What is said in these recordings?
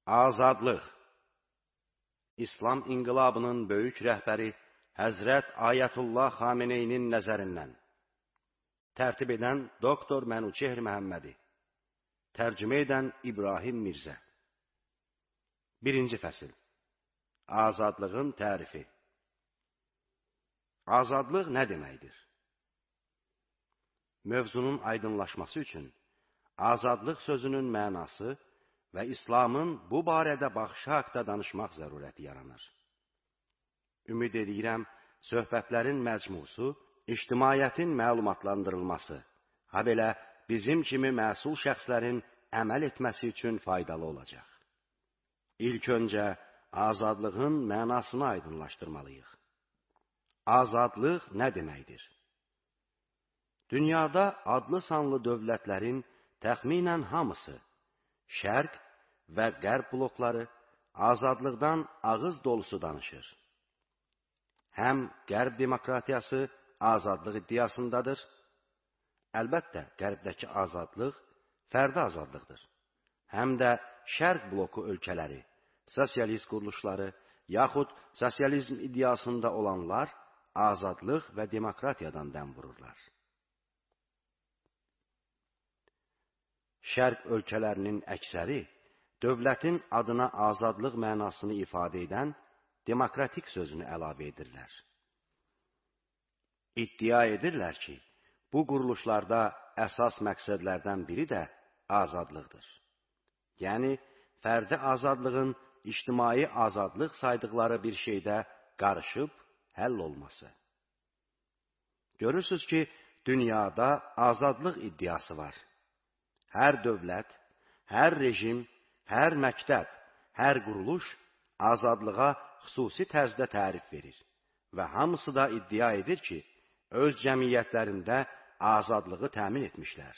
Azadlıq. İslam inqilabının böyük rəhbəri Həzrət Ayətullah Xameneyinin nəzərindən. Tərtib edən Doktor Mənuçehr Məhəmmədi. Tərcümə edən İbrahim Mirzə. 1-ci fəsil. Azadlığın tərifi. Azadlıq nə deməkdir? Mövzunun aydınlaşması üçün azadlıq sözünün mənası və İslamın bu barədə baxışı haqda danışmaq zərurəti yaranır. Ümid edirəm, söhbətlərin məcmusu, ictimaiyyətin məlumatlandırılması, habelə bizim kimi məsul şəxslərin əməl etməsi üçün faydalı olacaq. İlk öncə, azadlığın mənasını aydınlaşdırmalıyıq. Azadlıq nə deməkdir? Dünyada adlı-sanlı dövlətlərin təxminən hamısı, Şərq və Qərb blokları azadlıqdan ağız dolusu danışır. Həm Qərb demokratiyası azadlıq iddiasındadır. Əlbəttə, Qərbdəki azadlıq fərdi azadlıqdır. Həm də Şərq bloku ölkələri, sosialist quruluşları, yaxud sosializm iddiasında olanlar azadlıq və demokratiyadan dəm vururlar. Şərq ölkələrinin əksəri dövlətin adına azadlıq mənasını ifadə edən demokratik sözünü əlavə edirlər. İddia edirlər ki, bu quruluşlarda əsas məqsədlərdən biri də azadlıqdır. Yəni, fərdi azadlığın ictimai azadlıq saydıqları bir şeydə qarışıb həll olması. Görürsünüz ki, dünyada azadlıq iddiası var. Hər dövlət, hər rejim, hər məktəb, hər quruluş azadlığa xüsusi tərzdə tərif verir və hamısı da iddia edir ki, öz cəmiyyətlərində azadlığı təmin etmişlər.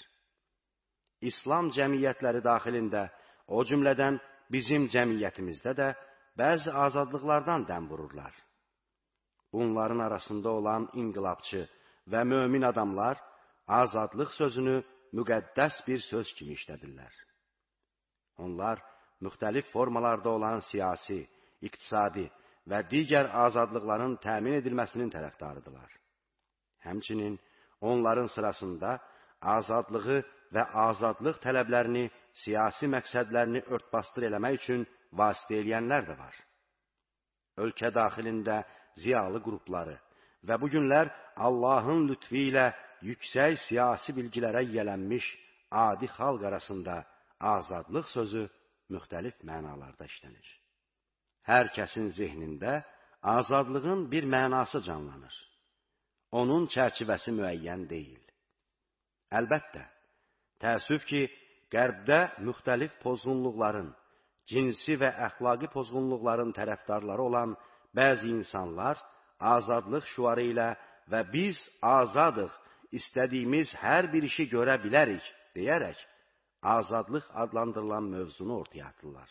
İslam cəmiyyətləri daxilində, o cümlədən bizim cəmiyyətimizdə də bəzi azadlıqlardan dəm vururlar. Bunların arasında olan inqilabçı və mömin adamlar azadlıq sözünü müqəddəs bir söz kimi işlədirlər. Onlar müxtəlif formalarda olan siyasi, iqtisadi və digər azadlıqların təmin edilməsinin tərəfdarıdırlar. Həmçinin onların sırasında azadlığı və azadlıq tələblərini, siyasi məqsədlərini örtbasdır eləmək üçün vasitə eləyənlər də var. Ölkə daxilində ziyalı qrupları və bu günlər Allahın lütfi ilə yüksək siyasi bilgilərə yiyələnmiş adi xalq arasında azadlıq sözü müxtəlif mənalarda işlənir. Hər kəsin zehnində azadlığın bir mənası canlanır. Onun çərçivəsi müəyyən deyil. Əlbəttə, təəssüf ki, Qərbdə müxtəlif pozğunluqların, cinsi və əxlaqi pozğunluqların tərəfdarları olan bəzi insanlar azadlıq şüarı ilə və biz azadıq, istədiyimiz hər bir işi görə bilərik, deyərək, azadlıq adlandırılan mövzunu ortaya atırlar.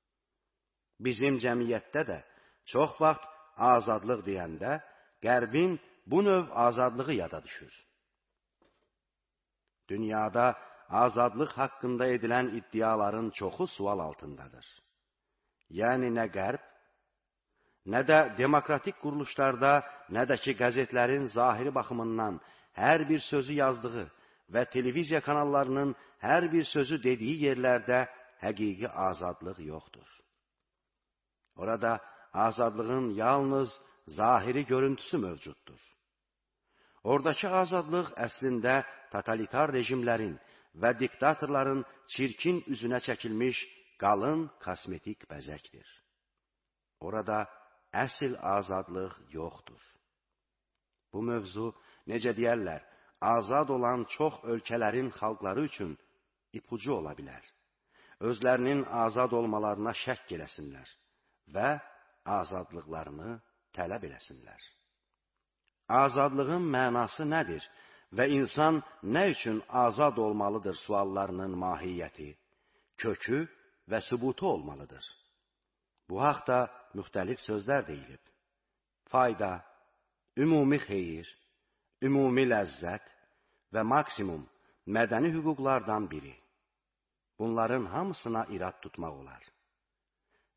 Bizim cəmiyyətdə də çox vaxt azadlıq deyəndə, Qərbin bu növ azadlığı yada düşür. Dünyada azadlıq haqqında edilən iddiaların çoxu sual altındadır. Yəni nə Qərb, nə də demokratik quruluşlarda, nə də ki qəzetlərin zahiri baxımından hər bir sözü yazdığı və televiziya kanallarının hər bir sözü dediyi yerlərdə həqiqi azadlıq yoxdur. Orada azadlığın yalnız zahiri görüntüsü mövcuddur. Oradakı azadlıq əslində totalitar rejimlərin və diktatorların çirkin üzünə çəkilmiş qalın kosmetik bəzəkdir. Orada əsl azadlıq yoxdur. Bu mövzu, necə deyərlər, azad olan çox ölkələrin xalqları üçün ipucu ola bilər. Özlərinin azad olmalarına şəkk eləsinlər və azadlıqlarını tələb eləsinlər. Azadlığın mənası nədir və insan nə üçün azad olmalıdır suallarının mahiyyəti, kökü və sübutu olmalıdır. Bu haqda müxtəlif sözlər deyilib. Fayda, ümumi xeyir, ümumi ləzzət və maksimum mədəni hüquqlardan biri. Bunların hamısına irad tutmaq olar.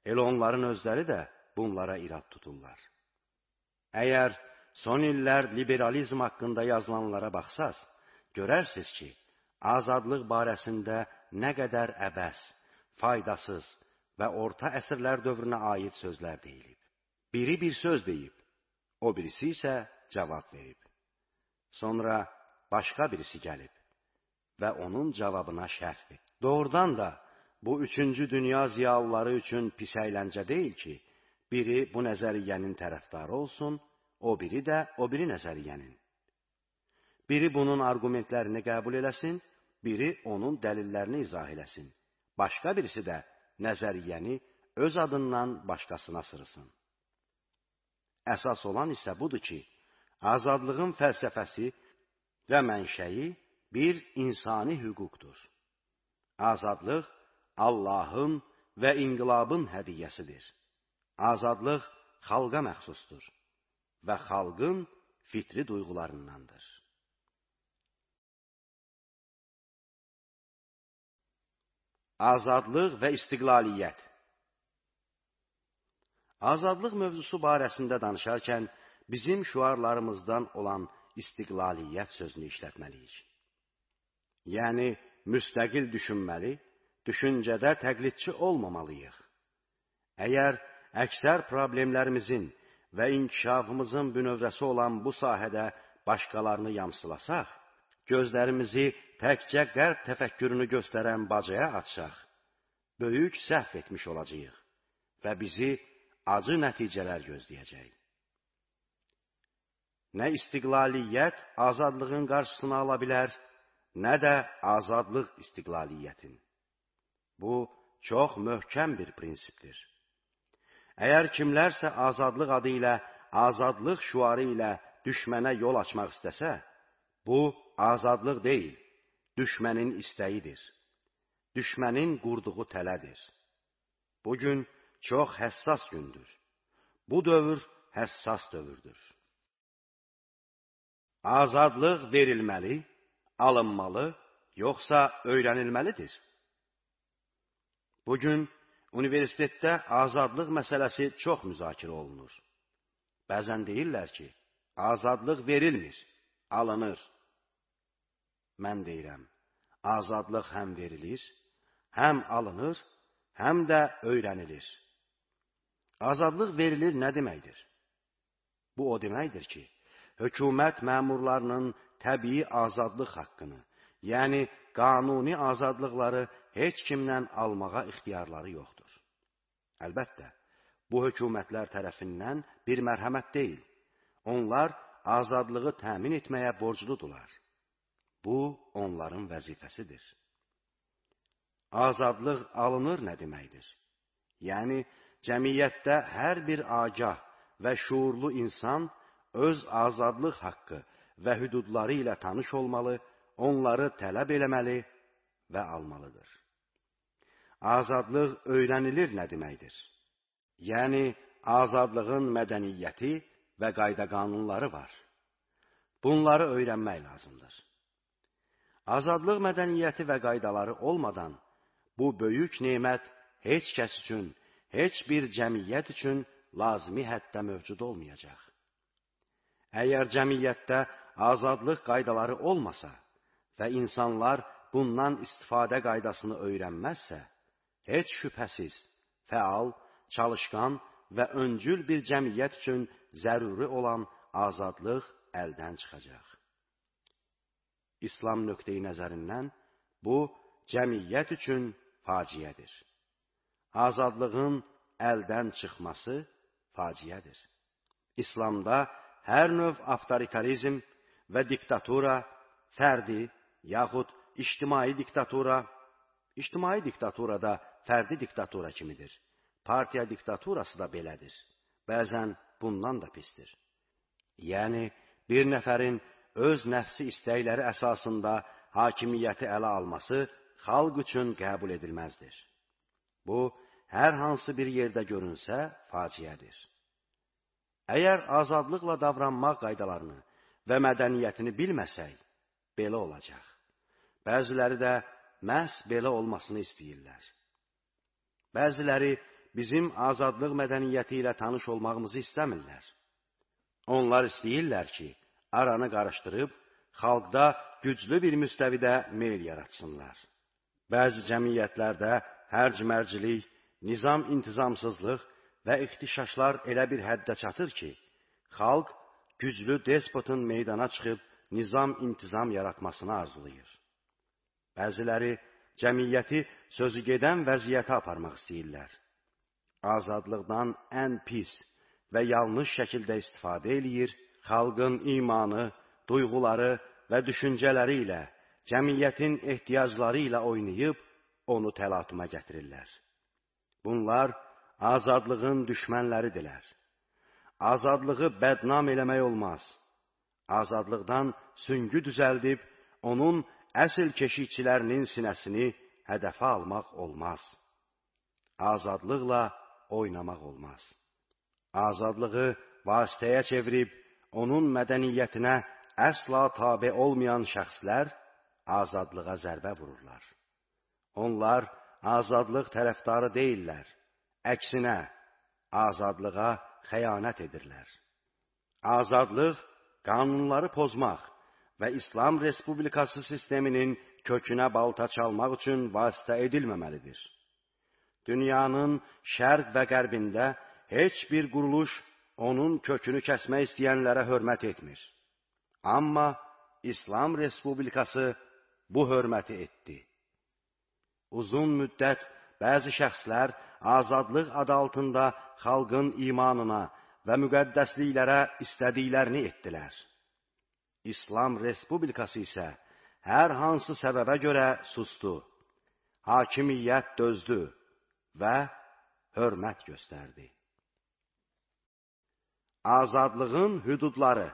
Elə onların özləri də bunlara irad tuturlar. Əgər son illər liberalizm haqqında yazılanlara baxsaz, görərsiniz ki, azadlıq barəsində nə qədər əbəs, faydasız və orta əsrlər dövrünə aid sözlər deyilib. Biri bir söz deyib, o birisi isə cavab verib. Sonra başqa birisi gəlib və onun cavabına şərh verib. Doğrudan da bu üçüncü dünya ziyalıları üçün pis əyləncə deyil ki, biri bu nəzəriyyənin tərəfdarı olsun, o biri də o biri nəzəriyyənin. Biri bunun argumentlərini qəbul eləsin, biri onun dəlillərini izah eləsin. Başqa birisi də nəzəriyyəni öz adından başqasına sırısın. Əsas olan isə budur ki, azadlığın fəlsəfəsi və mənşəyi bir insani hüquqdur. Azadlıq Allahın və inqilabın hədiyyəsidir. Azadlıq xalqa məxsusdur və xalqın fitri duyğularındandır. Azadlıq və istiqlaliyyət. Azadlıq mövzusu barəsində danışarkən bizim şüarlarımızdan olan istiqlaliyyət sözünü işlətməliyik. Yəni, müstəqil düşünməli, düşüncədə təqlidçi olmamalıyıq. Əgər əksər problemlərimizin və inkişafımızın bünövrəsi olan bu sahədə başqalarını yamsılasaq, gözlərimizi təkcə qərb təfəkkürünü göstərən bacaya açsaq, böyük səhv etmiş olacağıq və bizi acı nəticələr gözləyəcək. Nə istiqlaliyyət azadlığın qarşısını ala bilər, nə də azadlıq istiqlaliyyətin. Bu, çox möhkəm bir prinsipdir. Əgər kimlərsə azadlıq adı ilə, azadlıq şüarı ilə düşmənə yol açmaq istəsə, bu, azadlıq deyil, düşmənin istəyidir. Düşmənin qurduğu tələdir. Bugün çox həssas gündür. Bu dövr həssas dövrdür. Azadlıq verilməli, alınmalı, yoxsa öyrənilməlidir? Bugün universitetdə azadlıq məsələsi çox müzakirə olunur. Bəzən deyirlər ki, azadlıq verilmir, alınır. Mən deyirəm, azadlıq həm verilir, həm alınır, həm də öyrənilir. Azadlıq verilir nə deməkdir? Bu o deməkdir ki, hökumət məmurlarının təbii azadlıq haqqını, yəni qanuni azadlıqları heç kimdən almağa ixtiyarları yoxdur. Əlbəttə, bu hökumətlər tərəfindən bir mərhəmət deyil. Onlar azadlığı təmin etməyə borcludular. Bu, onların vəzifəsidir. Azadlıq alınır nə deməkdir? Yəni, cəmiyyətdə hər bir agah və şuurlu insan öz azadlıq haqqı və hüdudları ilə tanış olmalı, onları tələb eləməli və almalıdır. Azadlıq öyrənilir nə deməkdir? Yəni, azadlığın mədəniyyəti və qayda-qanunları var. Bunları öyrənmək lazımdır. Azadlıq mədəniyyəti və qaydaları olmadan, bu böyük nemət heç kəs üçün, heç bir cəmiyyət üçün lazımi həddə mövcud olmayacaq. Əgər cəmiyyətdə azadlıq qaydaları olmasa və insanlar bundan istifadə qaydasını öyrənməzsə, heç şübhəsiz, fəal, çalışqan və öncül bir cəmiyyət üçün zəruri olan azadlıq əldən çıxacaq. İslam nöqteyi nəzərindən bu, cəmiyyət üçün faciədir. Azadlığın əldən çıxması faciədir. İslamda hər növ avtoritarizm və diktatura, fərdi yaxud ictimai diktatura da fərdi diktatura kimidir. Partiya diktaturası da belədir. Bəzən bundan da pisdir. Yəni, bir nəfərin öz nəfsi istəkləri əsasında hakimiyyəti ələ alması xalq üçün qəbul edilməzdir. Bu, hər hansı bir yerdə görünsə, faciədir. Əgər azadlıqla davranmaq qaydalarını və mədəniyyətini bilməsək, belə olacaq. Bəziləri də məhz belə olmasını istəyirlər. Bəziləri bizim azadlıq mədəniyyəti ilə tanış olmağımızı istəmirlər. Onlar istəyirlər ki, aranı qarışdırıb, xalqda güclü bir müstəvidə meyl yaratsınlar. Bəzi cəmiyyətlərdə hərc-mərcilik, nizam-intizamsızlıq və ixtişaşlar elə bir həddə çatır ki, xalq güclü despotun meydana çıxıb nizam-intizam yaratmasını arzulayır. Bəziləri cəmiyyəti sözü gedən vəziyyətə aparmaq istəyirlər. Azadlıqdan ən pis və yanlış şəkildə istifadə eləyir, xalqın imanı, duyğuları və düşüncələri ilə, cəmiyyətin ehtiyacları ilə oynayıb, onu təlatüma gətirirlər. Bunlar azadlığın düşmənləridirlər. Azadlığı bədnam eləmək olmaz. Azadlıqdan süngü düzəldib, onun əsl keşikçilərinin sinəsini hədəfə almaq olmaz. Azadlıqla oynamaq olmaz. Azadlığı vasitəyə çevirib, onun mədəniyyətinə əsla tabe olmayan şəxslər azadlığa zərbə vururlar. Onlar azadlıq tərəfdarı deyirlər. Əksinə, azadlığa xəyanət edirlər. Azadlıq, qanunları pozmaq və İslam Respublikası sisteminin kökünə balta çalmaq üçün vasitə edilməməlidir. Dünyanın şərq və qərbində heç bir quruluş onun kökünü kəsmək istəyənlərə hörmət etmir. Amma İslam Respublikası bu hörməti etdi. Uzun müddət bəzi şəxslər azadlıq adı altında xalqın imanına və müqəddəsliklərə istədiklərini etdilər. İslam Respublikası isə hər hansı səbəbə görə sustu, hakimiyyət dözdü və hörmət göstərdi. Azadlığın hüdudları.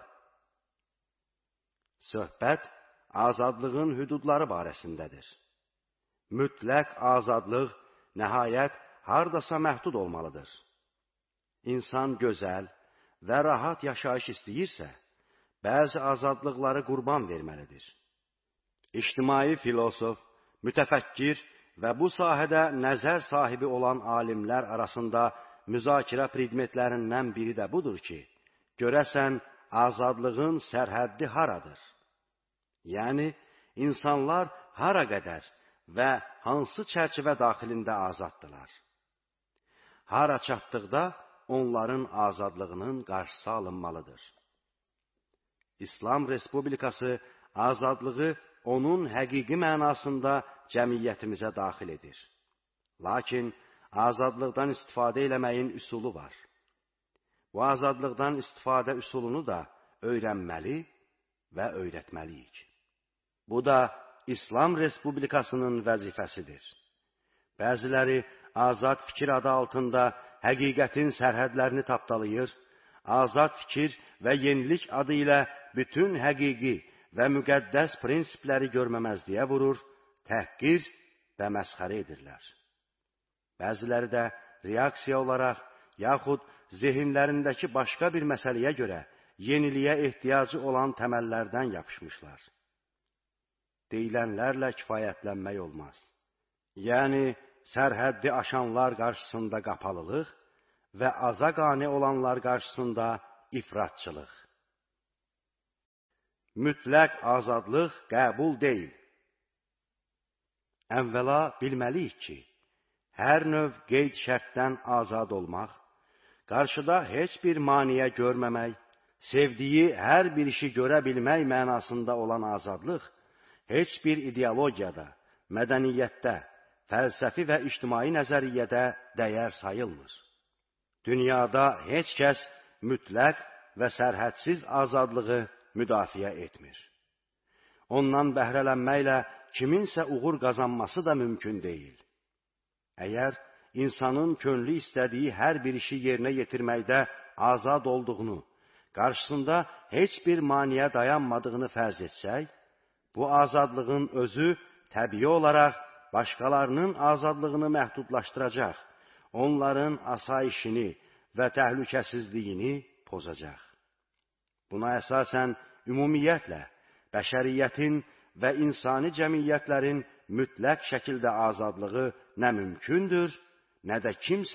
Söhbət azadlığın hüdudları barəsindədir. Mütləq azadlıq nəhayət hardasa məhdud olmalıdır. İnsan gözəl və rahat yaşayış istəyirsə, bəzi azadlıqları qurban verməlidir. İctimai filosof, mütəfəkkir və bu sahədə nəzər sahibi olan alimlər arasında müzakirə predmetlərindən biri də budur ki, görəsən azadlığın sərhəddi haradır? Yəni, insanlar hara qədər və hansı çərçivə daxilində azaddılar? Hara çatdıqda onların azadlığının qarşısı alınmalıdır. İslam Respublikası azadlığı onun həqiqi mənasında cəmiyyətimizə daxil edir. Lakin azadlıqdan istifadə eləməyin üsulu var. Bu azadlıqdan istifadə üsulunu da öyrənməli və öyrətməliyik. Bu da İslam Respublikasının vəzifəsidir. Bəziləri azad fikir adı altında həqiqətin sərhədlərini tapdalayır, azad fikir və yenilik adı ilə bütün həqiqi və müqəddəs prinsipləri görməməzliyə vurur, təhqir və məsxərə edirlər. Bəziləri də reaksiya olaraq, yaxud zehinlərindəki başqa bir məsələyə görə yeniliyə ehtiyacı olan təməllərdən yapışmışlar. Deyilənlərlə kifayətlənmək olmaz. Yəni, sərhəddi aşanlar qarşısında qapalılıq və aza qane olanlar qarşısında ifratçılıq. Mütləq azadlıq qəbul deyil. Əvvəla bilməliyik ki, hər növ qeyd şərtdən azad olmaq, qarşıda heç bir maniyə görməmək, sevdiyi hər bir işi görə bilmək mənasında olan azadlıq, heç bir ideologiyada, mədəniyyətdə, fəlsəfi və ictimai nəzəriyyədə dəyər sayılmır. Dünyada heç kəs mütləq və sərhədsiz azadlığı müdafiə etmir. Ondan bəhrələnməklə kiminsə uğur qazanması da mümkün deyil. Əgər insanın könlü istədiyi hər bir işi yerinə yetirməkdə azad olduğunu, qarşısında heç bir maniyə dayanmadığını fərz etsək, bu azadlığın özü təbii olaraq başqalarının azadlığını məhdudlaşdıracaq, onların asayişini və təhlükəsizliyini pozacaq. Buna əsasən ümumiyyətlə bəşəriyyətin və insani cəmiyyətlərin mütləq şəkildə azadlığı nə mümkündür, nə də kimsə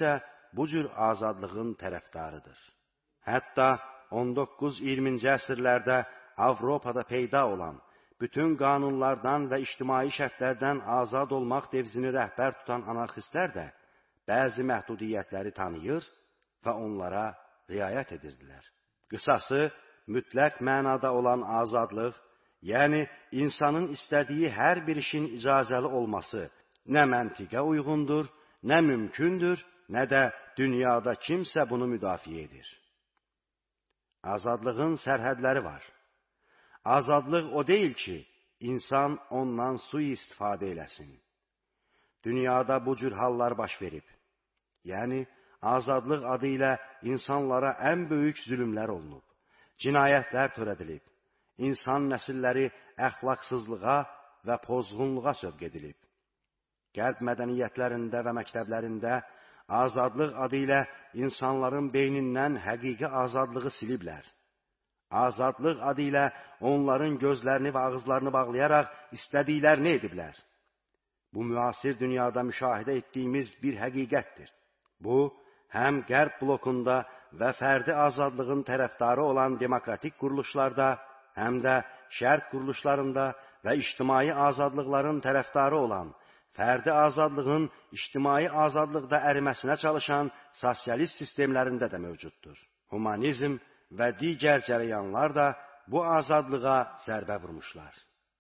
bu cür azadlığın tərəfdarıdır. Hətta 19-20-ci əsrlərdə Avropada peyda olan bütün qanunlardan və ictimai şərtlərdən azad olmaq devzini rəhbər tutan anarxistlər də bəzi məhdudiyyətləri tanıyır və onlara riayət edirdilər. Qısası, mütləq mənada olan azadlıq, yəni insanın istədiyi hər bir işin icazəli olması nə məntiqə uyğundur, nə mümkündür, nə də dünyada kimsə bunu müdafiə edir. Azadlığın sərhədləri var. Azadlıq o deyil ki, insan ondan sui-istifadə eləsin. Dünyada bu cür hallar baş verib. Yəni, azadlıq adı ilə insanlara ən böyük zülümlər olunub, cinayətlər törədilib, insan nəsilləri əxlaqsızlığa və pozğunluğa sövq edilib. Qərb mədəniyyətlərində və məktəblərində azadlıq adı ilə insanların beynindən həqiqi azadlığı siliblər. Azadlıq adı ilə onların gözlərini və ağızlarını bağlayaraq istədiklərini ediblər. Bu, müasir dünyada müşahidə etdiyimiz bir həqiqətdir. Bu, həm Qərb blokunda və fərdi azadlığın tərəfdarı olan demokratik quruluşlarda, həm də şərq quruluşlarında və ictimai azadlıqların tərəfdarı olan, fərdi azadlığın ictimai azadlıqda əriməsinə çalışan sosialist sistemlərində də mövcuddur. Humanizm və digər cərəyanlar da bu azadlığa zərbə vurmuşlar.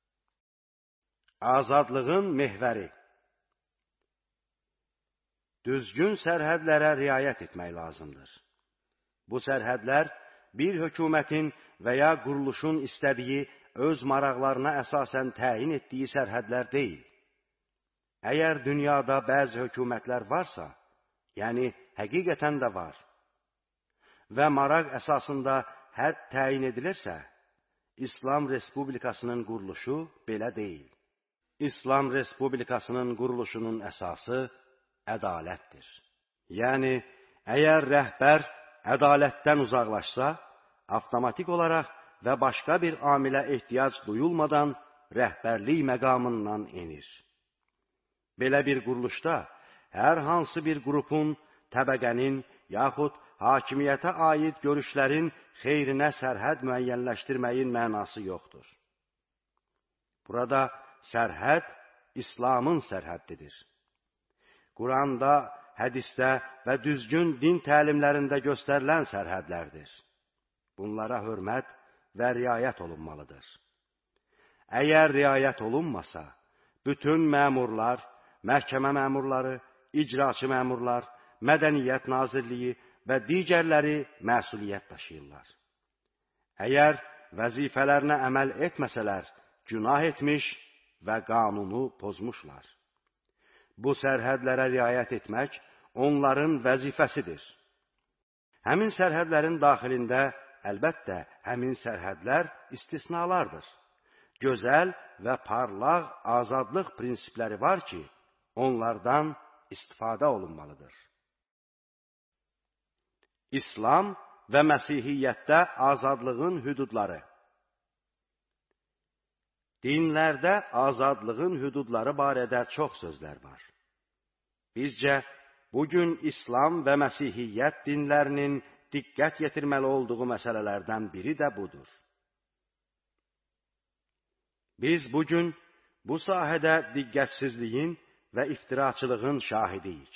Azadlığın mehvəri. Düzgün sərhədlərə riayət etmək lazımdır. Bu sərhədlər bir hökumətin və ya quruluşun istədiyi öz maraqlarına əsasən təyin etdiyi sərhədlər deyil. Əgər dünyada bəzi hökumətlər varsa, yəni həqiqətən də var və maraq əsasında hədd təyin edilirsə, İslam Respublikasının quruluşu belə deyil. İslam Respublikasının quruluşunun əsası ədalətdir. Yəni, əgər rəhbər ədalətdən uzaqlaşsa, avtomatik olaraq və başqa bir amilə ehtiyac duyulmadan rəhbərlik məqamından enir. Belə bir quruluşda hər hansı bir qrupun, təbəqənin yaxud hakimiyyətə aid görüşlərin xeyrinə sərhəd müəyyənləşdirməyin mənası yoxdur. Burada sərhəd İslamın sərhəddidir. Quranda, hədisdə və düzgün din təlimlərində göstərilən sərhədlərdir. Bunlara hörmət və riayət olunmalıdır. Əgər riayət olunmasa, bütün məmurlar, məhkəmə məmurları, icraçı məmurlar, mədəniyyət nazirliyi və digərləri məsuliyyət daşıyırlar. Əgər vəzifələrinə əməl etməsələr, günah etmiş və qanunu pozmuşlar. Bu sərhədlərə riayət etmək onların vəzifəsidir. Həmin sərhədlərin daxilində, əlbəttə, həmin sərhədlər istisnalardır. Gözəl və parlaq azadlıq prinsipləri var ki, onlardan istifadə olunmalıdır. İslam və Məsihiyyətdə azadlığın hüdudları. Dinlərdə azadlığın hüdudları barədə çox sözlər var. Bizcə, bugün İslam və Məsihiyyət dinlərinin diqqət yetirməli olduğu məsələlərdən biri də budur. Biz bugün bu sahədə diqqətsizliyin və iftiraçılığın şahidiyik.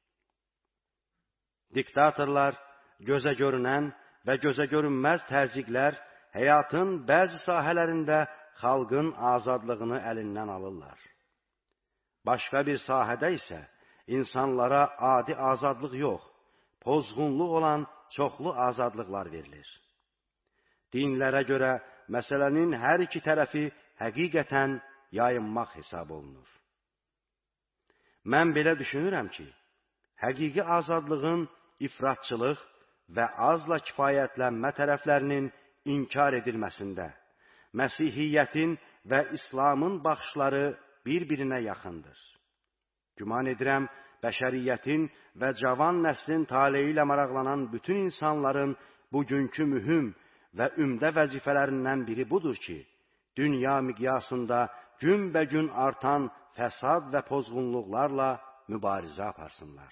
Diktatorlar, gözə görünən və gözə görünməz təzyiqlər həyatın bəzi sahələrində xalqın azadlığını əlindən alırlar. Başqa bir sahədə isə insanlara adi azadlıq yox, pozğunluq olan çoxlu azadlıqlar verilir. Dinlərə görə məsələnin hər iki tərəfi həqiqətən yayınmaq hesab olunur. Mən belə düşünürəm ki, həqiqi azadlığın ifratçılıq və azla kifayətlənmə tərəflərinin inkar edilməsində, Məsihiyyətin və İslamın baxışları bir-birinə yaxındır. Güman edirəm, bəşəriyyətin və cavan nəslin taleyi ilə maraqlanan bütün insanların bugünkü mühüm və ümdə vəzifələrindən biri budur ki, dünya miqyasında günbəgün artan fəsad və pozğunluqlarla mübarizə aparsınlar.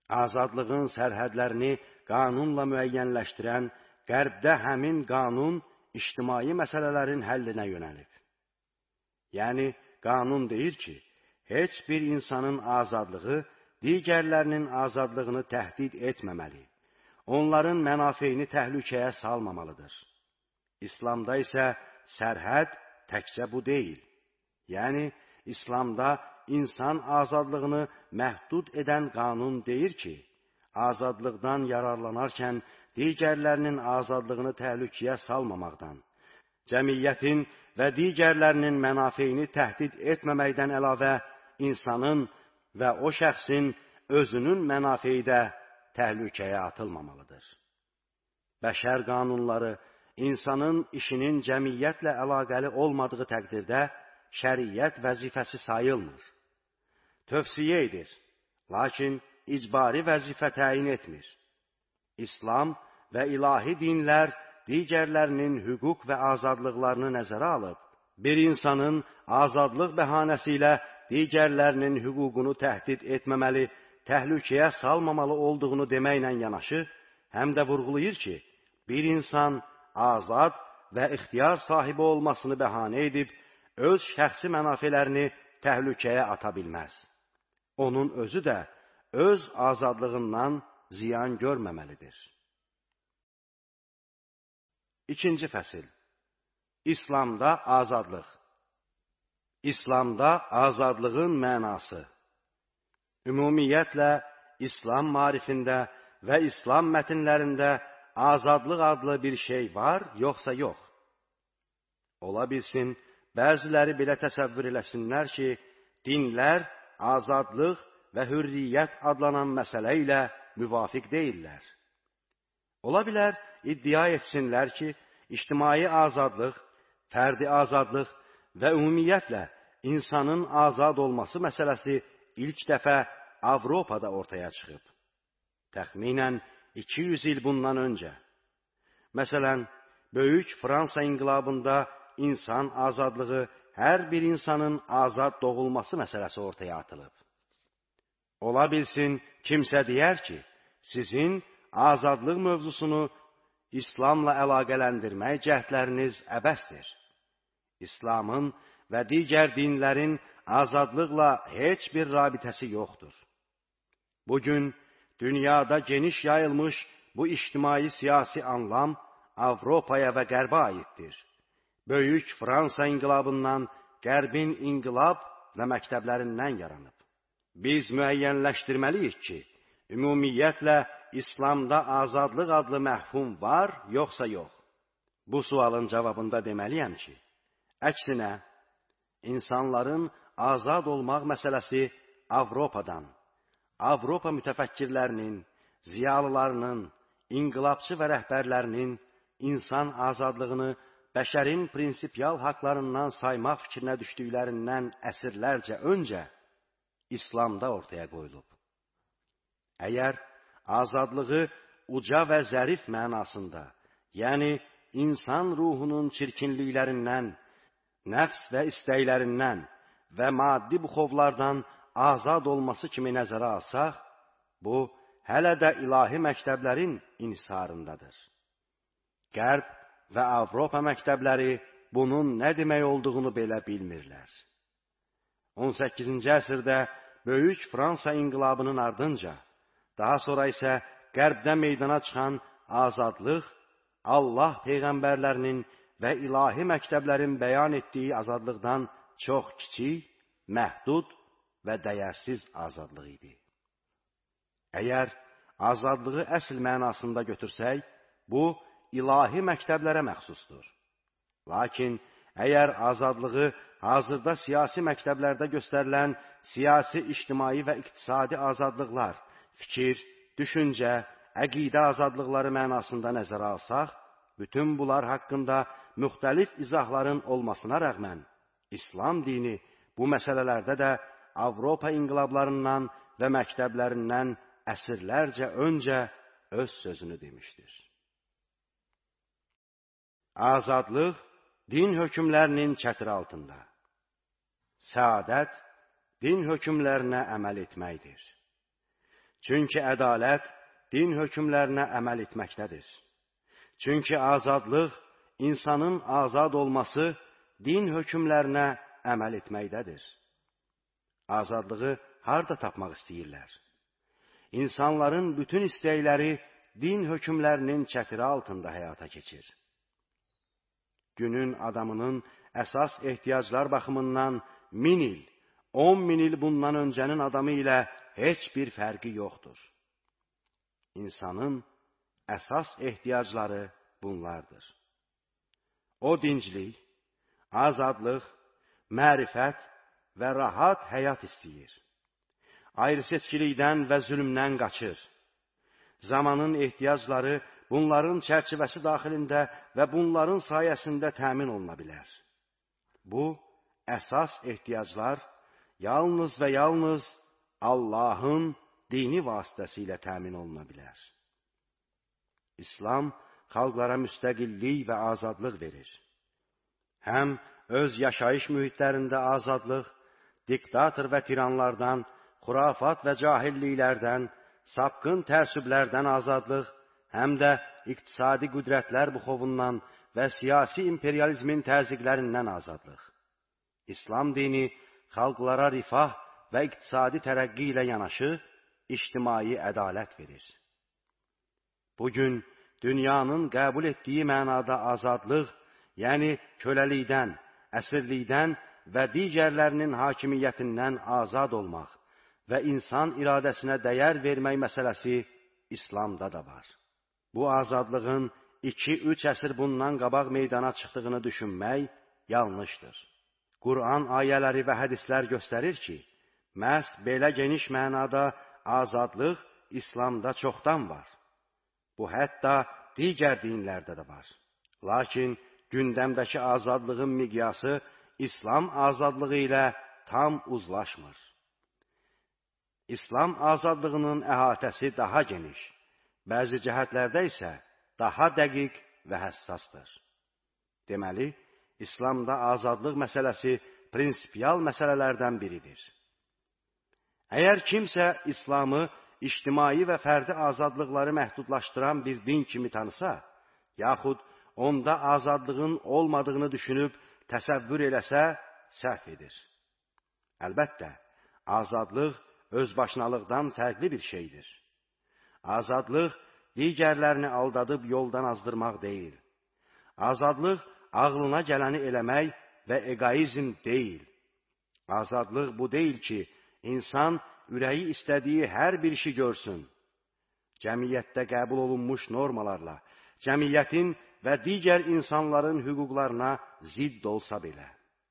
Azadlığın sərhədlərini qanunla müəyyənləşdirən Qərbdə həmin qanun ictimai məsələlərin həllinə yönəlib. Yəni, qanun deyir ki, heç bir insanın azadlığı digərlərinin azadlığını təhdid etməməli, onların mənafeyini təhlükəyə salmamalıdır. İslamda isə sərhəd təkcə bu deyil. Yəni, İslamda insan azadlığını məhdud edən qanun deyir ki, azadlıqdan yararlanarkən digərlərinin azadlığını təhlükəyə salmamaqdan, cəmiyyətin və digərlərinin mənafeyini təhdid etməməkdən əlavə insanın və o şəxsin özünün mənafeyi də təhlükəyə atılmamalıdır. Bəşər qanunları insanın işinin cəmiyyətlə əlaqəli olmadığı təqdirdə şəriət vəzifəsi sayılmır. Tövsiyə edir, lakin icbari vəzifə təyin etmir. İslam və ilahi dinlər digərlərinin hüquq və azadlıqlarını nəzərə alıb, bir insanın azadlıq bəhanəsi ilə digərlərinin hüququnu təhdid etməməli, təhlükəyə salmamalı olduğunu deməklə yanaşı, həm də vurğulayır ki, bir insan azad və ixtiyar sahibi olmasını bəhanə edib, öz şəxsi mənafələrini təhlükəyə ata bilməz. Onun özü də öz azadlığından ziyan görməməlidir. 2-ci fəsil. İslamda azadlıq. İslamda azadlığın mənası. Ümumiyyətlə, İslam marifində və İslam mətnlərində azadlıq adlı bir şey var, yoxsa yox? Ola bilsin, bəziləri belə təsəvvür eləsinlər ki, dinlər azadlıq və hürriyyət adlanan məsələ ilə müvafiq deyirlər. Ola bilər, iddia etsinlər ki, ictimai azadlıq, fərdi azadlıq və ümumiyyətlə insanın azad olması məsələsi ilk dəfə Avropada ortaya çıxıb. Təxminən 200 il bundan öncə. Məsələn, Böyük Fransa inqilabında insan azadlığı, hər bir insanın azad doğulması məsələsi ortaya atılıb. Ola bilsin, kimsə deyər ki, sizin azadlıq mövzusunu İslamla əlaqələndirmək cəhdləriniz əbəsdir. İslamın və digər dinlərin azadlıqla heç bir rabitəsi yoxdur. Bugün dünyada geniş yayılmış bu ictimai siyasi anlam Avropaya və Qərbə aiddir. Böyük Fransa inqilabından Qərbin inqilab və məktəblərindən yaranıb. Biz müəyyənləşdirməliyik ki, ümumiyyətlə İslamda azadlıq adlı məhfum var, yoxsa yox? Bu sualın cavabında deməliyəm ki, əksinə, insanların azad olmaq məsələsi Avropadan, Avropa mütəfəkkirlərinin, ziyalılarının, inqilabçı və rəhbərlərinin insan azadlığını bəşərin prinsipial haqlarından saymaq fikrinə düşdüklərindən əsrlərcə öncə İslamda ortaya qoyulub. Əgər azadlığı uca və zərif mənasında, yəni insan ruhunun çirkinliklərindən, nəfs və istəklərindən və maddi buxovlardan azad olması kimi nəzərə alsaq, bu, hələ də ilahi məktəblərin inhisarındadır. Qərb və Avropa məktəbləri bunun nə demək olduğunu belə bilmirlər. 18-ci əsrdə Böyük Fransa inqilabının ardınca, daha sonra isə Qərbdə meydana çıxan azadlıq, Allah peyğəmbərlərinin və ilahi məktəblərin bəyan etdiyi azadlıqdan çox kiçik, məhdud və dəyərsiz azadlıq idi. Əgər azadlığı əsl mənasında götürsək, bu, ilahi məktəblərə məxsusdur. Lakin, əgər azadlığı hazırda siyasi məktəblərdə göstərilən siyasi, ictimai və iqtisadi azadlıqlar, fikir, düşüncə, əqidə azadlıqları mənasında nəzərə alsaq, bütün bunlar haqqında müxtəlif izahların olmasına rəğmən, İslam dini bu məsələlərdə də Avropa inqilablarından və məktəblərindən əsrlərcə öncə öz sözünü demişdir. Azadlıq din hökmlərinin çətiri altında. Səadət din hökmlərinə əməl etməkdir. Çünki ədalət din hökmlərinə əməl etməkdədir. Çünki azadlıq, insanın azad olması din hökmlərinə əməl etməkdədir. Azadlığı harda tapmaq istəyirlər? İnsanların bütün istəkləri din hökmlərinin çətiri altında həyata keçir. Günün adamının əsas ehtiyaclar baxımından 1000 il, 10.000 il bundan öncənin adamı ilə heç bir fərqi yoxdur. İnsanın əsas ehtiyacları bunlardır. O dinclik, azadlıq, mərifət və rahat həyat istəyir. Ayrıseçkilikdən və zülmdən qaçır. Zamanın ehtiyacları bunların çərçivəsi daxilində və bunların sayəsində təmin oluna bilər. Bu, əsas ehtiyaclar yalnız və yalnız Allahın dini vasitəsilə təmin oluna bilər. İslam xalqlara müstəqillik və azadlıq verir. Həm öz yaşayış mühitlərində azadlıq, diktator və tiranlardan, xurafat və cahilliklərdən, sapqın təəssüblərdən azadlıq, həm də iqtisadi qüdrətlər buxovundan və siyasi imperializmin təzyiqlərindən azadlıq. İslam dini xalqlara rifah və iqtisadi tərəqqi ilə yanaşı, ictimai ədalət verir. Bugün dünyanın qəbul etdiyi mənada azadlıq, yəni köləlikdən, əsirlikdən və digərlərinin hakimiyyətindən azad olmaq və insan iradəsinə dəyər vermək məsələsi İslamda da var. Bu azadlığın 2-3 əsr bundan qabaq meydana çıxdığını düşünmək yanlışdır. Quran ayələri və hədislər göstərir ki, məhz belə geniş mənada azadlıq İslamda çoxdan var. Bu hətta digər dinlərdə də var. Lakin gündəmdəki azadlığın miqyası İslam azadlığı ilə tam uzlaşmır. İslam azadlığının əhatəsi daha geniş, bəzi cəhətlərdə isə daha dəqiq və həssasdır. Deməli, İslamda azadlıq məsələsi prinsipial məsələlərdən biridir. Əgər kimsə İslamı ictimai və fərdi azadlıqları məhdudlaşdıran bir din kimi tanısa, yaxud onda azadlığın olmadığını düşünüb təsəvvür eləsə, səhv edir. Əlbəttə, azadlıq özbaşınalıqdan fərqli bir şeydir. Azadlıq digərlərini aldadıb yoldan azdırmaq deyil. Azadlıq ağlına gələni eləmək və egoizm deyil. Azadlıq bu deyil ki, insan ürəyi istədiyi hər bir işi görsün. Cəmiyyətdə qəbul olunmuş normalarla, cəmiyyətin və digər insanların hüquqlarına zidd olsa belə.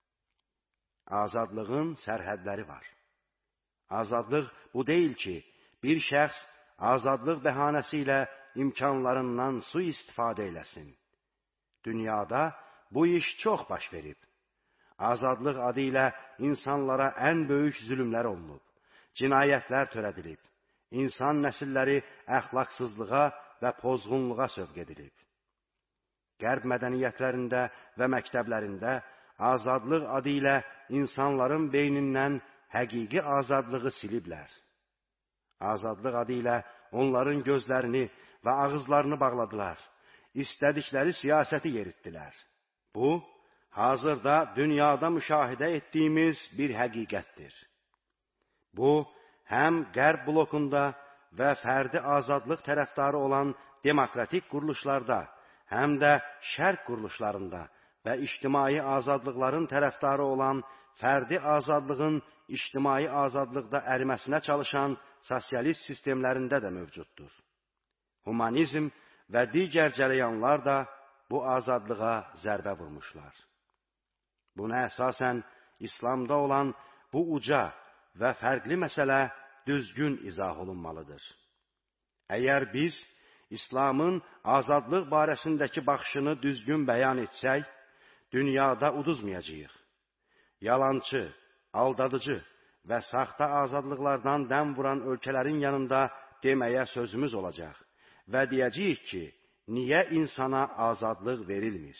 Azadlığın sərhədləri var. Azadlıq bu deyil ki, bir şəxs azadlıq bəhanəsi ilə imkanlarından sui-istifadə eləsin. Dünyada bu iş çox baş verib. Azadlıq adı ilə insanlara ən böyük zülmlər olunub, cinayətlər törədilib, insan nəsilləri əxlaqsızlığa və pozğunluğa sövq edilib. Qərb mədəniyyətlərində və məktəblərində azadlıq adı ilə insanların beynindən həqiqi azadlığı siliblər. Azadlıq adı ilə onların gözlərini və ağızlarını bağladılar, istədikləri siyasəti yeritdilər. Bu, hazırda dünyada müşahidə etdiyimiz bir həqiqətdir. Bu, həm Qərb blokunda və fərdi azadlıq tərəfdarı olan demokratik quruluşlarda, həm də şərq quruluşlarında və ictimai azadlıqların tərəfdarı olan fərdi azadlığın ictimai azadlıqda əriməsinə çalışan sosialist sistemlərində də mövcuddur. Humanizm və digər cərəyanlar da bu azadlığa zərbə vurmuşlar. Buna əsasən İslamda olan bu uca və fərqli məsələ düzgün izah olunmalıdır. Əgər biz İslamın azadlıq barəsindəki baxışını düzgün bəyan etsək, dünyada uduzmayacağıq. Yalançı, aldadıcı və saxta azadlıqlardan dəm vuran ölkələrin yanında deməyə sözümüz olacaq və deyəcəyik ki, niyə insana azadlıq verilmir?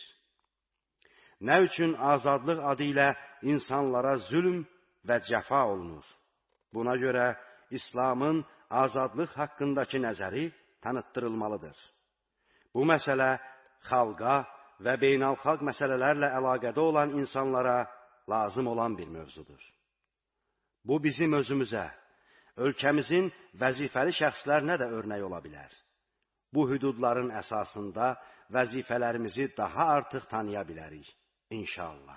Nə üçün azadlıq adı ilə insanlara zülm və cəfa olunur? Buna görə İslamın azadlıq haqqındakı nəzəri tanıtdırılmalıdır. Bu məsələ xalqa və beynəlxalq məsələlərlə əlaqədə olan insanlara lazım olan bir mövzudur. Bu bizim özümüzə, ölkəmizin vəzifəli şəxslərinə də örnək ola bilər. Bu hüdudların əsasında vəzifələrimizi daha artıq tanıya bilərik, inşallah.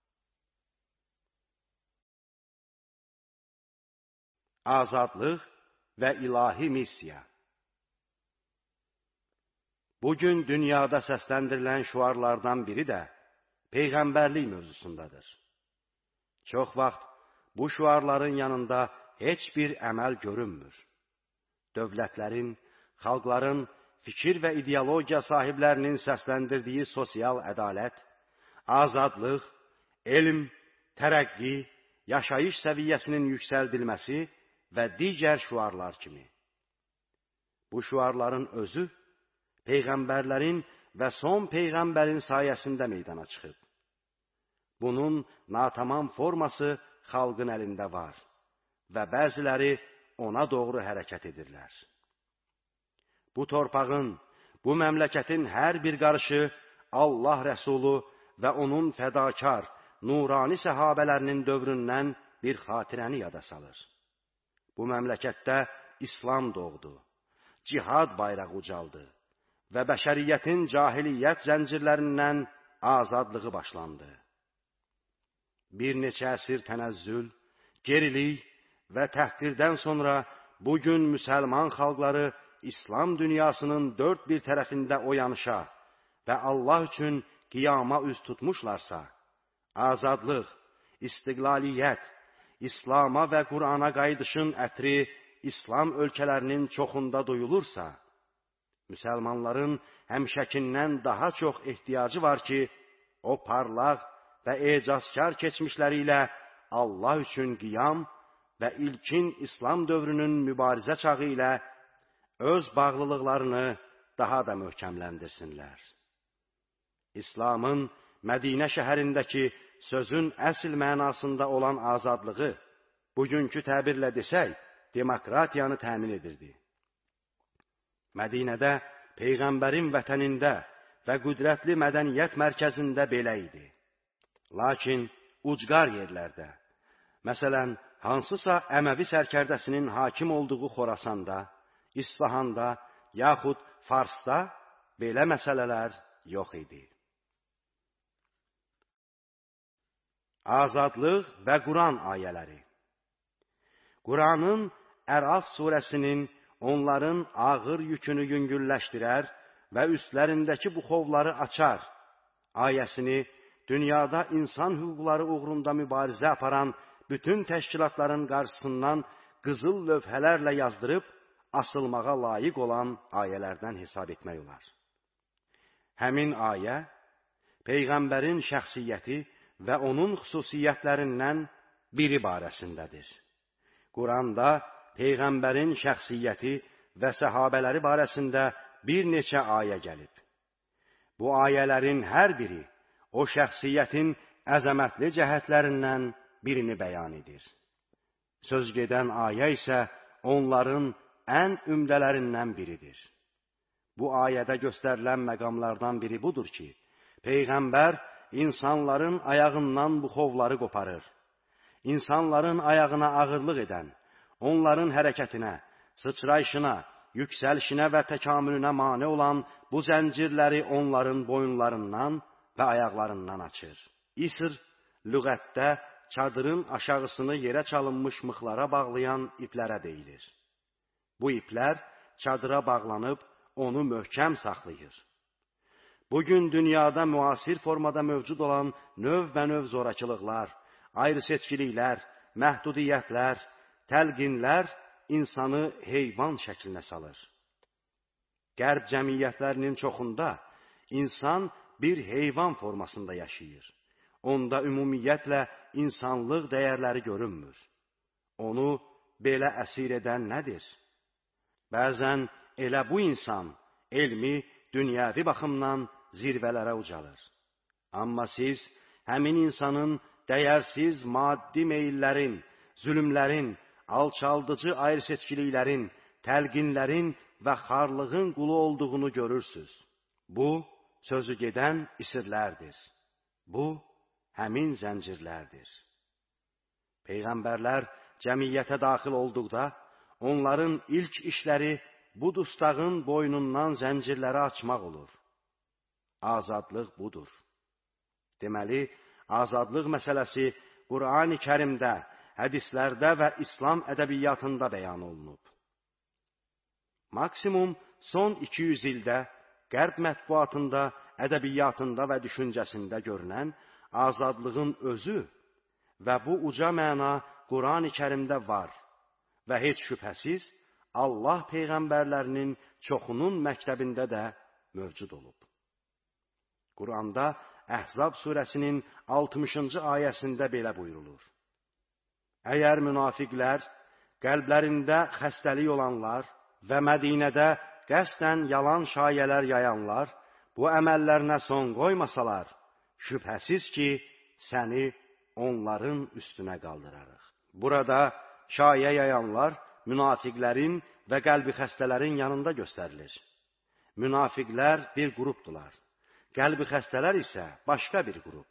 Azadlıq və ilahi missiya. Bugün dünyada səsləndirilən şüarlardan biri də peyğəmbərlik mövzusundadır. Çox vaxt bu şüarların yanında heç bir əməl görünmür. Dövlətlərin, xalqların, fikir və ideologiya sahiblərinin səsləndirdiyi sosial ədalət, azadlıq, elm, tərəqqi, yaşayış səviyyəsinin yüksəldilməsi və digər şüarlar kimi. Bu şüarların özü peyğəmbərlərin və son peyğəmbərin sayəsində meydana çıxıb. Bunun natamam forması xalqın əlində var və bəziləri ona doğru hərəkət edirlər. Bu torpağın, bu məmləkətin hər bir qarışı Allah Rəsulu və onun fədakar, nurani səhabələrinin dövründən bir xatirəni yada salır. Bu məmləkətdə İslam doğdu, cihad bayrağı ucaldı və bəşəriyyətin cahiliyyət zəncirlərindən azadlığı başlandı. Bir neçə əsr tənəzzül, gerilik və təhqirdən sonra bugün müsəlman xalqları İslam dünyasının dörd bir tərəfində oyanışa və Allah üçün qiyama üz tutmuşlarsa, azadlıq, istiqlaliyyət, İslama və Qur'ana qayıdışın ətri İslam ölkələrinin çoxunda duyulursa, müsəlmanların həmişəkindən daha çox ehtiyacı var ki, o parlaq və ecazkar keçmişləri ilə Allah üçün qiyam və ilkin İslam dövrünün mübarizə çağı ilə öz bağlılıqlarını daha da möhkəmləndirsinlər. İslamın Mədinə şəhərindəki sözün əsl mənasında olan azadlığı, bugünkü təbirlə desək, demokratiyanı təmin edirdi. Mədinədə, Peyğəmbərin vətənində və qüdrətli mədəniyyət mərkəzində belə idi. Lakin ucqar yerlərdə, məsələn, hansısa Əməvi sərkərdəsinin hakim olduğu Xorasanda, İsfahanda, yaxud Farsda belə məsələlər yox idi. Azadlıq və Quran ayələri. Quranın Əraf surəsinin onların ağır yükünü yüngülləşdirər və üstlərindəki buxovları açar ayəsini dünyada insan hüquqları uğrunda mübarizə aparan bütün təşkilatların qarşısından qızıl lövhələrlə yazdırıb asılmağa layiq olan ayələrdən hesab etmək olar. Həmin ayə Peyğəmbərin şəxsiyyəti və onun xüsusiyyətlərindən biri barəsindədir. Quranda Peyğəmbərin şəxsiyyəti və səhabələri barəsində bir neçə ayə gəlib. Bu ayələrin hər biri o şəxsiyyətin əzəmətli cəhətlərindən birini bəyan edir. Söz gedən ayə isə onların ən ümdələrindən biridir. Bu ayədə göstərilən məqamlardan biri budur ki, Peyğəmbər insanların ayağından buxovları qoparır. İnsanların ayağına ağırlıq edən, onların hərəkətinə, sıçrayışına, yüksəlişinə və təkamülünə mane olan bu zəncirləri onların boyunlarından və ayaqlarından açır. İsr, lüğətdə çadırın aşağısını yerə çalınmış mıxlara bağlayan iplərə deyilir. Bu iplər çadıra bağlanıb onu möhkəm saxlayır. Bugün dünyada müasir formada mövcud olan növbənöv zorakılıqlar, ayrı-seçkiliklər, məhdudiyyətlər, təlqinlər insanı heyvan şəklinə salır. Qərb cəmiyyətlərinin çoxunda insan bir heyvan formasında yaşayır. Onda ümumiyyətlə insanlıq dəyərləri görünmür. Onu belə əsir edən nədir? Bəzən elə bu insan elmi, dünyəvi baxımdan zirvələrə ucalır. Amma siz həmin insanın dəyərsiz maddi meyillərin, zülümlərin, alçaldıcı ayrıseçkiliklərin, təlqinlərin və xarlığın qulu olduğunu görürsüz. Bu, sözü gedən isirlərdir. Bu, həmin zəncirlərdir. Peyğəmbərlər cəmiyyətə daxil olduqda, onların ilk işləri bu dustağın boynundan zəncirləri açmaq olur. Azadlıq budur. Deməli, azadlıq məsələsi Qur'an-ı Kərimdə, hədislərdə və İslam ədəbiyyatında bəyan olunub. Maksimum son 200 ildə Qərb mətbuatında, ədəbiyyatında və düşüncəsində görünən azadlığın özü və bu uca məna Qur'an-ı Kərimdə var və heç şübhəsiz Allah peyğəmbərlərinin çoxunun məktəbində də mövcud olub. Qur'anda Əhzab surəsinin 60-cı ayəsində belə buyurulur. Əgər münafiqlər, qəlblərində xəstəlik olanlar və Mədinədə qəsdən yalan şayələr yayanlar bu əməllərinə son qoymasalar, şübhəsiz ki, səni onların üstünə qaldırarıq. Burada şayə yayanlar münafiqlərin və qəlbi xəstələrin yanında göstərilir. Münafiqlər bir qrupdular. Qəlbi xəstələr isə başqa bir qrup.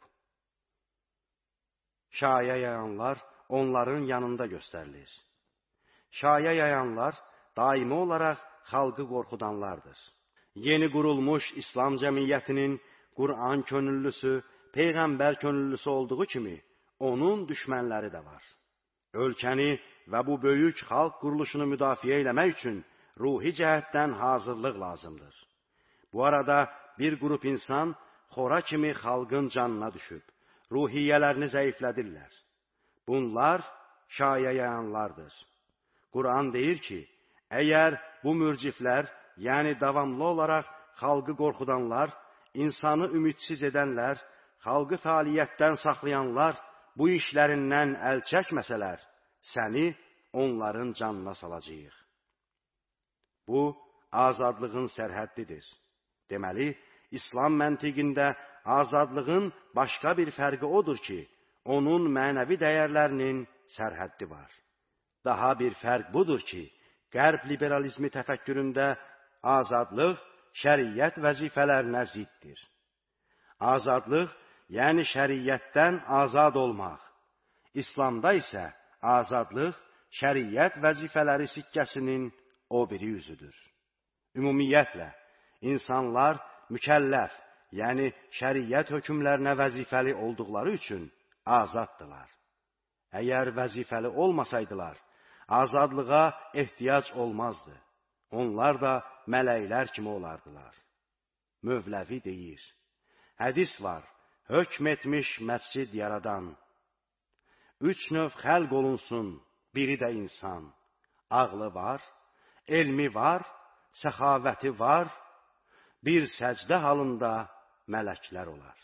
Şayə yayanlar onların yanında göstərilir. Şayə yayanlar daimi olaraq xalqı qorxudanlardır. Yeni qurulmuş İslam cəmiyyətinin Qur'an könüllüsü, Peyğəmbər könüllüsü olduğu kimi, onun düşmənləri də var. Ölkəni və bu böyük xalq quruluşunu müdafiə eləmək üçün ruhi cəhətdən hazırlıq lazımdır. Bu arada bir qrup insan xora kimi xalqın canına düşüb, ruhiyyələrini zəiflədirlər. Bunlar şayə yayanlardır. Qur'an deyir ki, əgər bu mürciflər, yəni davamlı olaraq xalqı qorxudanlar, insanı ümidsiz edənlər, xalqı fəaliyyətdən saxlayanlar bu işlərindən əl çəkməsələr, səni onların canına salacağıq. Bu, azadlığın sərhəddidir. Deməli, İslam məntiqində azadlığın başqa bir fərqi odur ki, onun mənəvi dəyərlərinin sərhəddi var. Daha bir fərq budur ki, Qərb liberalizmi təfəkküründə azadlıq şəriət vəzifələrinə ziddir. Azadlıq, yəni şəriətdən azad olmaq. İslamda isə azadlıq şəriət vəzifələri sikkəsinin o biri yüzüdür. Ümumiyyətlə, insanlar mükəlləf, yəni şəriət hökmlərinə vəzifəli olduqları üçün azaddılar. Əgər vəzifəli olmasaydılar, azadlığa ehtiyac olmazdı. Onlar da mələklər kimi olardılar. Mövləvi deyir, hədis var, hökm etmiş məscid yaradan. 3 növ xəlq olunsun, biri də insan. Ağlı var, elmi var, səxavəti var, bir səcdə halında mələklər olar.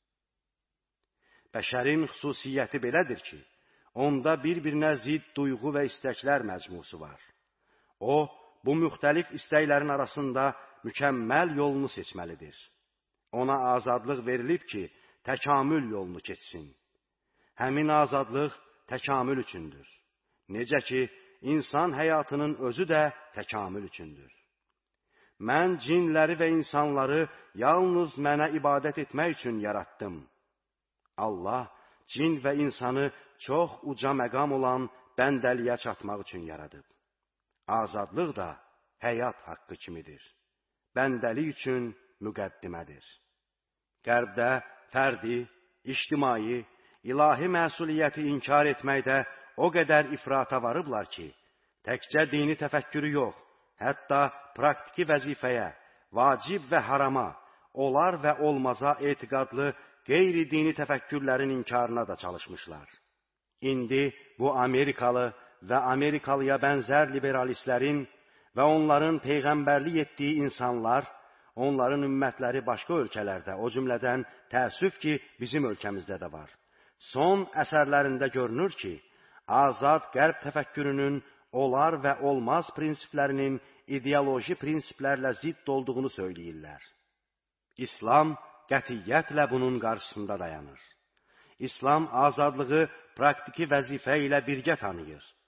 Bəşərin xüsusiyyəti belədir ki, onda bir-birinə zid duyğu və istəklər məcmusu var. O, bu müxtəlif istəklərin arasında mükəmməl yolunu seçməlidir. Ona azadlıq verilib ki, təkamül yolunu keçsin. Həmin azadlıq təkamül üçündür. Necə ki, insan həyatının özü də təkamül üçündür. Mən cinləri və insanları yalnız mənə ibadət etmək üçün yaratdım. Allah, cin və insanı çox uca məqam olan bəndəliyə çatmaq üçün yaradıb. Azadlıq da həyat haqqı kimidir. Bəndəlik üçün müqəddimədir. Qərbdə fərdi, ictimai, ilahi məsuliyyəti inkar etməkdə o qədər ifrata varıblar ki, təkcə dini təfəkkürü yox, hətta praktiki vəzifəyə, vacib və harama, olar və olmaza etiqadlı qeyri-dini təfəkkürlərin inkarına da çalışmışlar. İndi bu Amerikalı və Amerikalıya bənzər liberalistlərin və onların peyğəmbərlik etdiyi insanlar, onların ümmətləri başqa ölkələrdə, o cümlədən təəssüf ki, bizim ölkəmizdə də var. Son əsərlərində görünür ki, azad qərb təfəkkürünün olar və olmaz prinsiplərinin ideoloji prinsiplərlə zidd olduğunu söyləyirlər. İslam qətiyyətlə bunun qarşısında dayanır. İslam azadlığı praktiki vəzifə ilə birgə tanıyır.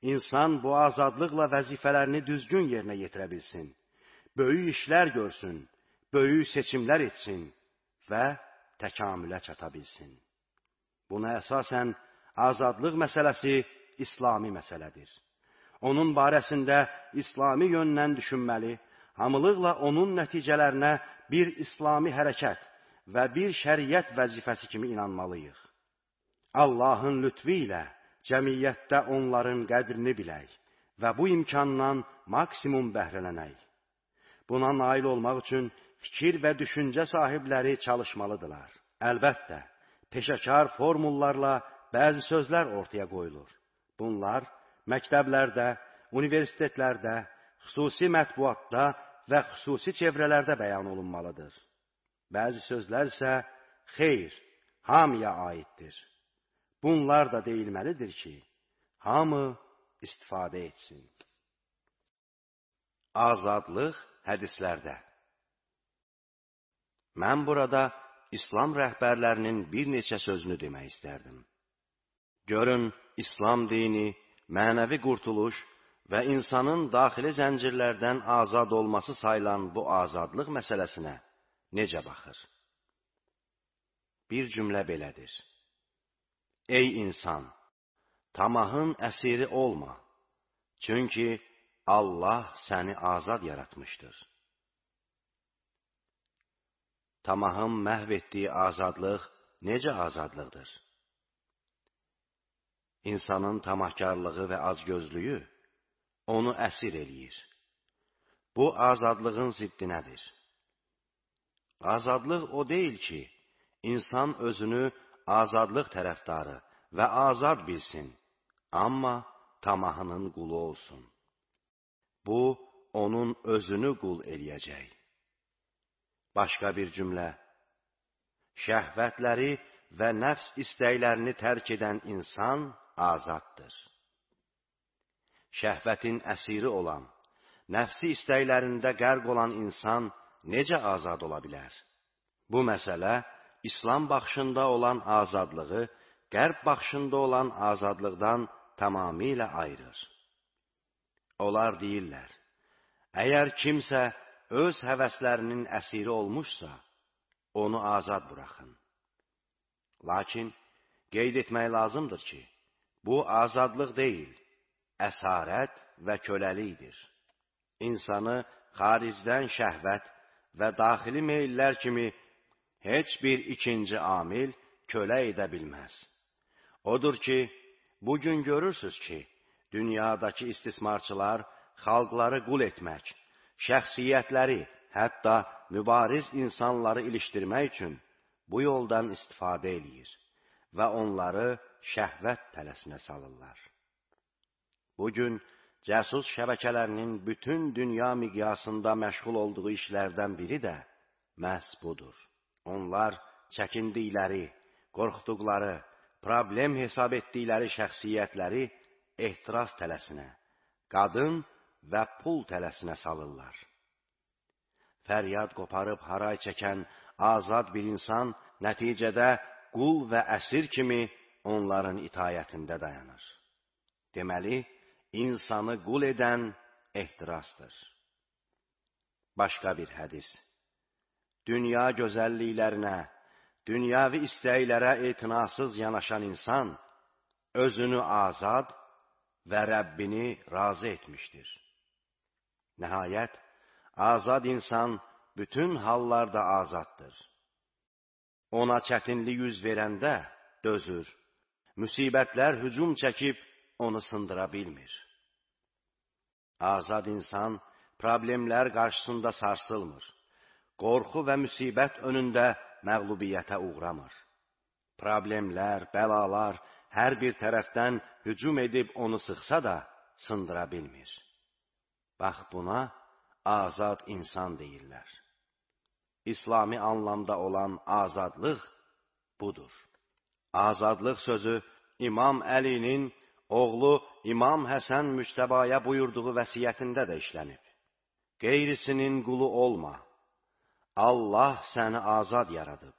İnsan bu azadlıqla vəzifələrini düzgün yerinə yetirə bilsin, böyük işlər görsün, böyük seçimlər etsin və təkamülə çata bilsin. Buna əsasən azadlıq məsələsi İslami məsələdir. Onun barəsində İslami yöndən düşünməli, hamılıqla onun nəticələrinə bir İslami hərəkət və bir şəriət vəzifəsi kimi inanmalıyıq. Allahın lütfü ilə cəmiyyətdə onların qədrini bilək və bu imkandan maksimum bəhrələnək. Buna nail olmaq üçün fikir və düşüncə sahibləri çalışmalıdırlar. Əlbəttə, peşəkar formullarla bəzi sözlər ortaya qoyulur. Bunlar məktəblərdə, universitetlərdə, xüsusi mətbuatda və xüsusi çevrələrdə bəyan olunmalıdır. Bəzi sözlər isə xeyr, hamıya aiddir. Bunlar da deyilməlidir ki, hamı istifadə etsin. Azadlıq hədislərdə. Mən burada İslam rəhbərlərinin bir neçə sözünü demək istərdim. Görün, İslam dini, mənəvi qurtuluş və insanın daxili zəncirlərdən azad olması sayılan bu azadlıq məsələsinə necə baxır? Bir cümlə belədir. Ey insan, tamahın əsiri olma, çünki Allah səni azad yaratmışdır. Tamahın məhv etdiyi azadlıq necə azadlıqdır? İnsanın tamahkarlığı və acgözlüyü onu əsir eləyir. Bu azadlığın ziddinədir. Azadlıq o deyil ki, insan özünü azadlıq tərəfdarı və azad bilsin, amma tamahının qulu olsun. Bu, onun özünü qul eləyəcək. Başqa bir cümlə, şəhvətləri və nəfs istəklərini tərk edən insan azaddır. Şəhvətin əsiri olan, nəfsi istəklərində qərq olan insan necə azad ola bilər? Bu məsələ, İslam baxışında olan azadlığı, qərb baxışında olan azadlıqdan tamamilə ayırır. Onlar deyirlər, əgər kimsə öz həvəslərinin əsiri olmuşsa, onu azad buraxın. Lakin qeyd etmək lazımdır ki, bu azadlıq deyil, əsarət və köləlikdir. İnsanı xaricdən şəhvət və daxili meyillər kimi heç bir ikinci amil kölə edə bilməz. Odur ki, bugün görürsüz ki, dünyadakı istismarçılar xalqları qul etmək, şəxsiyyətləri, hətta mübariz insanları ilişdirmək üçün bu yoldan istifadə eləyir və onları şəhvət tələsinə salırlar. Bugün cəsus şəbəkələrinin bütün dünya miqyasında məşğul olduğu işlərdən biri də məhz budur. Onlar çəkindikləri, qorxduqları, problem hesab etdikləri şəxsiyyətləri ehtiras tələsinə, qadın və pul tələsinə salırlar. Fəryad qoparıb haray çəkən azad bir insan nəticədə qul və əsir kimi onların itayətində dayanır. Deməli, insanı qul edən ehtirasdır. Başqa bir hədis. Dünya gözəlliklərinə, dünyavi istəklərə etinasız yanaşan insan özünü azad və Rəbbini razı etmişdir. Nəhayət, azad insan bütün hallarda azaddır. Ona çətinlik yüz verəndə dözür, müsibətlər hücum çəkib onu sındıra bilmir. Azad insan problemlər qarşısında sarsılmır, qorxu və müsibət önündə məğlubiyyətə uğramır. Problemlər, bəlalar hər bir tərəfdən hücum edib onu sıxsa da sındıra bilmir. Bax buna azad insan deyirlər. İslami anlamda olan azadlıq budur. Azadlıq sözü İmam Əlinin oğlu İmam Həsən Müctəbaya buyurduğu vəsiyyətində də işlənib. Qeyrisinin qulu olma. Allah səni azad yaradıb.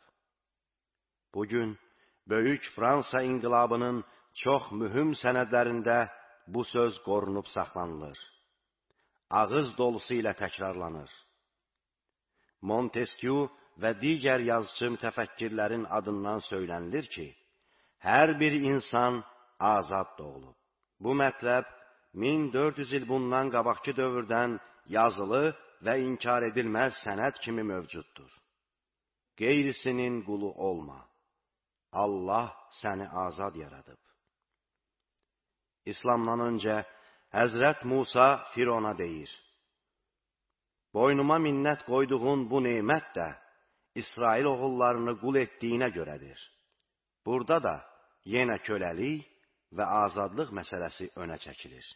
Bugün böyük Fransa inqilabının çox mühüm sənədlərində bu söz qorunub saxlanılır. Ağız dolusu ilə təkrarlanır. Montesquieu və digər yazıcı mütəfəkkirlərin adından söylənilir ki, hər bir insan azad doğulub. Bu mətləb 1400 il bundan qabaqki dövrdən yazılı və inkar edilməz sənəd kimi mövcuddur. Qeyrisinin qulu olma. Allah səni azad yaradıb. İslamdan öncə Həzrət Musa Firona deyir: boynuma minnət qoyduğun bu nemət də İsrail oğullarını qul etdiyinə görədir. Burada da yenə köləlik və azadlıq məsələsi önə çəkilir.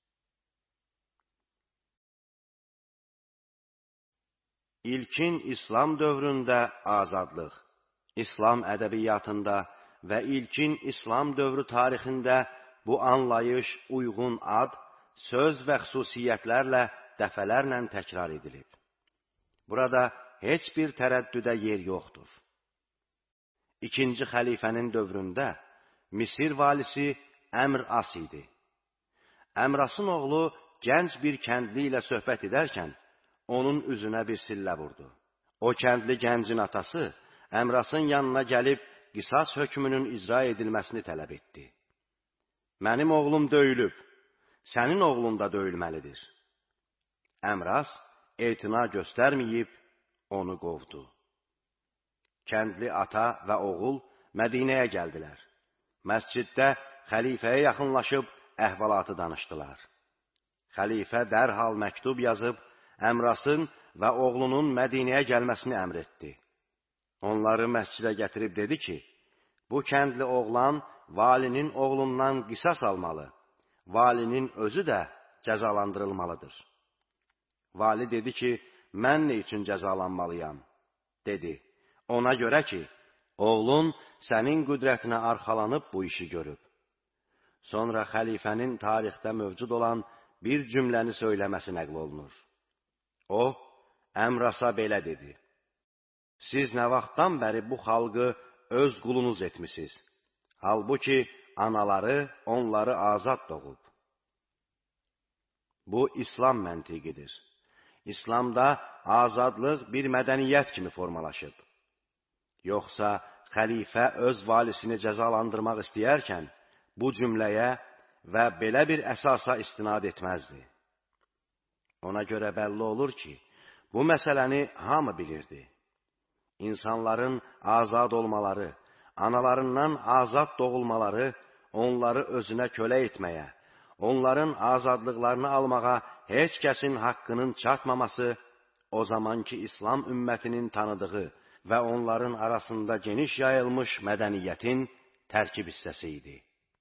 İlkin İslam dövründə azadlıq, İslam ədəbiyyatında və ilkin İslam dövrü tarixində bu anlayış uyğun ad, söz və xüsusiyyətlərlə dəfələrlə təkrar edilib. Burada heç bir tərəddüdə yer yoxdur. İkinci xəlifənin dövründə Misir valisi Əmr As idi. Əmrasın oğlu gənc bir kəndli ilə söhbət edərkən onun üzünə bir sillə vurdu. O kəndli gəncin atası Əmrasın yanına gəlib qisas hökmünün icra edilməsini tələb etdi. Mənim oğlum döyülüb, sənin oğlun da döyülməlidir. Əmras etina göstərməyib onu qovdu. Kəndli ata və oğul Mədinəyə gəldilər. Məsciddə xəlifəyə yaxınlaşıb əhvalatı danışdılar. Xəlifə dərhal məktub yazıb Əmrasın və oğlunun Mədinəyə gəlməsini əmr etdi. Onları məscidə gətirib dedi ki, bu kəndli oğlan valinin oğlundan qisas almalı, valinin özü də cəzalandırılmalıdır. Vali dedi ki, mən nə üçün cəzalanmalıyam? Dedi, ona görə ki, oğlun sənin qüdrətinə arxalanıb bu işi görüb. Sonra xəlifənin tarixdə mövcud olan bir cümləni söyləməsi nəql olunur. O, Əmrasa belə dedi: siz nə vaxtdan bəri bu xalqı öz qulunuz etmisiniz? Halbuki anaları onları azad doğub. Bu İslam məntiqidir. İslamda azadlıq bir mədəniyyət kimi formalaşıb. Yoxsa xəlifə öz valisini cəzalandırmaq istəyərkən bu cümləyə və belə bir əsasa istinad etməzdi. Ona görə bəlli olur ki, bu məsələni hamı bilirdi. İnsanların azad olmaları, analarından azad doğulmaları, onları özünə kölə etməyə, onların azadlıqlarını almağa heç kəsin haqqının çatmaması, o zamanki İslam ümmətinin tanıdığı və onların arasında geniş yayılmış mədəniyyətin tərkib hissəsi idi.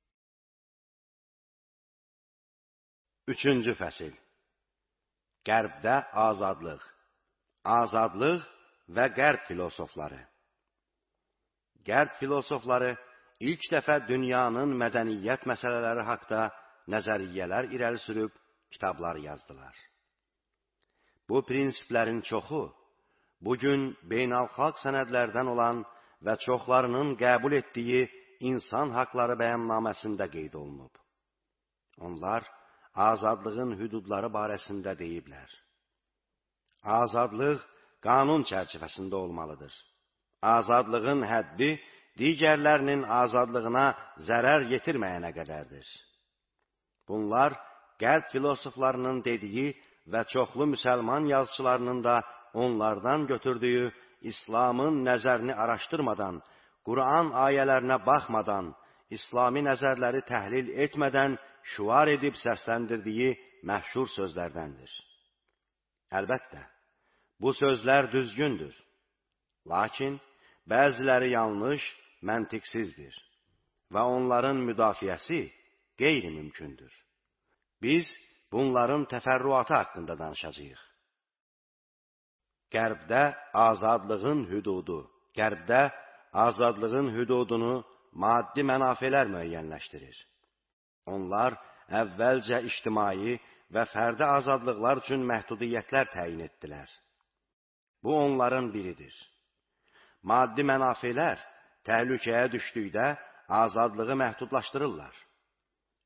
3-cü fəsil. Qərbdə azadlıq. Azadlıq və qərb filosofları. Qərb filosofları ilk dəfə dünyanın mədəniyyət məsələləri haqda nəzəriyyələr irəli sürüb kitablar yazdılar. Bu prinsiplərin çoxu bugün beynəlxalq sənədlərdən olan və çoxlarının qəbul etdiyi insan haqları bəyannaməsində qeyd olunub. Onlar azadlığın hüdudları barəsində deyiblər: azadlıq qanun çərçivəsində olmalıdır. Azadlığın həddi digərlərinin azadlığına zərər yetirməyənə qədərdir. Bunlar qərb filosoflarının dediyi və çoxlu müsəlman yazıçılarının da onlardan götürdüyü İslamın nəzərini araşdırmadan, Quran ayələrinə baxmadan, İslami nəzərləri təhlil etmədən şüar edib səsləndirdiyi məşhur sözlərdəndir. Əlbəttə, bu sözlər düzgündür. Lakin bəziləri yanlış, məntiqsizdir və onların müdafiəsi qeyri-mümkündür. Biz bunların təfərrüatı haqqında danışacağıq. Qərbdə azadlığın hüdudu. Qərbdə azadlığın hüdudunu maddi mənafelər müəyyənləşdirir. Onlar əvvəlcə ictimai və fərdi azadlıqlar üçün məhdudiyyətlər təyin etdilər. Bu onların biridir. Maddi mənafelər təhlükəyə düşdükdə azadlığı məhdudlaşdırırlar.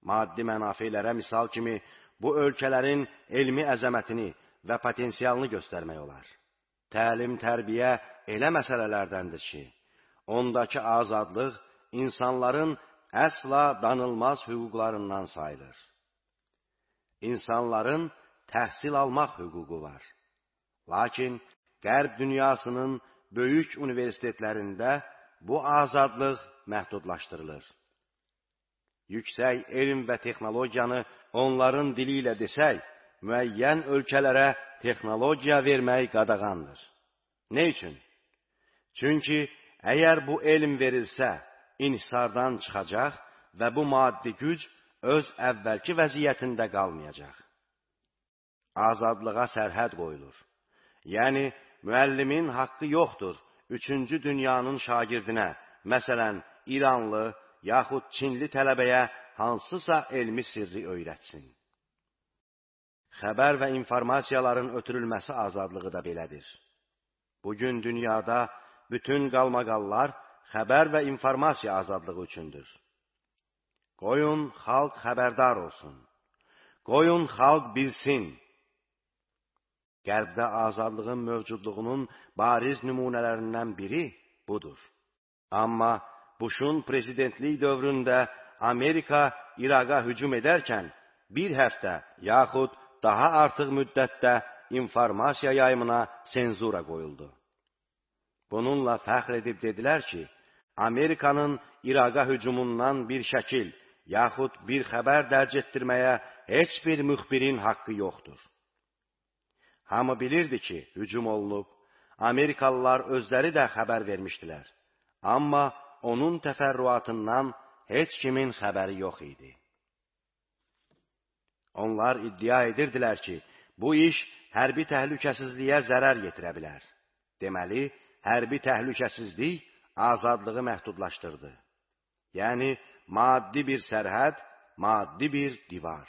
Maddi mənafelərə misal kimi bu ölkələrin elmi əzəmətini və potensialını göstərmək olar. Təlim, tərbiyə elə məsələlərdəndir ki, ondakı azadlıq insanların əsla danılmaz hüquqlarından sayılır. İnsanların təhsil almaq hüququ var. Lakin Qərb dünyasının böyük universitetlərində bu azadlıq məhdudlaşdırılır. Yüksək elm və texnologiyanı onların dili ilə desək, müəyyən ölkələrə texnologiya vermək qadağandır. Ne üçün? Çünki əgər bu elm verilsə, inhisardan çıxacaq və bu maddi güc öz əvvəlki vəziyyətində qalmayacaq. Azadlığa sərhəd qoyulur. Yəni, müəllimin haqqı yoxdur, 3-cü dünyanın şagirdinə, məsələn, İranlı yaxud Çinli tələbəyə hansısa elmi sirri öyrətsin. Xəbər və informasiyaların ötürülməsi azadlığı da belədir. Bugün dünyada bütün qalmaqallar xəbər və informasiya azadlığı üçündür. Qoyun, xalq xəbərdar olsun. Qoyun, xalq bilsin. Qərbdə azadlığın mövcudluğunun bariz nümunələrindən biri budur. Amma Bush'un prezidentlik dövründə Amerika İraqa hücum edərkən bir həftə yaxud daha artıq müddətdə informasiya yayımına senzura qoyuldu. Bununla fəxr edib dedilər ki, Amerikanın İraqa hücumundan bir şəkil yaxud bir xəbər dərc etdirməyə heç bir müxbirin haqqı yoxdur. Hamı bilirdi ki, hücum olunub, Amerikalılar özləri də xəbər vermişdilər. Amma onun təfərrüatından heç kimin xəbəri yox idi. Onlar iddia edirdilər ki, bu iş hərbi təhlükəsizliyə zərər yetirə bilər. Deməli, hərbi təhlükəsizlik azadlığı məhdudlaşdırdı. Yəni, maddi bir sərhəd, maddi bir divar.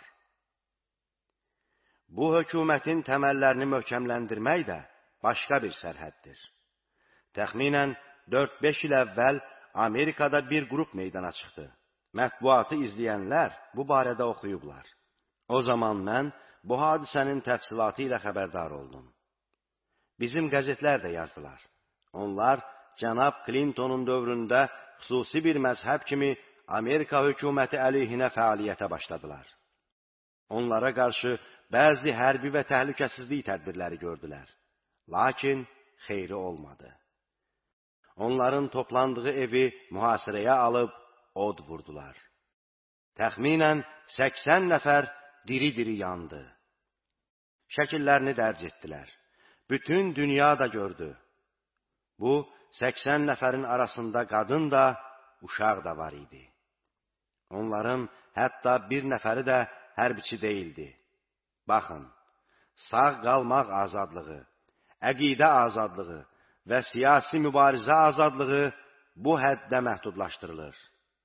Bu hökumətin təməllərini möhkəmləndirmək də başqa bir sərhəddir. Təxminən 4-5 il əvvəl Amerikada bir qrup meydana çıxdı. Mətbuatı izləyənlər bu barədə oxuyublar. O zaman mən bu hadisənin təfsilatı ilə xəbərdar oldum. Bizim qəzetlər də yazdılar. Onlar cənab Clintonun dövründə xüsusi bir məzhəb kimi Amerika hökuməti əleyhinə fəaliyyətə başladılar. Onlara qarşı bəzi hərbi və təhlükəsizlik tədbirləri gördülər. Lakin xeyri olmadı. Onların toplandığı evi mühasirəyə alıb od vurdular. Təxminən 80 nəfər diri-diri yandı. Şəkillərini dərc etdilər. Bütün dünya da gördü. Bu 80 nəfərin arasında qadın da, uşaq da var idi. Onların hətta bir nəfəri də hərbiçi deyildi. Baxın, sağ qalmaq azadlığı, əqidə azadlığı və siyasi mübarizə azadlığı bu həddə məhdudlaşdırılır.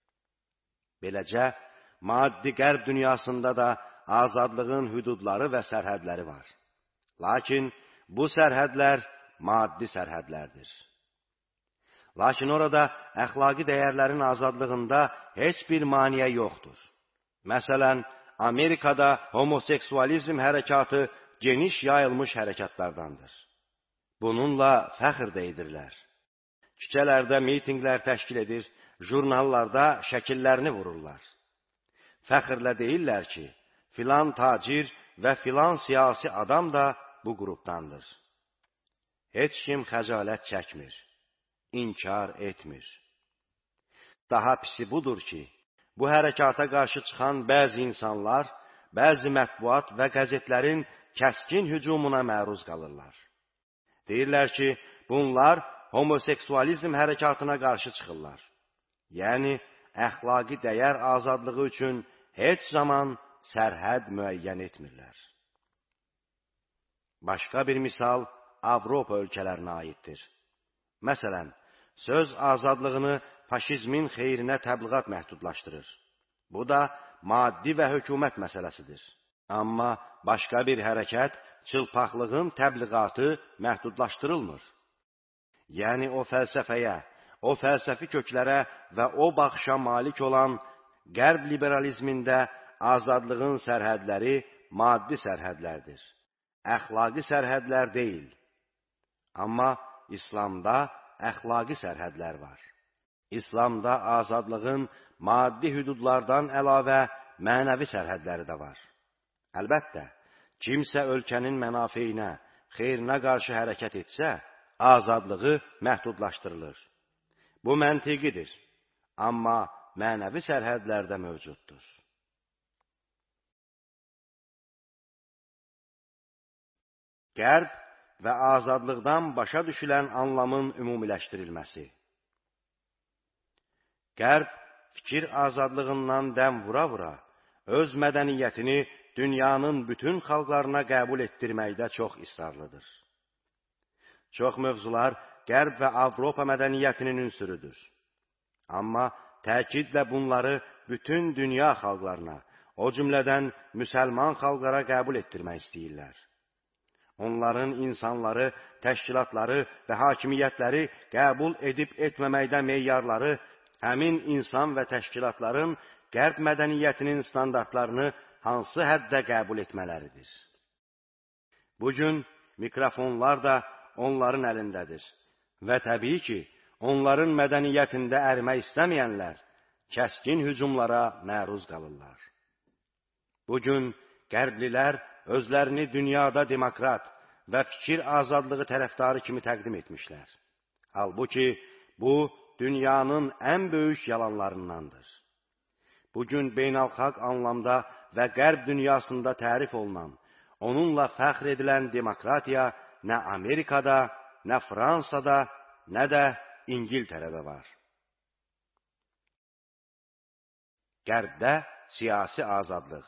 Beləcə, maddi qərb dünyasında da azadlığın hüdudları və sərhədləri var. Lakin bu sərhədlər maddi sərhədlərdir. Lakin orada əxlaqi dəyərlərin azadlığında heç bir maniyə yoxdur. Məsələn, Amerikada homoseksualizm hərəkatı geniş yayılmış hərəkatlardandır. Bununla fəxr də edirlər. Küçələrdə mitinglər təşkil edir, jurnallarda şəkillərini vururlar. Fəxrlə deyirlər ki, filan tacir və filan siyasi adam da bu qrupdandır. Heç kim xəcalət çəkmir, inkar etmir. Daha pisi budur ki, bu hərəkata qarşı çıxan bəzi insanlar, bəzi mətbuat və qəzetlərin kəskin hücumuna məruz qalırlar. Deyirlər ki, bunlar homoseksualizm hərəkatına qarşı çıxırlar. Yəni, əxlaqi dəyər azadlığı üçün heç zaman sərhəd müəyyən etmirlər. Başqa bir misal Avropa ölkələrinə aiddir. Məsələn, söz azadlığını faşizmin xeyrinə təbliğat məhdudlaşdırır. Bu da maddi və hökumət məsələsidir. Amma başqa bir hərəkət çılpaqlığın təbliğatı məhdudlaşdırılmır. Yəni o fəlsəfəyə, o fəlsəfi köklərə və o baxışa malik olan Qərb liberalizmində azadlığın sərhədləri maddi sərhədlərdir, əxlaqi sərhədlər deyil. Amma İslamda əxlaqi sərhədlər var. İslamda azadlığın maddi hüdudlardan əlavə mənəvi sərhədləri də var. Əlbəttə, kimsə ölkənin mənafeyinə, xeyrinə qarşı hərəkət etsə, azadlığı məhdudlaşdırılır. Bu məntiqidir, amma mənəvi sərhədlərdə mövcuddur. Qərb və azadlıqdan başa düşülən anlamın ümumiləşdirilməsi. Qərb fikir azadlığından dəm vura-vura öz mədəniyyətini dünyanın bütün xalqlarına qəbul etdirməkdə çox israrlıdır. Çox mövzular Qərb və Avropa mədəniyyətinin ünsürüdür. Amma təkidlə bunları bütün dünya xalqlarına, o cümlədən müsəlman xalqlara qəbul etdirmək istəyirlər. Onların insanları, təşkilatları və hakimiyyətləri qəbul edib etməməkdə meyarları həmin insan və təşkilatların Qərb mədəniyyətinin standartlarını hansı həddə qəbul etmələridir. Bugün mikrofonlar da onların əlindədir və təbii ki, onların mədəniyyətində ərmək istəməyənlər kəskin hücumlara məruz qalırlar. Bugün Qərblilər özlərini dünyada demokrat və fikir azadlığı tərəfdarı kimi təqdim etmişlər. Halbuki, bu dünyanın ən böyük yalanlarındandır. Bugün beynəlxalq anlamda və Qərb dünyasında tərif olunan, onunla fəxr edilən demokratiya nə Amerikada, nə Fransada, nə də İngiltərədə var. Qərbdə siyasi azadlıq.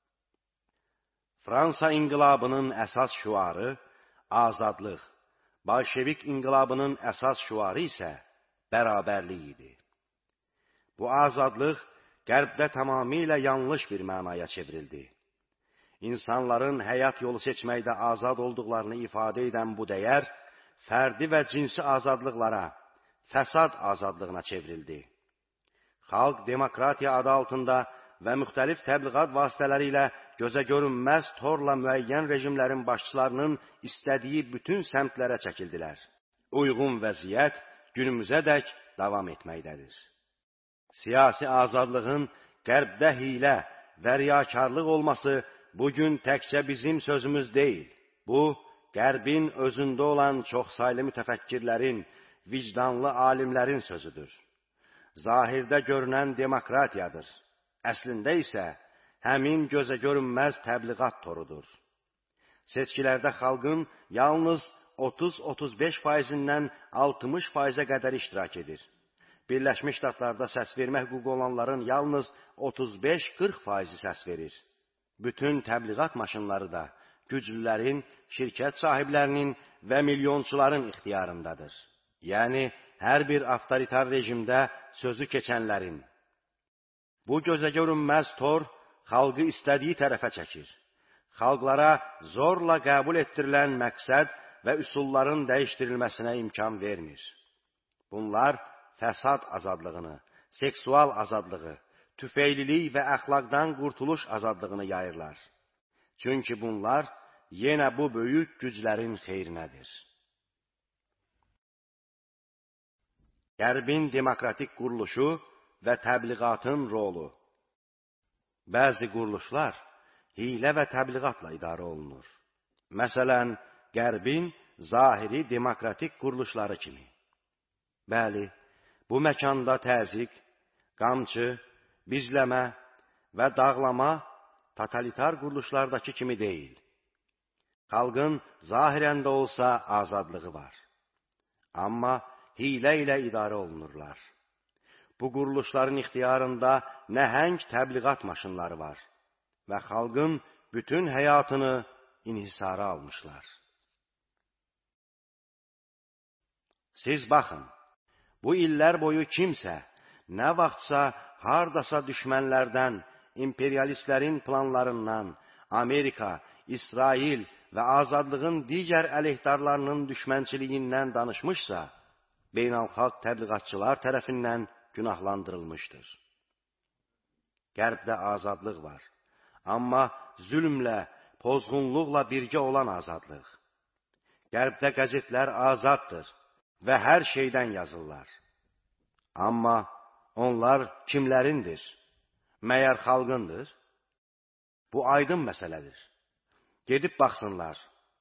Fransa inqilabının əsas şüarı azadlıq, Bolşevik inqilabının əsas şüarı isə bərabərlik idi. Bu azadlıq Qərbdə tamamilə yanlış bir mənaya çevrildi. İnsanların həyat yolu seçməkdə azad olduqlarını ifadə edən bu dəyər, fərdi və cinsi azadlıqlara, fəsad azadlığına çevrildi. Xalq demokratiya adı altında və müxtəlif təbliğat vasitələri ilə gözə görünməz torla müəyyən rejimlərin başçılarının istədiyi bütün səmtlərə çəkildilər. Uyğun vəziyyət günümüzədək davam etməkdədir. Siyasi azadlığın Qərbdə hilə və riyakarlıq olması bugün təkcə bizim sözümüz deyil. Bu, Qərbin özündə olan çoxsaylı mütəfəkkirlərin, vicdanlı alimlərin sözüdür. Zahirdə görünən demokratiyadır. Əslində isə həmin gözə görünməz təbliğat torudur. Seçkilərdə xalqın yalnız 30-35%-dən 60%-ə qədər iştirak edir. Birləşmiş Ştatlarda səs vermə hüququ olanların yalnız 35-40%-i səs verir. Bütün təbliğat maşınları da güclülərin, şirkət sahiblərinin və milyonçuların ixtiyarındadır. Yəni, hər bir avtoritar rejimdə sözü keçənlərin. Bu gözə görünməz tor xalqı istədiyi tərəfə çəkir. Xalqlara zorla qəbul etdirilən məqsəd və üsulların dəyişdirilməsinə imkan vermir. Bunlar fəsad azadlığını, seksual azadlığı, tüfeylilik və əxlaqdan qurtuluş azadlığını yayırlar. Çünki bunlar yenə bu böyük güclərin xeyrinədir. Qərbin demokratik quruluşu və təbliğatın rolu. Bəzi quruluşlar hilə və təbliğatla idarə olunur. Məsələn, Qərbin zahiri demokratik quruluşları kimi. Bəli, bu məkanda təzyiq, qamçı, bizləmə və dağlama totalitar quruluşlardakı kimi deyil. Xalqın zahirən də olsa azadlığı var. Amma hilə ilə idarə olunurlar. Bu quruluşların ixtiyarında nəhəng təbliğat maşınları var və xalqın bütün həyatını inhisara almışlar. Siz baxın, bu illər boyu kimsə, nə vaxtsa hardasa düşmənlərdən, imperialistlərin planlarından, Amerika, İsrail və azadlığın digər əleyhdarlarının düşmənçiliyindən danışmışsa, beynəlxalq təbliğatçılar tərəfindən günahlandırılmışdır. Qərbdə azadlıq var. Amma zülmlə, pozğunluqla birgə olan azadlıq. Qərbdə qəzetlər azaddır və hər şeydən yazırlar. Amma onlar kimlərindir? Məyər xalqındır? Bu aydın məsələdir. Gedib baxsınlar.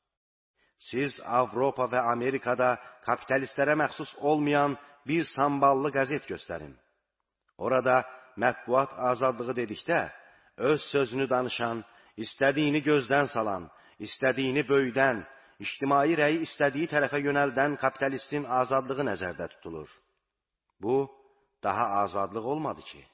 Siz Avropa və Amerikada kapitalistlərə məxsus olmayan bir samballı qəzet göstərin. Orada mətbuat azadlığı dedikdə, öz sözünü danışan, istədiyini gözdən salan, istədiyini böyüdən, ictimai rəyi istədiyi tərəfə yönəldən kapitalistin azadlığı nəzərdə tutulur. Bu, daha azadlıq olmadı ki.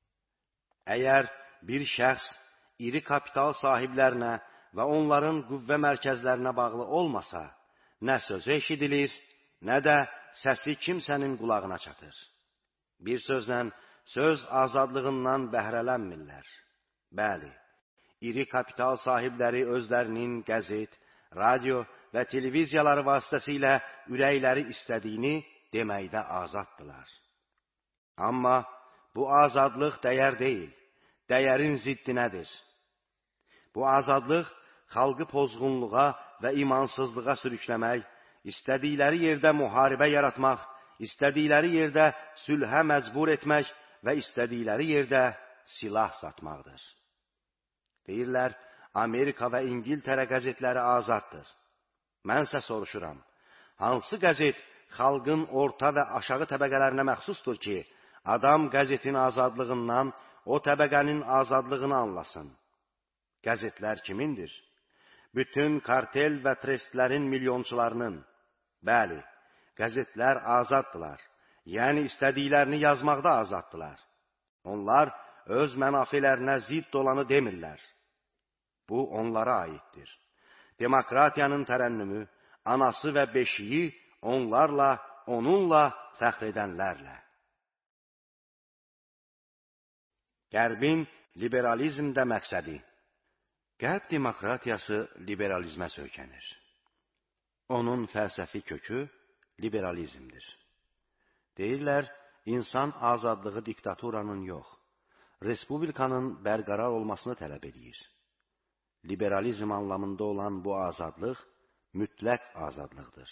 Əgər bir şəxs iri kapital sahiblərinə və onların qüvvə mərkəzlərinə bağlı olmasa, nə sözü eşidilir, nə də səsi kimsənin qulağına çatır. Bir sözlə, söz azadlığından bəhrələnmirlər. Bəli, iri kapital sahibləri özlərinin qəzet, radio və televiziyaları vasitəsilə ürəkləri istədiyini deməkdə azaddılar. Amma bu azadlıq dəyər deyil, dəyərin ziddinədir. Bu azadlıq xalqı pozğunluğa və imansızlığa sürükləmək, istədikləri yerdə müharibə yaratmaq, istədikləri yerdə sülhə məcbur etmək və istədikləri yerdə silah satmaqdır. Deyirlər, Amerika və İngiltərə qəzetləri azaddır. Mənsə soruşuram, hansı qəzet xalqın orta və aşağı təbəqələrinə məxsusdur ki, adam qəzetin azadlığından o təbəqənin azadlığını anlasın? Qəzetlər kimindir? Bütün kartel və trestlərin milyonçularının. Bəli, qəzetlər azaddılar. Yəni istədiklərini yazmaqda azaddılar. Onlar öz mənafilərinə zidd olanı demirlər. Bu onlara aiddir. Demokratiyanın tərənnümü, anası və beşiyi onunla fəxr edənlərlə. Qərbin liberalizmdə məqsədi. Qərb demokratiyası liberalizmə söykənir. Onun fəlsəfi kökü liberalizmdir. Deyirlər, insan azadlığı diktaturanın yox, respublikanın bərqərar olmasını tələb edir. Liberalizm anlamında olan bu azadlıq mütləq azadlıqdır.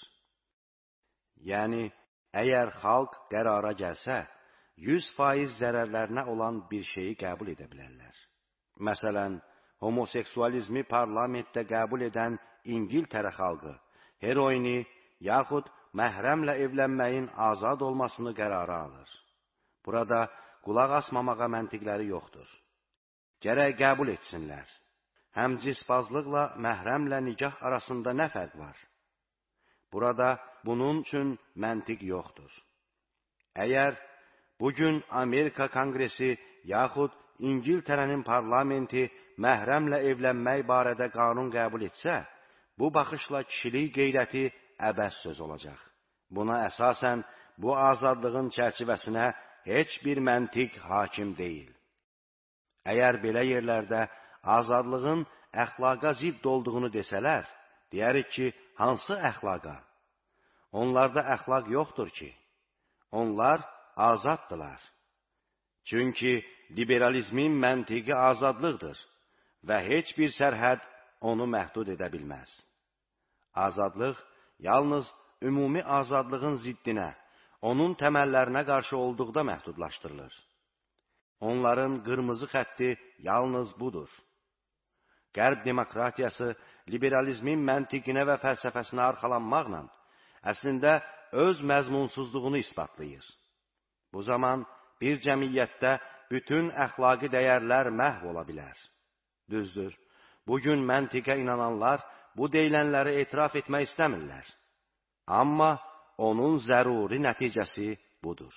Yəni, əgər xalq qərara gəlsə, 100% zərərlərinə olan bir şeyi qəbul edə bilərlər. Məsələn, homoseksualizmi parlamentdə qəbul edən İngiltərə xalqı, heroini yaxud məhrəmlə evlənməyin azad olmasını qərara alır. Burada qulaq asmamağa məntiqləri yoxdur. Gərək qəbul etsinlər. Həmcinsbazlıqla məhrəmlə nikah arasında nə fərq var? Burada bunun üçün məntiq yoxdur. Əgər bugün Amerika Kongresi yaxud İngiltərənin parlamenti məhrəmlə evlənmək barədə qanun qəbul etsə, bu baxışla kişilik qeyrəti əbəs söz olacaq. Buna əsasən bu azadlığın çərçivəsinə heç bir məntiq hakim deyil. Əgər belə yerlərdə azadlığın əxlaqa zidd olduğunu desələr, deyərik ki, hansı əxlaqa? Onlarda əxlaq yoxdur ki. Onlar azaddılar. Çünki liberalizmin məntiqi azadlıqdır və heç bir sərhəd onu məhdud edə bilməz. Azadlıq yalnız ümumi azadlığın ziddinə, onun təməllərinə qarşı olduqda məhdudlaşdırılır. Onların qırmızı xətti yalnız budur. Qərb demokratiyası liberalizmin məntiqinə və fəlsəfəsinə arxalanmaqla əslində öz məzmunsuzluğunu isbatlayır. Bu zaman bir cəmiyyətdə bütün əxlaqi dəyərlər məhv ola bilər. Düzdür, bugün məntiqə inananlar bu deyilənləri etiraf etmək istəmirlər. Amma onun zəruri nəticəsi budur.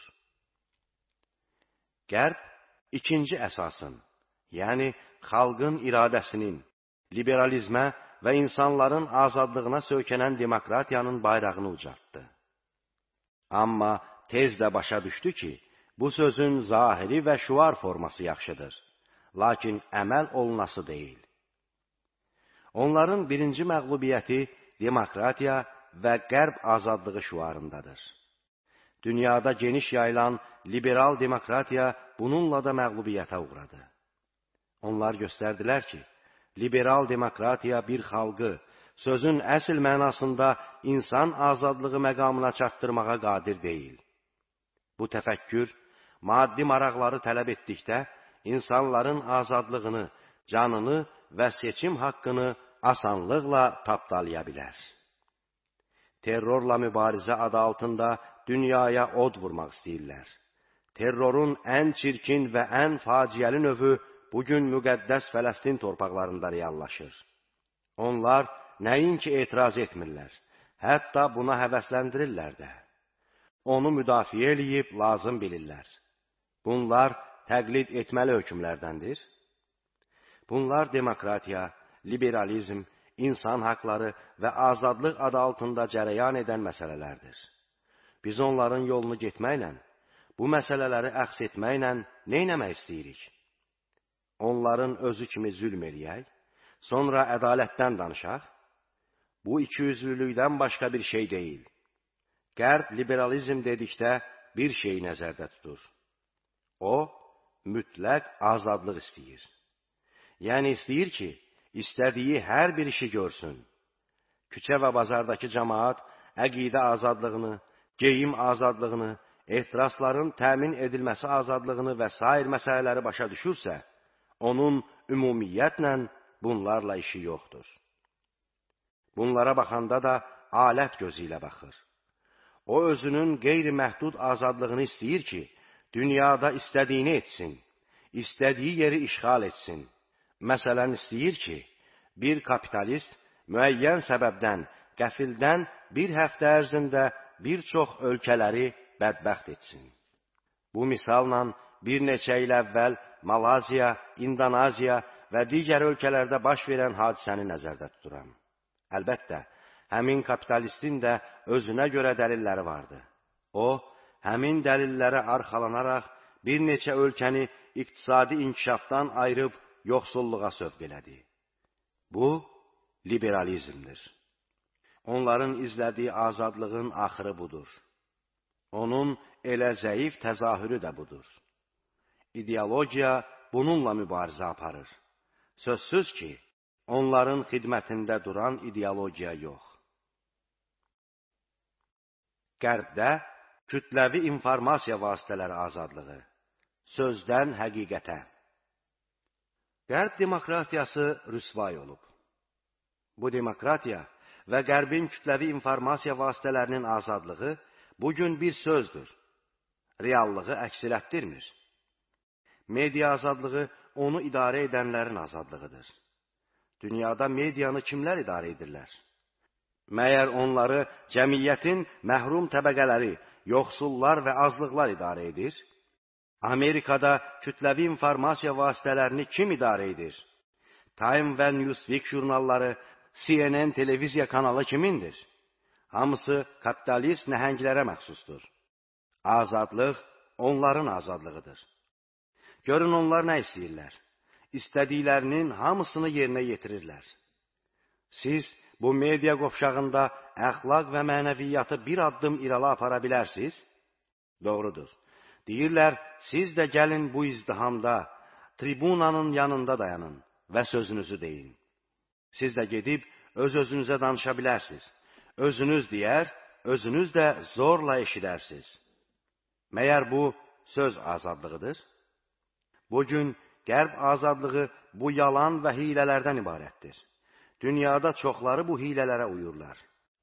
Qərb ikinci əsasın, yəni xalqın iradəsinin, liberalizmə və insanların azadlığına söykənən demokratiyanın bayrağını ucaltdı. Amma tez də başa düşdü ki, bu sözün zahiri və şüar forması yaxşıdır, lakin əməl olunası deyil. Onların birinci məğlubiyyəti demokratiya və qərb azadlığı şüarındadır. Dünyada geniş yayılan liberal demokratiya bununla da məğlubiyyətə uğradı. Onlar göstərdilər ki, liberal demokratiya bir xalqı, sözün əsl mənasında insan azadlığı məqamına çatdırmağa qadir deyil. Bu təfəkkür, maddi maraqları tələb etdikdə, insanların azadlığını, canını və seçim haqqını asanlıqla tapdalaya bilər. Terrorla mübarizə adı altında dünyaya od vurmaq istəyirlər. Terrorun ən çirkin və ən faciəli növü bugün müqəddəs Fələstin torpaqlarında reallaşır. Onlar nəinki etiraz etmirlər, hətta buna həvəsləndirirlər də. Onu müdafiə eləyib lazım bilirlər. Bunlar təqlid etməli hökmlərdəndir. Bunlar demokratiya, liberalizm, insan haqları və azadlıq adı altında cərəyan edən məsələlərdir. Biz onların yolunu getməklə, bu məsələləri əxs etməklə neynəmək istəyirik? Onların özü kimi zülm eləyək, sonra ədalətdən danışaq? Bu ikiyüzlülükdən başqa bir şey deyil. Qərb liberalizm dedikdə bir şeyi nəzərdə tutur. O, mütləq azadlıq istəyir. Yəni istəyir ki, istədiyi hər bir işi görsün. Küçə və bazardakı cəmaat əqidə azadlığını, geyim azadlığını, ehtirasların təmin edilməsi azadlığını və sair məsələləri başa düşürsə, onun ümumiyyətlə bunlarla işi yoxdur. Bunlara baxanda da alət gözü ilə baxır. O özünün qeyri-məhdud azadlığını istəyir ki, dünyada istədiyini etsin, istədiyi yeri işğal etsin. Məsələn, istəyir ki, bir kapitalist müəyyən səbəbdən, qəfildən bir həftə ərzində bir çox ölkələri bədbəxt etsin. Bu misalla bir neçə il əvvəl Malaziya, İndoneziya və digər ölkələrdə baş verən hadisəni nəzərdə tuturam. Əlbəttə, həmin kapitalistin də özünə görə dəlilləri vardı. O, həmin dəlillərə arxalanaraq bir neçə ölkəni iqtisadi inkişafdan ayırıb yoxsulluğa sövq elədi. Bu, liberalizmdir. Onların izlədiyi azadlığın axırı budur. Onun elə zəif təzahürü də budur. İdeologiya bununla mübarizə aparır. Sözsüz ki, onların xidmətində duran ideologiya yox. Qərbdə kütləvi informasiya vasitələri azadlığı. Sözdən həqiqətə. Qərb demokratiyası rüsvay olub. Bu demokratiya və Qərbin kütləvi informasiya vasitələrinin azadlığı bugün bir sözdür. Reallığı əks elətdirmir. Media azadlığı onu idarə edənlərin azadlığıdır. Dünyada medianı kimlər idarə edirlər? Məyər onları cəmiyyətin məhrum təbəqələri, yoxsullar və azlıqlar idarə edir? Amerikada kütləvi informasiya vasitələrini kim idarə edir? Time və Newsweek jurnalları, CNN televiziya kanalı kimindir? Hamısı kapitalist nəhənglərə məxsusdur. Azadlıq onların azadlığıdır. Görün onlar nə istəyirlər? İstədiklərinin hamısını yerinə yetirirlər. Siz bu media qovşağında əxlaq və mənəviyyatı bir addım irəli apara bilərsiniz? Doğrudur. Deyirlər, siz də gəlin bu izdihamda, tribunanın yanında dayanın və sözünüzü deyin. Siz də gedib öz-özünüzə danışa bilərsiniz. Özünüz deyər, özünüz də zorla eşidərsiniz. Məyər bu söz azadlığıdır? Bugün Qərb azadlığı bu yalan və hilələrdən ibarətdir. Dünyada çoxları bu hilələrə uyurlar.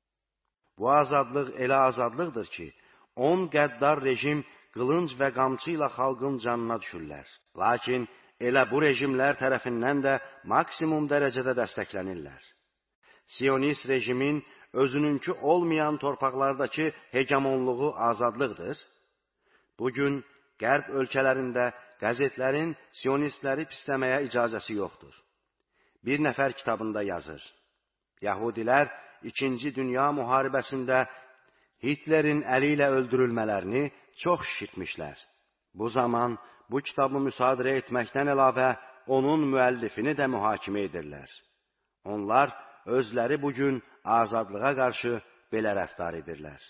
Bu azadlıq elə azadlıqdır ki, 10 qəddar rejim qılınc və qamçı ilə xalqın canına düşürlər. Lakin elə bu rejimlər tərəfindən də maksimum dərəcədə dəstəklənirlər. Siyonist rejimin özününkü olmayan torpaqlardakı hegemonluğu azadlıqdır. Bugün Qərb ölkələrində qəzetlərin siyonistləri pisləməyə icazəsi yoxdur. Bir nəfər kitabında yazır. Yahudilər 2-ci Dünya müharibəsində Hitlerin əli ilə öldürülmələrini çox şişirtmişlər. Bu zaman bu kitabı müsadirə etməkdən əlavə onun müəllifini də mühakimə edirlər. Onlar özləri bugün azadlığa qarşı belə rəftar edirlər.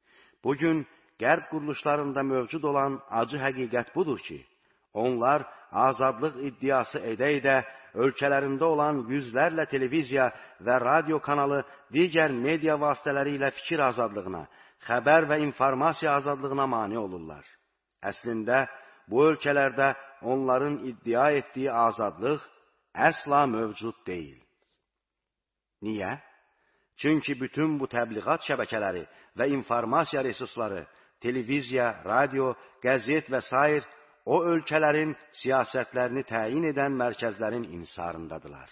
Bugün Qərb quruluşlarında mövcud olan acı həqiqət budur ki, onlar azadlıq iddiası edə-edə ölkələrində olan yüzlərlə televiziya və radio kanalı digər media vasitələri ilə fikir azadlığına, xəbər və informasiya azadlığına mane olurlar. Əslində, bu ölkələrdə onların iddia etdiyi azadlıq əsla mövcud deyil. Niyə? Çünki bütün bu təbliğat şəbəkələri və informasiya resursları, televiziya, radio, qəzet və s. o ölkələrin siyasətlərini təyin edən mərkəzlərin insarındadılar.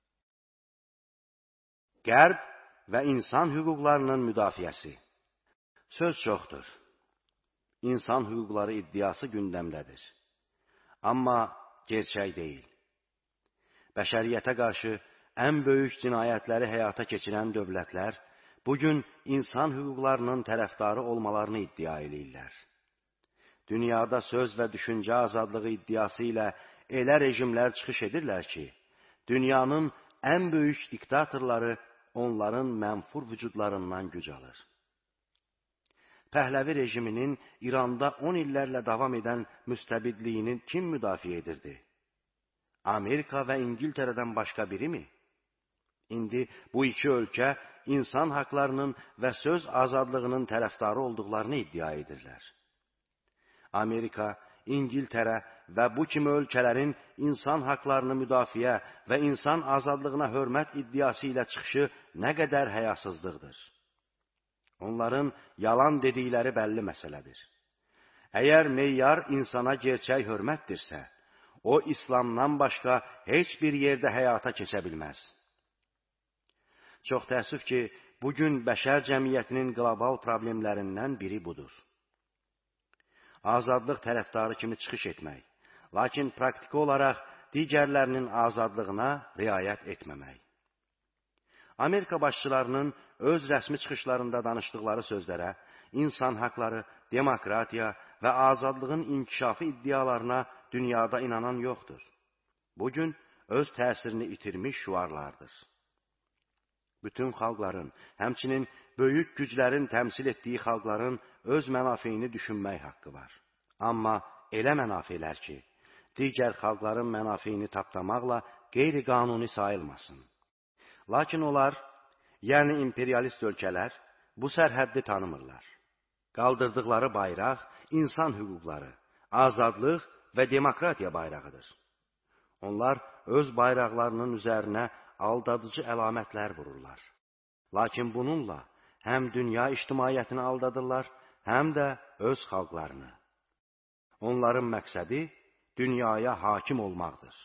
Qərb və insan hüquqlarının müdafiəsi. Söz çoxdur. İnsan hüquqları iddiası gündəmdədir. Amma gerçək deyil. Bəşəriyyətə qarşı ən böyük cinayətləri həyata keçirən dövlətlər bugün insan hüquqlarının tərəfdarı olmalarını iddia edirlər. Dünyada söz və düşüncə azadlığı iddiası ilə elə rejimlər çıxış edirlər ki, dünyanın ən böyük diktatorları onların mənfur vücudlarından güc alır. Pəhləvi rejiminin İranda 10 illərlə davam edən müstəbidliyini kim müdafiə edirdi? Amerika və İngiltərədən başqa biri mi? İndi bu iki ölkə insan haqlarının və söz azadlığının tərəfdarı olduqlarını iddia edirlər. Amerika, İngiltərə və bu kimi ölkələrin insan haqlarını müdafiə və insan azadlığına hörmət iddiası ilə çıxışı nə qədər həyasızlıqdır. Onların yalan dedikləri bəlli məsələdir. Əgər meyyar insana gerçək hörmətdirsə, o İslamdan başqa heç bir yerdə həyata keçə bilməz. Çox təəssüf ki, bugün bəşər cəmiyyətinin qlobal problemlərindən biri budur. Azadlıq tərəfdarı kimi çıxış etmək, lakin praktiki olaraq digərlərinin azadlığına riayət etməmək. Amerika başçılarının öz rəsmi çıxışlarında danışdıqları sözlərə, insan haqları, demokratiya və azadlığın inkişafı iddialarına dünyada inanan yoxdur. Bugün öz təsirini itirmiş şüarlardır. Bütün xalqların, həmçinin böyük güclərin təmsil etdiyi xalqların öz mənafeyini düşünmək haqqı var. Amma elə mənafelər ki, digər xalqların mənafeyini tapdamaqla qeyri-qanuni sayılmasın. Lakin onlar, yəni imperialist ölkələr, bu sərhəddi tanımırlar. Qaldırdıqları bayraq insan hüquqları, azadlıq və demokratiya bayrağıdır. Onlar öz bayraqlarının üzərinə aldadıcı əlamətlər vururlar. Lakin bununla həm dünya ictimaiyyətini aldadırlar, həm də öz xalqlarını. Onların məqsədi dünyaya hakim olmaqdır.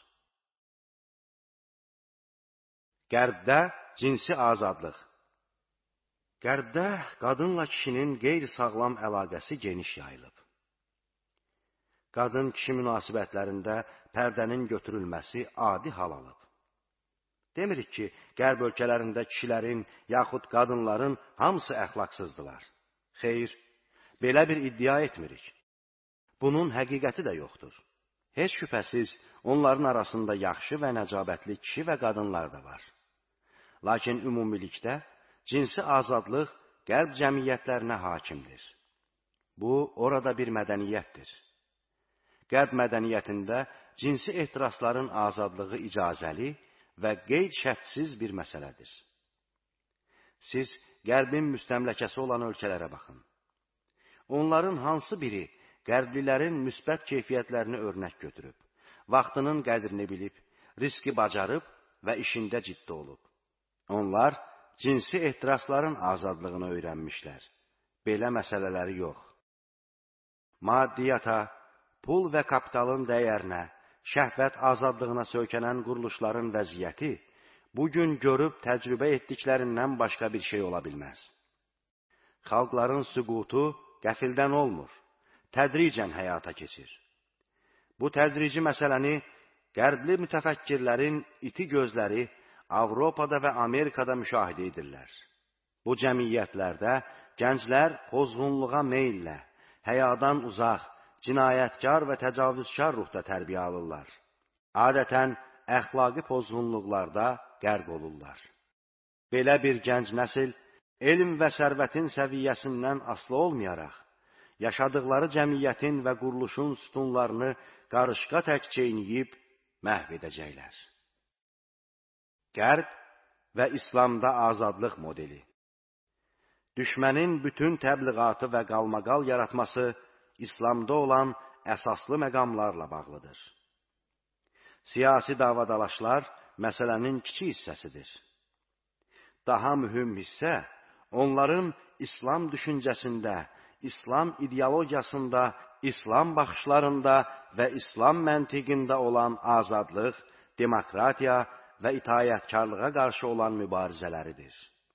Qərbdə cinsi azadlıq. Qərbdə qadınla kişinin qeyri-sağlam əlaqəsi geniş yayılıb. Qadın-kişi münasibətlərində pərdənin götürülməsi adi hal alıb. Demirik ki, qərb ölkələrində kişilərin yaxud qadınların hamısı əxlaqsızdılar. Xeyr, belə bir iddia etmirik. Bunun həqiqəti də yoxdur. Heç şübhəsiz, onların arasında yaxşı və nəcabətli kişi və qadınlar da var. Lakin ümumilikdə, cinsi azadlıq qərb cəmiyyətlərinə hakimdir. Bu, orada bir mədəniyyətdir. Qərb mədəniyyətində cinsi ehtirasların azadlığı icazəli və qeyd-şərtsiz bir məsələdir. Siz Qərbin müstəmləkəsi olan ölkələrə baxın. Onların hansı biri Qərblilərin müsbət keyfiyyətlərini örnək götürüb, vaxtının qədrini bilib, riski bacarıb və işində ciddi olub. Onlar cinsi ehtirasların azadlığını öyrənmişlər. Belə məsələləri yox. Maddiyata, pul və kapitalın dəyərinə, şəhvət azadlığına söykənən quruluşların vəziyyəti bugün görüb təcrübə etdiklərindən başqa bir şey ola bilməz. Xalqların süqutu qəfildən olmur, tədricən həyata keçir. Bu tədrici məsələni qərbli mütəfəkkirlərin iti gözləri Avropada və Amerikada müşahidə edirlər. Bu cəmiyyətlərdə gənclər pozğunluğa meyillə, həyadan uzaq, cinayətkar və təcavüzkar ruhda tərbiyə alırlar. Adətən əxlaqi pozğunluqlarda qərq olurlar. Belə bir gənc nəsil elm və sərvətin səviyyəsindən asılı olmayaraq, yaşadıkları cəmiyyətin və quruluşun sütunlarını qarışqa tək çeynəyib məhv edəcəklər. Qərb və İslamda azadlıq modeli. Düşmənin bütün təbliğatı və qalmaqal yaratması İslamda olan əsaslı məqamlarla bağlıdır. Siyasi davadalaşlar məsələnin kiçik hissəsidir. Daha mühüm hissə, onların İslam düşüncəsində, İslam ideologiyasında, İslam baxışlarında və İslam məntiqində olan azadlıq, demokratiya və itaətkarlığa qarşı olan mübarizələridir.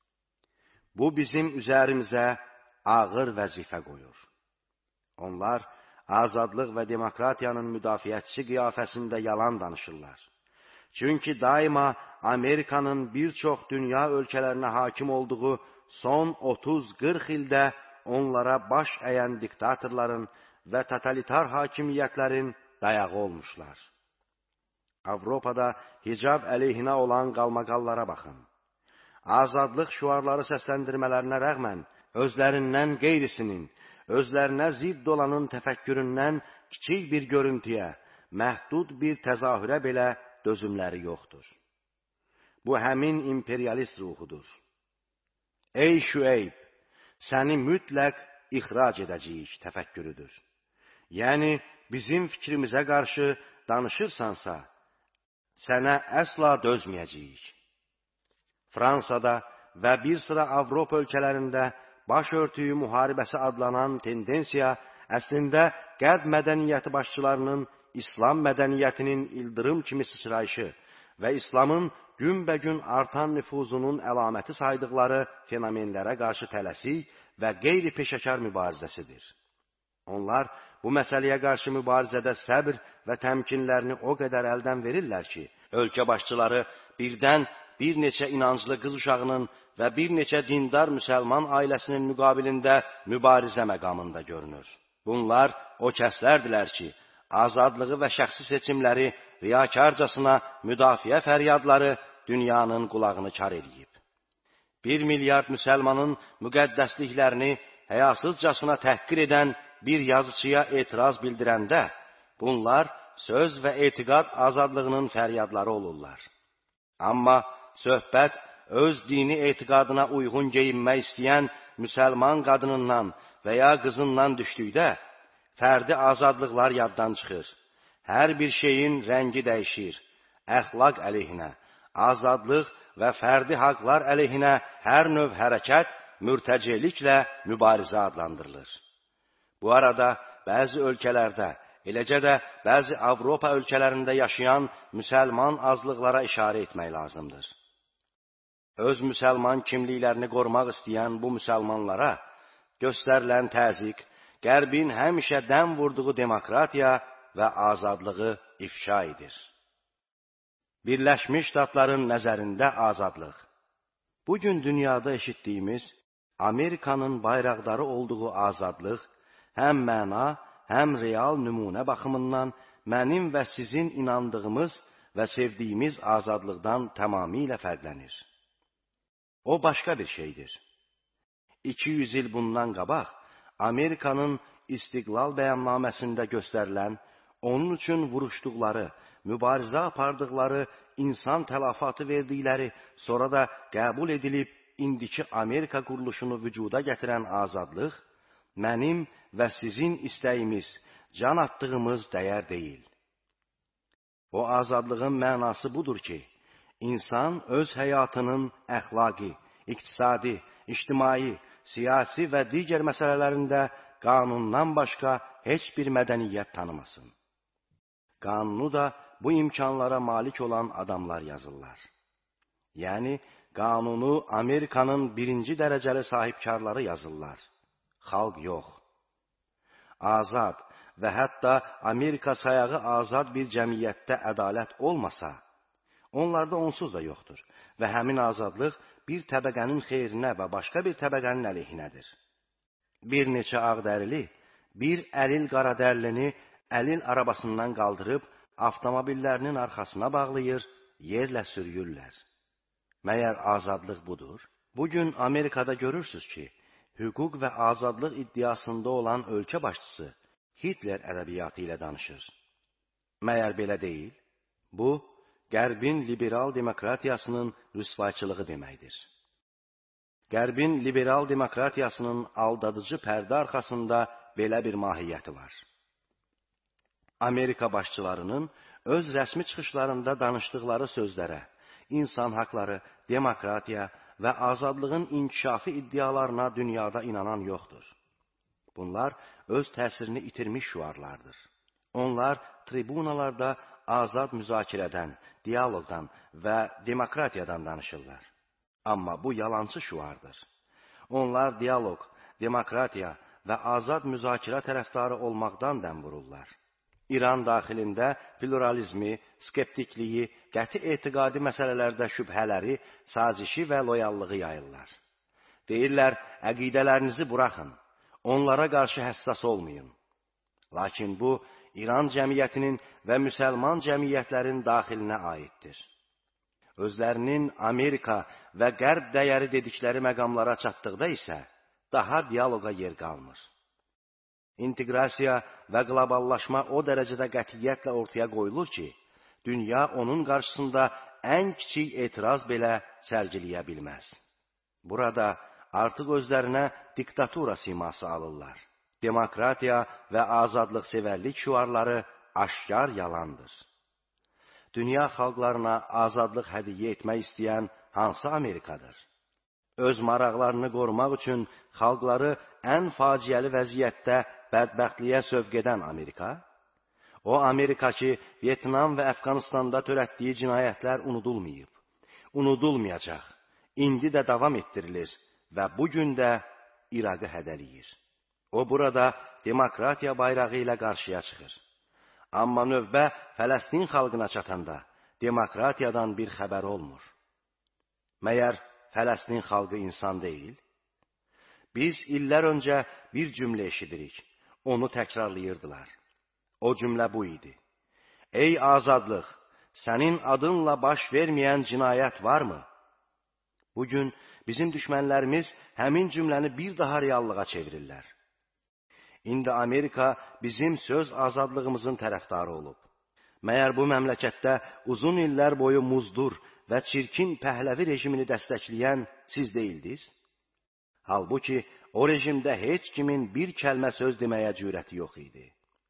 Bu bizim üzərimizə ağır vəzifə qoyur. Onlar azadlıq və demokratiyanın müdafiəçisi qiyafəsində yalan danışırlar. Çünki daima Amerikanın bir çox dünya ölkələrinə hakim olduğu son 30-40 ildə onlara baş əyən diktatorların və totalitar hakimiyyətlərin dayağı olmuşlar. Avropada hicab əleyhinə olan qalmaqallara baxın. Azadlıq şüarları səsləndirmələrinə rəğmən özlərindən qeyrisinin, özlərinə zidd olanın təfəkküründən kiçik bir görüntüyə, məhdud bir təzahürə belə dözümləri yoxdur. Bu həmin imperialist ruhudur. Ey Şüeyb, səni mütləq ixrac edəcəyik təfəkkürüdür. Yəni, bizim fikrimizə qarşı danışırsansa, sənə əsla dözməyəcəyik. Fransada və bir sıra Avropa ölkələrində başörtüyü müharibəsi adlanan tendensiya əslində Qərb mədəniyyəti başçılarının İslam mədəniyyətinin ildırım kimi sıçrayışı və İslamın günbəgün artan nüfuzunun əlaməti saydıqları fenomenlərə qarşı tələsik və qeyri-peşəkar mübarizəsidir. Onlar bu məsələyə qarşı mübarizədə səbr və təmkinlərini o qədər əldən verirlər ki, ölkə başçıları birdən bir neçə inanclı qız uşağının və bir neçə dindar müsəlman ailəsinin müqabilində mübarizə məqamında görünür. Bunlar o kəslərdilər ki, azadlığı və şəxsi seçimləri riyakarcasına müdafiə fəryadları dünyanın qulağını kar edib. 1 milyard müsəlmanın müqəddəsliklərini həyasızcasına təhqir edən bir yazıçıya etiraz bildirəndə, bunlar söz və etiqad azadlığının fəryadları olurlar. Amma söhbət öz dini etiqadına uyğun geyinmək istəyən müsəlman qadınından və ya qızından düşdükdə, fərdi azadlıqlar yaddan çıxır. Hər bir şeyin rəngi dəyişir. Əxlaq əleyhinə, azadlıq və fərdi haqlar əleyhinə hər növ hərəkət mürtəceliklə mübarizə adlandırılır. Bu arada bəzi ölkələrdə, eləcə də bəzi Avropa ölkələrində yaşayan müsəlman azlıqlara işarə etmək lazımdır. Öz müsəlman kimliklərini qorumaq istəyən bu müsəlmanlara göstərilən təzyiq, Qərbin həmişə dəm vurduğu demokratiya və azadlığı ifşa edir. Birləşmiş Ştatların nəzərində azadlıq. Bugün dünyada eşitdiyimiz Amerikanın bayraqdarı olduğu azadlıq həm məna, həm real nümunə baxımından mənim və sizin inandığımız və sevdiyimiz azadlıqdan tamamilə fərqlənir. O başqa bir şeydir. 200 il bundan qabaq Amerikanın İstiqlal bəyannaməsində göstərilən, onun üçün vuruşduqları, mübarizə apardıqları, insan tələfatı verdikləri, sonra da qəbul edilib indiki Amerika quruluşunu vücuda gətirən azadlıq, mənim və sizin istəyimiz, can atdığımız dəyər deyil. O azadlığın mənası budur ki, insan öz həyatının əxlaqi, iqtisadi, ictimai, siyasi və digər məsələlərində qanundan başqa heç bir mədəniyyət tanımasın. Qanunu da bu imkanlara malik olan adamlar yazırlar. Yəni, qanunu Amerikanın birinci dərəcəli sahibkarları yazırlar. Xalq yox. Azad və hətta Amerika sayağı azad bir cəmiyyətdə ədalət olmasa, onlarda onsuz da yoxdur və həmin azadlıq bir təbəqənin xeyrinə və başqa bir təbəqənin əleyhinədir. Bir neçə ağdərili, bir əlil qaradərlini əlil arabasından qaldırıb, avtomobillərinin arxasına bağlayır, yerlə sürüyürlər. Məyər azadlıq budur? Bugün Amerikada görürsüz ki, hüquq və azadlıq iddiasında olan ölkə başçısı Hitler ədəbiyyatı ilə danışır. Məyər belə deyil? Bu, Qərbin liberal demokratiyasının rüsvayçılığı deməkdir. Qərbin liberal demokratiyasının aldadıcı pərdə arxasında belə bir mahiyyəti var. Amerika başçılarının öz rəsmi çıxışlarında danışdıqları sözlərə, insan haqları, demokratiya və azadlığın inkişafı iddialarına dünyada inanan yoxdur. Bunlar öz təsirini itirmiş şüarlardır. Onlar tribunalarda azad müzakirədən, diyaloqdan və demokratiyadan danışırlar. Amma bu yalançı şüardır. Onlar diyaloq, demokratiya və azad müzakirə tərəfdarı olmaqdan dəm vururlar. İran daxilində pluralizmi, skeptikliyi, qəti etiqadi məsələlərdə şübhələri, sazişi və loyallığı yayırlar. Deyirlər, əqidələrinizi buraxın, onlara qarşı həssas olmayın. Lakin bu, İran cəmiyyətinin və müsəlman cəmiyyətlərin daxilinə aiddir. Özlərinin Amerika və Qərb dəyəri dedikləri məqamlara çatdıqda isə daha diyaloqa yer qalmır. İnteqrasiya və qloballaşma o dərəcədə qətiyyətlə ortaya qoyulur ki, dünya onun qarşısında ən kiçik etiraz belə sərgiləyə bilməz. Burada artıq özlərinə diktatura siması alırlar. Demokratiya və azadlıq sevərlik şüarları aşkar yalandır. Dünya xalqlarına azadlıq hədiyyə etmək istəyən hansı Amerikadır? Öz maraqlarını qorumaq üçün xalqları ən faciəli vəziyyətdə bədbəxtliyə sövq edən Amerika? O Amerika ki, Vyetnam və Əfqanistanda törətdiyi cinayətlər unudulmayıb, unudulmayacaq, indi də davam etdirilir və bugün də İraqı hədəliyir. O burada demokratiya bayrağı ilə qarşıya çıxır. Amma növbə Fələstin xalqına çatanda demokratiyadan bir xəbər olmur. Məyər Fələstin xalqı insan deyil? Biz illər öncə bir cümlə eşidirik, onu təkrarlayırdılar. O cümlə bu idi. Ey azadlıq, sənin adınla baş verməyən cinayət varmı? Bugün bizim düşmənlərimiz həmin cümləni bir daha reallığa çevirirlər. İndi Amerika bizim söz azadlığımızın tərəfdarı olub. Məyər bu məmləkətdə uzun illər boyu muzdur və çirkin Pəhləvi rejimini dəstəkləyən siz deyildiniz? Halbuki o rejimdə heç kimin bir kəlmə söz deməyə cürəti yox idi.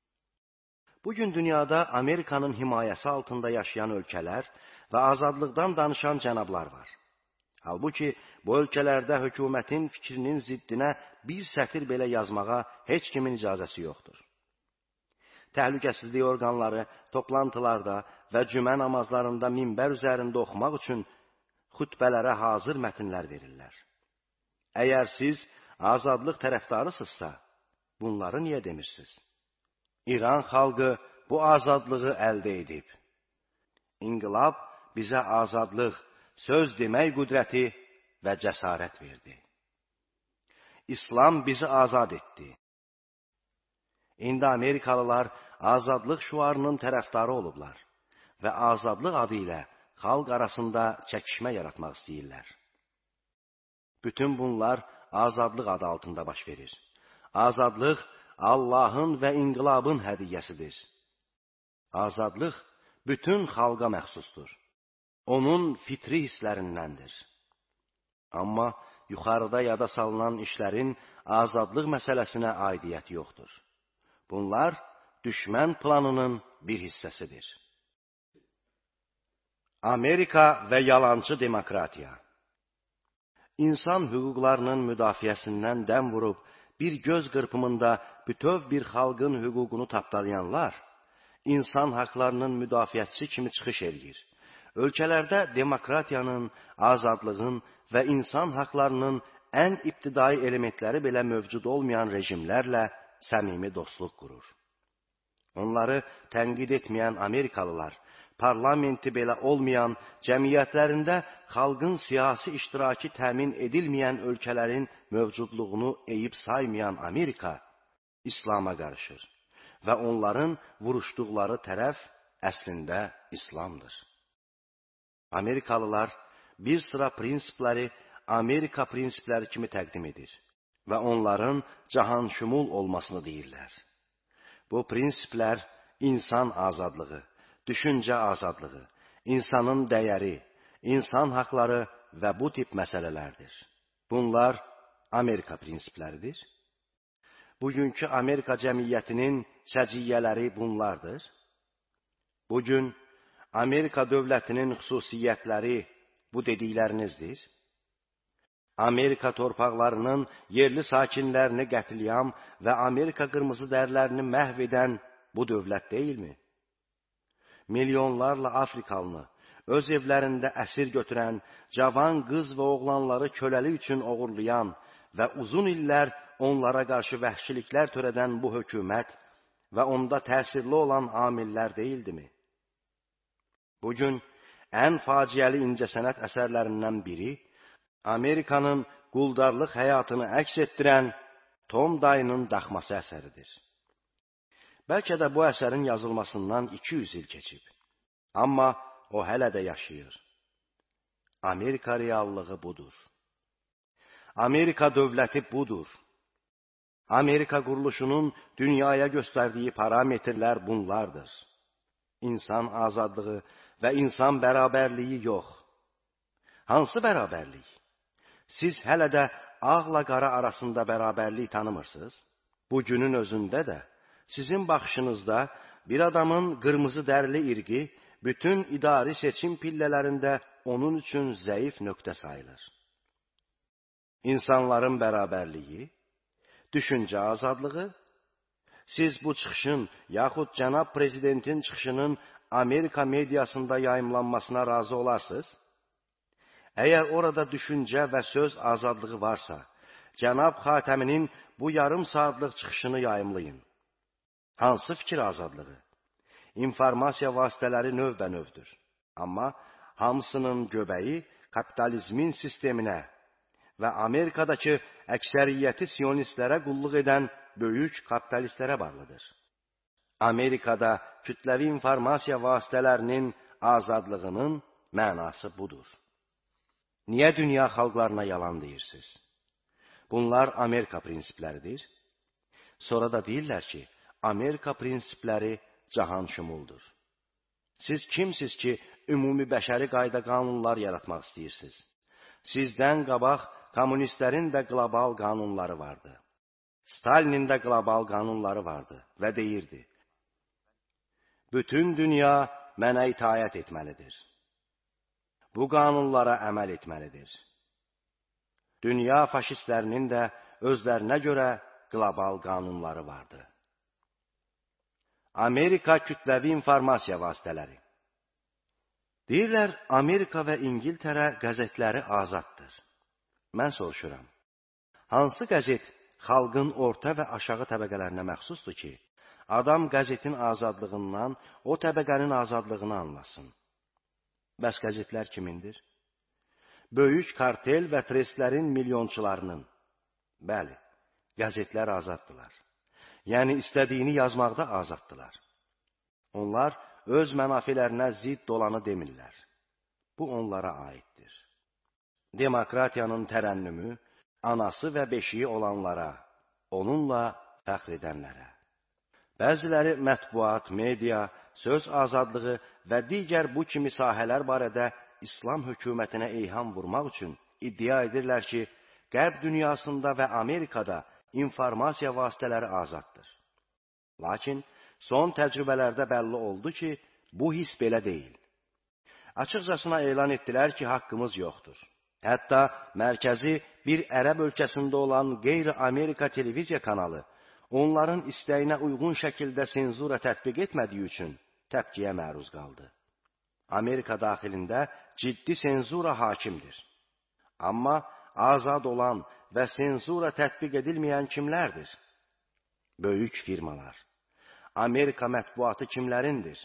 Bugün dünyada Amerikanın himayəsi altında yaşayan ölkələr və azadlıqdan danışan cənablar var. Halbuki bu ölkələrdə hökumətin fikrinin ziddinə bir sətir belə yazmağa heç kimin icazəsi yoxdur. Təhlükəsizlik orqanları toplantılarda və cümə namazlarında minbər üzərində oxumaq üçün xütbələrə hazır mətnlər verirlər. Əgər siz azadlıq tərəfdarısınızsa, bunları niyə demirsiniz? İran xalqı bu azadlığı əldə edib. İnqilab bizə azadlıq, söz demək qüdrəti və cəsarət verdi. İslam bizi azad etdi. İndi Amerikalılar azadlıq şüarının tərəfdarı olublar və azadlıq adı ilə xalq arasında çəkişmə yaratmaq istəyirlər. Bütün bunlar azadlıq adı altında baş verir. Azadlıq Allahın və inqilabın hədiyyəsidir. Azadlıq bütün xalqa məxsusdur. Onun fitri hisslərindəndir. Amma yuxarıda yada salınan işlərin azadlıq məsələsinə aidiyyəti yoxdur. Bunlar düşmən planının bir hissəsidir. Amerika və yalancı demokratiya. İnsan hüquqlarının müdafiəsindən dəm vurub, bir göz qırpımında bütöv bir xalqın hüququnu tapdalayanlar, insan haqlarının müdafiəçisi kimi çıxış eləyir. Ölkələrdə demokratiyanın, azadlığın və insan haqlarının ən ibtidai elementləri belə mövcud olmayan rejimlərlə səmimi dostluq qurur. Onları tənqid etməyən Amerikalılar, parlamenti belə olmayan, cəmiyyətlərində xalqın siyasi iştirakı təmin edilməyən ölkələrin mövcudluğunu eyib saymayan Amerika, İslama qarışır və onların vuruşduqları tərəf əslində İslamdır. Amerikalılar bir sıra prinsipləri Amerika prinsipləri kimi təqdim edir və onların cahanşümul olmasını deyirlər. Bu prinsiplər insan azadlığı, düşüncə azadlığı, insanın dəyəri, insan haqları və bu tip məsələlərdir. Bunlar Amerika prinsipləridir. Bugünkü Amerika cəmiyyətinin səciyyələri bunlardır. Bugün Amerika dövlətinin xüsusiyyətləri bu dediklərinizdir. Amerika torpaqlarının yerli sakinlərini qətliyam və Amerika qırmızı dərlərini məhv edən bu dövlət deyilmi? Milyonlarla Afrikalını öz evlərində əsir götürən, cavan qız və oğlanları köləlik üçün oğurlayan və uzun illər onlara qarşı vəhşiliklər törədən bu hökumət və onda təsirli olan amillər deyildimi? Bugün ən faciəli incəsənət əsərlərindən biri Amerikanın quldarlıq həyatını əks etdirən Tom Dayının daxması əsəridir. Bəlkə də bu əsərin yazılmasından 200 il keçib. Amma o hələ də yaşayır. Amerika reallığı budur. Amerika dövləti budur. Amerika quruluşunun dünyaya göstərdiyi parametrlər bunlardır. İnsan azadlığı və insan bərabərliyi yox. Hansı bərabərlik? Siz hələ də ağla qara arasında bərabərlik tanımırsınız. Bugünün özündə də sizin baxışınızda bir adamın qırmızı dərli irqi bütün idari seçim pillələrində onun üçün zəif nöqtə sayılır. İnsanların bərabərliyi, düşüncə azadlığı, siz bu çıxışın yaxud cənab prezidentin çıxışının Amerika mediasında yayımlanmasına razı olarsınız? Əgər orada düşüncə və söz azadlığı varsa, cənab Xatəminin bu yarım saatlıq çıxışını yayımlayın. Hansı fikir azadlığı? İnformasiya vasitələri növbənövdür. Amma hamısının göbəyi kapitalizmin sisteminə və Amerikadakı əksəriyyəti siyonistlərə qulluq edən böyük kapitalistlərə bağlıdır. Amerikada kütləvi informasiya vasitələrinin azadlığının mənası budur. Niyə dünya xalqlarına yalan deyirsiniz? Bunlar Amerika prinsipləridir. Sonra da deyirlər ki, Amerika prinsipləri cahan şumuldur. Siz kimsiz ki, ümumi bəşəri qayda qanunlar yaratmaq istəyirsiniz? Sizdən qabaq kommunistlərin də qlobal qanunları vardı. Stalinin də qlobal qanunları vardı və deyirdi: bütün dünya mənə itaət etməlidir. Bu qanunlara əməl etməlidir. Dünya faşistlərinin də özlərinə görə qlobal qanunları vardı. Amerika kütləvi informasiya vasitələri. Deyirlər, Amerika və İngiltərə qəzetləri azaddır. Mən soruşuram, hansı qəzet xalqın orta və aşağı təbəqələrinə məxsusdur ki, adam qəzetin azadlığından o təbəqənin azadlığını anlasın? Bəs qəzetlər kimindir? Böyük kartel və trestlərin milyonçularının. Bəli, qəzetlər azaddılar. Yəni istədiyini yazmaqda azaddılar. Onlar öz mənafilərinə zidd olanı demirlər. Bu onlara aiddir. Demokratiyanın tərənnümü, anası və beşiyi olanlara, onunla fəxr edənlərə. Bəziləri mətbuat, media, söz azadlığı və digər bu kimi sahələr barədə İslam hökumətinə eyham vurmaq üçün iddia edirlər ki, Qərb dünyasında və Amerikada informasiya vasitələri azaddır. Lakin son təcrübələrdə bəlli oldu ki, bu his belə deyil. Açıqcasına elan etdilər ki, haqqımız yoxdur. Hətta mərkəzi bir ərəb ölkəsində olan qeyri-Amerika televiziya kanalı onların istəyinə uyğun şəkildə senzura tətbiq etmədiyi üçün təpkiyə məruz qaldı. Amerika daxilində ciddi senzura hakimdir. Amma azad olan və senzura tətbiq edilməyən kimlərdir? Böyük firmalar. Amerika mətbuatı kimlərindir?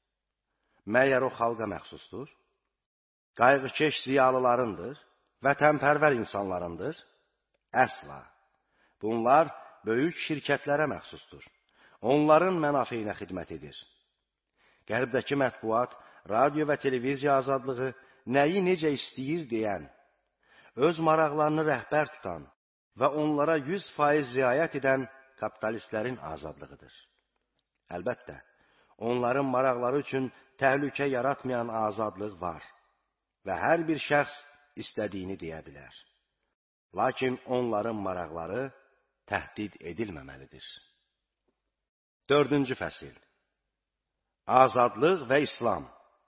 Məyər o xalqa məxsusdur? Qayğıkeş ziyalılarındır? Vətənpərvər insanlarındır? Əsla. Bunlar böyük şirkətlərə məxsusdur. Onların mənafeyinə xidmət edir. Qərbdəki mətbuat, radio və televiziya azadlığı nəyi necə istəyir deyən, öz maraqlarını rəhbər tutan və onlara 100% riayət edən kapitalistlərin azadlığıdır. Əlbəttə, Onların maraqları üçün təhlükə yaratmayan azadlıq var və hər bir şəxs istədiyini deyə bilər. Lakin onların maraqları təhdid edilməməlidir. 4-cü fəsil. Azadlıq və İslam.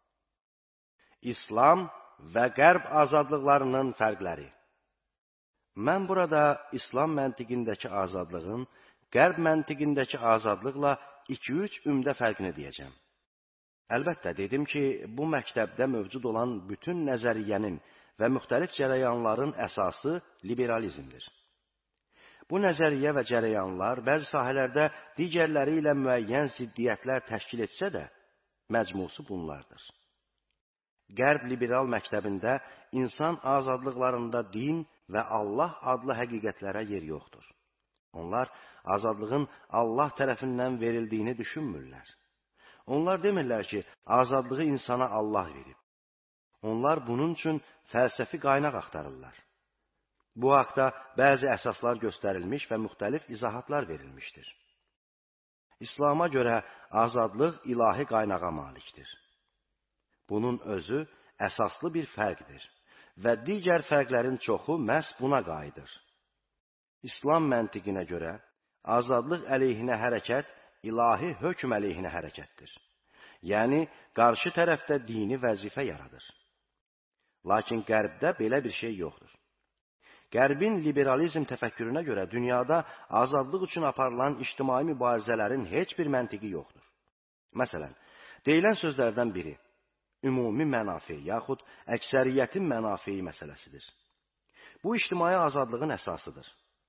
İslam və Qərb azadlıqlarının fərqləri. Mən burada İslam məntiqindəki azadlığın Qərb məntiqindəki azadlıqla 2-3 ümdə fərqini deyəcəm. Əlbəttə, dedim ki, bu məktəbdə mövcud olan bütün nəzəriyyənin və müxtəlif cərəyanların əsası liberalizmdir. Bu nəzəriyyə və cərəyanlar bəzi sahələrdə digərləri ilə müəyyən ziddiyyətlər təşkil etsə də, məcmusu bunlardır. Qərb liberal məktəbində insan azadlıqlarında din və Allah adlı həqiqətlərə yer yoxdur. Onlar azadlığın Allah tərəfindən verildiyini düşünmürlər. Onlar demirlər ki, azadlığı insana Allah verib. Onlar bunun üçün fəlsəfi qaynaq axtarırlar. Bu haqda bəzi əsaslar göstərilmiş və müxtəlif izahatlar verilmişdir. İslama görə azadlıq ilahi qaynağa malikdir. Bunun özü əsaslı bir fərqdir və digər fərqlərin çoxu məhz buna qayıdır. İslam məntiqinə görə azadlıq əleyhinə hərəkət ilahi hökm əleyhinə hərəkətdir. Yəni, qarşı tərəfdə dini vəzifə yaradır. Lakin Qərbdə belə bir şey yoxdur. Qərbin liberalizm təfəkkürünə görə dünyada azadlıq üçün aparılan ictimai mübarizələrin heç bir məntiqi yoxdur. Məsələn, deyilən sözlərdən biri ümumi mənafe yaxud əksəriyyətin mənafeyi məsələsidir. Bu ictimai azadlığın əsasıdır.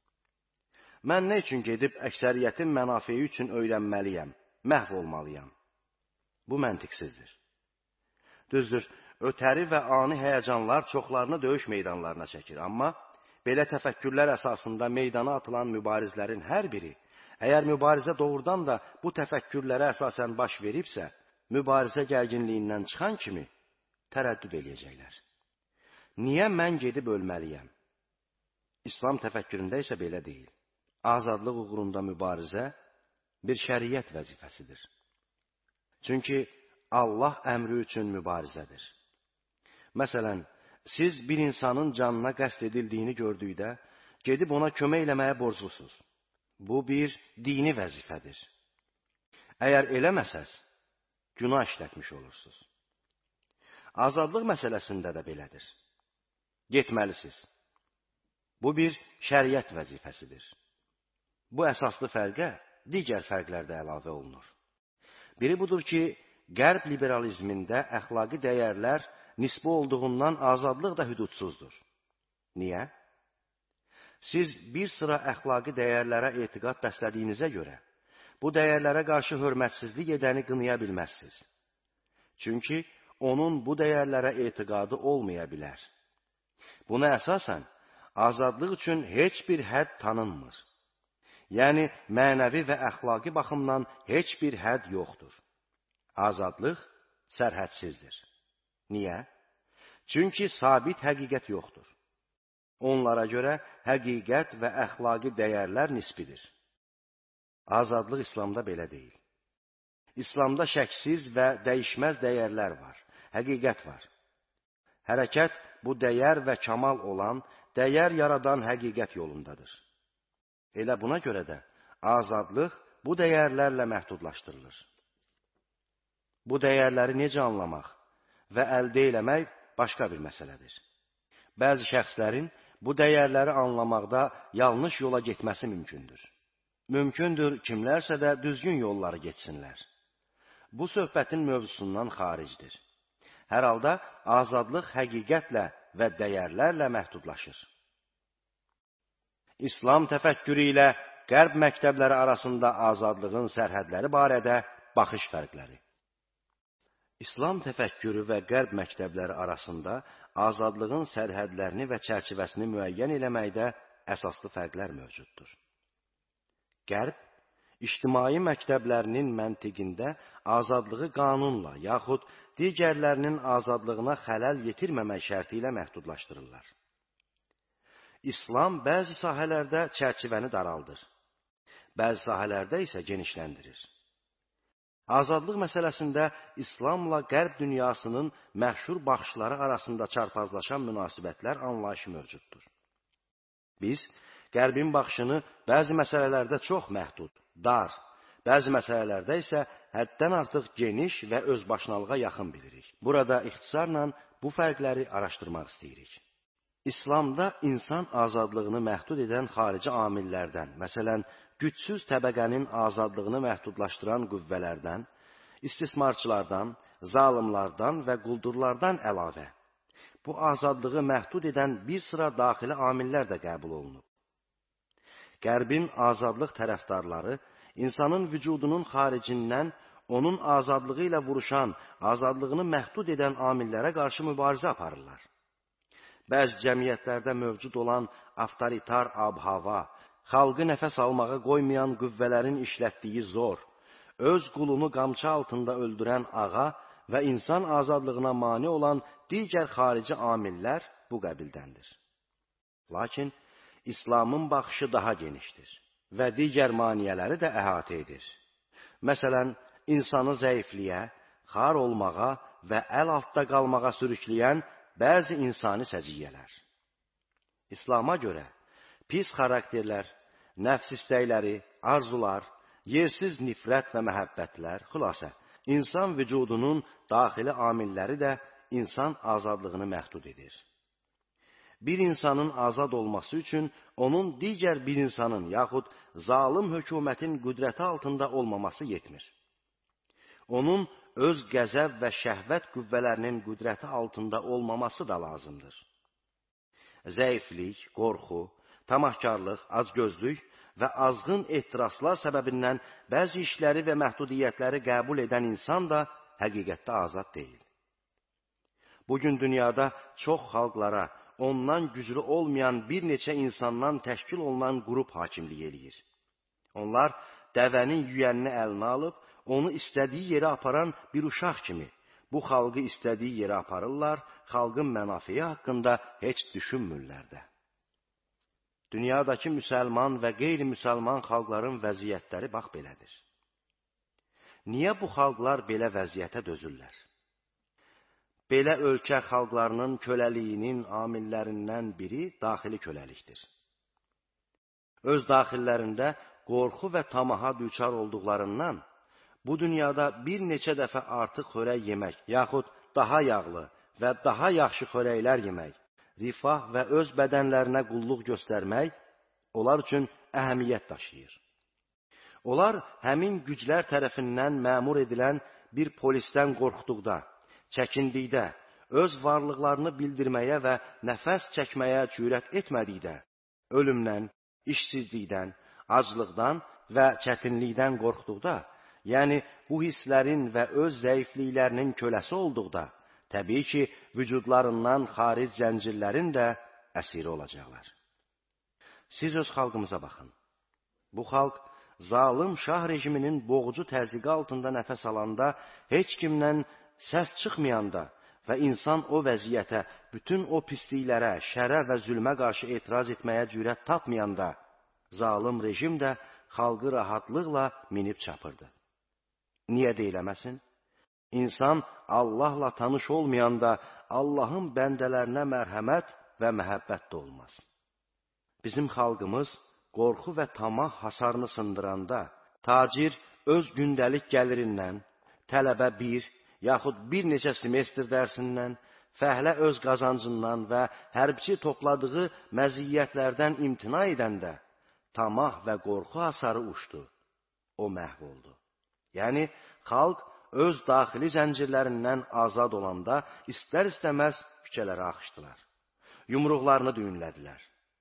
Mən nə üçün gedib əksəriyyətin mənafeyi üçün öyrənməliyəm, məhv olmalıyam? Bu məntiqsizdir. Düzdür, ötəri və ani həyəcanlar çoxlarını döyüş meydanlarına çəkir, amma belə təfəkkürlər əsasında meydana atılan mübarizlərin hər biri, əgər mübarizə doğrudan da bu təfəkkürlərə əsasən baş veribsə, mübarizə gərginliyindən çıxan kimi tərəddüd eləyəcəklər. Niyə mən gedib ölməliyəm? İslam təfəkküründə isə belə deyil. Azadlıq uğrunda mübarizə bir şəriət vəzifəsidir. Çünki Allah əmri üçün mübarizədir. Məsələn, siz bir insanın canına qəsd edildiyini gördükdə, gedib ona kömək eləməyə borclusunuz. Bu bir dini vəzifədir. Əgər eləməsəz, günah işlətmiş olursunuz. Azadlıq məsələsində də belədir. Getməlisiniz. Bu bir şəriət vəzifəsidir. Bu əsaslı fərqə digər fərqlər də əlavə olunur. Biri budur ki, Qərb liberalizmində əxlaqi dəyərlər nisbi olduğundan azadlıq da hüdudsuzdur. Niyə? Siz bir sıra əxlaqi dəyərlərə etiqad bəslədiyinizə görə, bu dəyərlərə qarşı hörmətsizlik edəni qınaya bilməzsiniz. Çünki onun bu dəyərlərə etiqadı olmaya bilər. Buna əsasən, azadlıq üçün heç bir hədd tanınmır. Yəni, mənəvi və əxlaqi baxımdan heç bir hədd yoxdur. Azadlıq sərhədsizdir. Niyə? Çünki sabit həqiqət yoxdur. Onlara görə həqiqət və əxlaqi dəyərlər nisbidir. Azadlıq İslamda belə deyil. İslamda şəksiz və dəyişməz dəyərlər var, həqiqət var. Hərəkət bu dəyər və kamal olan, dəyər yaradan həqiqət yolundadır. Elə buna görə də azadlıq bu dəyərlərlə məhdudlaşdırılır. Bu dəyərləri necə anlamaq və əldə eləmək başqa bir məsələdir. Bəzi şəxslərin bu dəyərləri anlamaqda yanlış yola getməsi mümkündür. Mümkündür, kimlərsə də düzgün yolları getsinlər. Bu söhbətin mövzusundan xaricdir. Hər halda azadlıq həqiqətlə və dəyərlərlə məhdudlaşır. İslam təfəkkürü ilə Qərb məktəbləri arasında azadlığın sərhədləri barədə baxış fərqləri. İslam təfəkkürü və Qərb məktəbləri arasında azadlığın sərhədlərini və çərçivəsini müəyyən eləməkdə əsaslı fərqlər mövcuddur. Qərb, ictimai məktəblərinin məntiqində azadlığı qanunla, yaxud digərlərinin azadlığına xələl yetirməmək şərti ilə məhdudlaşdırırlar. İslam bəzi sahələrdə çərçivəni daraldır, bəzi sahələrdə isə genişləndirir. Azadlıq məsələsində İslamla Qərb dünyasının məşhur baxışları arasında çarpazlaşan münasibətlər anlayışı mövcuddur. Biz Qərbin baxışını bəzi məsələlərdə çox məhdud, dar, bəzi məsələlərdə isə həddən artıq geniş və özbaşınalığa yaxın bilirik. Burada ixtisarla bu fərqləri araşdırmaq istəyirik. İslamda insan azadlığını məhdud edən xarici amillərdən, məsələn, gücsüz təbəqənin azadlığını məhdudlaşdıran qüvvələrdən, istismarçılardan, zalimlardan və quldurlardan əlavə, bu azadlığı məhdud edən bir sıra daxili amillər də qəbul olunub. Qərbin azadlıq tərəfdarları insanın vücudunun xaricindən onun azadlığı ilə vuruşan, azadlığını məhdud edən amillərə qarşı mübarizə aparırlar. Bəzi cəmiyyətlərdə mövcud olan avtoritar ab-hava, xalqı nəfəs almağa qoymayan qüvvələrin işlətdiyi zor, öz qulunu qamçı altında öldürən ağa və insan azadlığına mane olan digər xarici amillər bu qəbildəndir. Lakin İslamın baxışı daha genişdir və digər maniyələri də əhatə edir. Məsələn, insanı zəifliyə, xar olmağa və əl altda qalmağa sürükləyən bəzi insani səciyyələr. İslama görə pis xarakterlər, nəfs istəkləri, arzular, yersiz nifrət və məhəbbətlər, xülasə, insan vücudunun daxili amilləri də insan azadlığını məhdud edir. Bir insanın azad olması üçün onun digər bir insanın yaxud zalim hökumətin qüdrəti altında olmaması yetmir. Onun öz qəzəb və şəhvət qüvvələrinin qüdrəti altında olmaması da lazımdır. Zəiflik, qorxu, tamahkarlıq, acgözlük və azğın ehtiraslar səbəbindən bəzi işləri və məhdudiyyətləri qəbul edən insan da həqiqətdə azad deyil. Bugün dünyada çox xalqlara, ondan güclü olmayan bir neçə insandan təşkil olunan qrup hakimlik eləyir. Onlar dəvənin yüyənini əlinə alıb, onu istədiyi yerə aparan bir uşaq kimi bu xalqı istədiyi yerə aparırlar, xalqın mənafiyi haqqında heç düşünmürlər də. Dünyadakı müsəlman və qeyri-müsəlman xalqların vəziyyətləri bax belədir. Niyə bu xalqlar belə vəziyyətə dözürlər? Belə ölkə xalqlarının köləliyinin amillərindən biri daxili köləlikdir. Öz daxillərində qorxu və tamaha düçar olduqlarından bu dünyada bir neçə dəfə artıq xörək yemək, yaxud daha yağlı və daha yaxşı xörəklər yemək, rifah və öz bədənlərinə qulluq göstərmək onlar üçün əhəmiyyət daşıyır. Onlar həmin güclər tərəfindən məmur edilən bir polisdən qorxduqda, çəkindikdə, öz varlıqlarını bildirməyə və nəfəs çəkməyə cürət etmədikdə, ölümdən, işsizlikdən, aclıqdan və çətinlikdən qorxduqda, yəni bu hisslərin və öz zəifliklərinin köləsi olduqda, təbii ki, vücudlarından xaric zəncirlərin də əsiri olacaqlar. Siz öz xalqımıza baxın. Bu xalq, zalim şah rejiminin boğucu təzyiqi altında nəfəs alanda, heç kimdən səs çıxmayanda və insan o vəziyyətə, bütün o pisliklərə, şərə və zülmə qarşı etiraz etməyə cürət tapmayanda, zalim rejim də xalqı rahatlıqla minib çapırdı. Niyə deyiləməsin? İnsan Allahla tanış olmayanda Allahın bəndələrinə mərhəmət və məhəbbət də olmaz. Bizim xalqımız qorxu və tamah hasarını sındıranda, tacir öz gündəlik gəlirindən, tələbə bir, yaxud bir neçə semestr dərsindən, fəhlə öz qazancından və hərbçi topladığı məziyyətlərdən imtina edəndə, tamah və qorxu hasarı uçdu, o məhv oldu. Yəni, xalq öz daxili zəncirlərindən azad olanda istər-istəməz küçələrə axışdılar. Yumruqlarını düyünlədilər.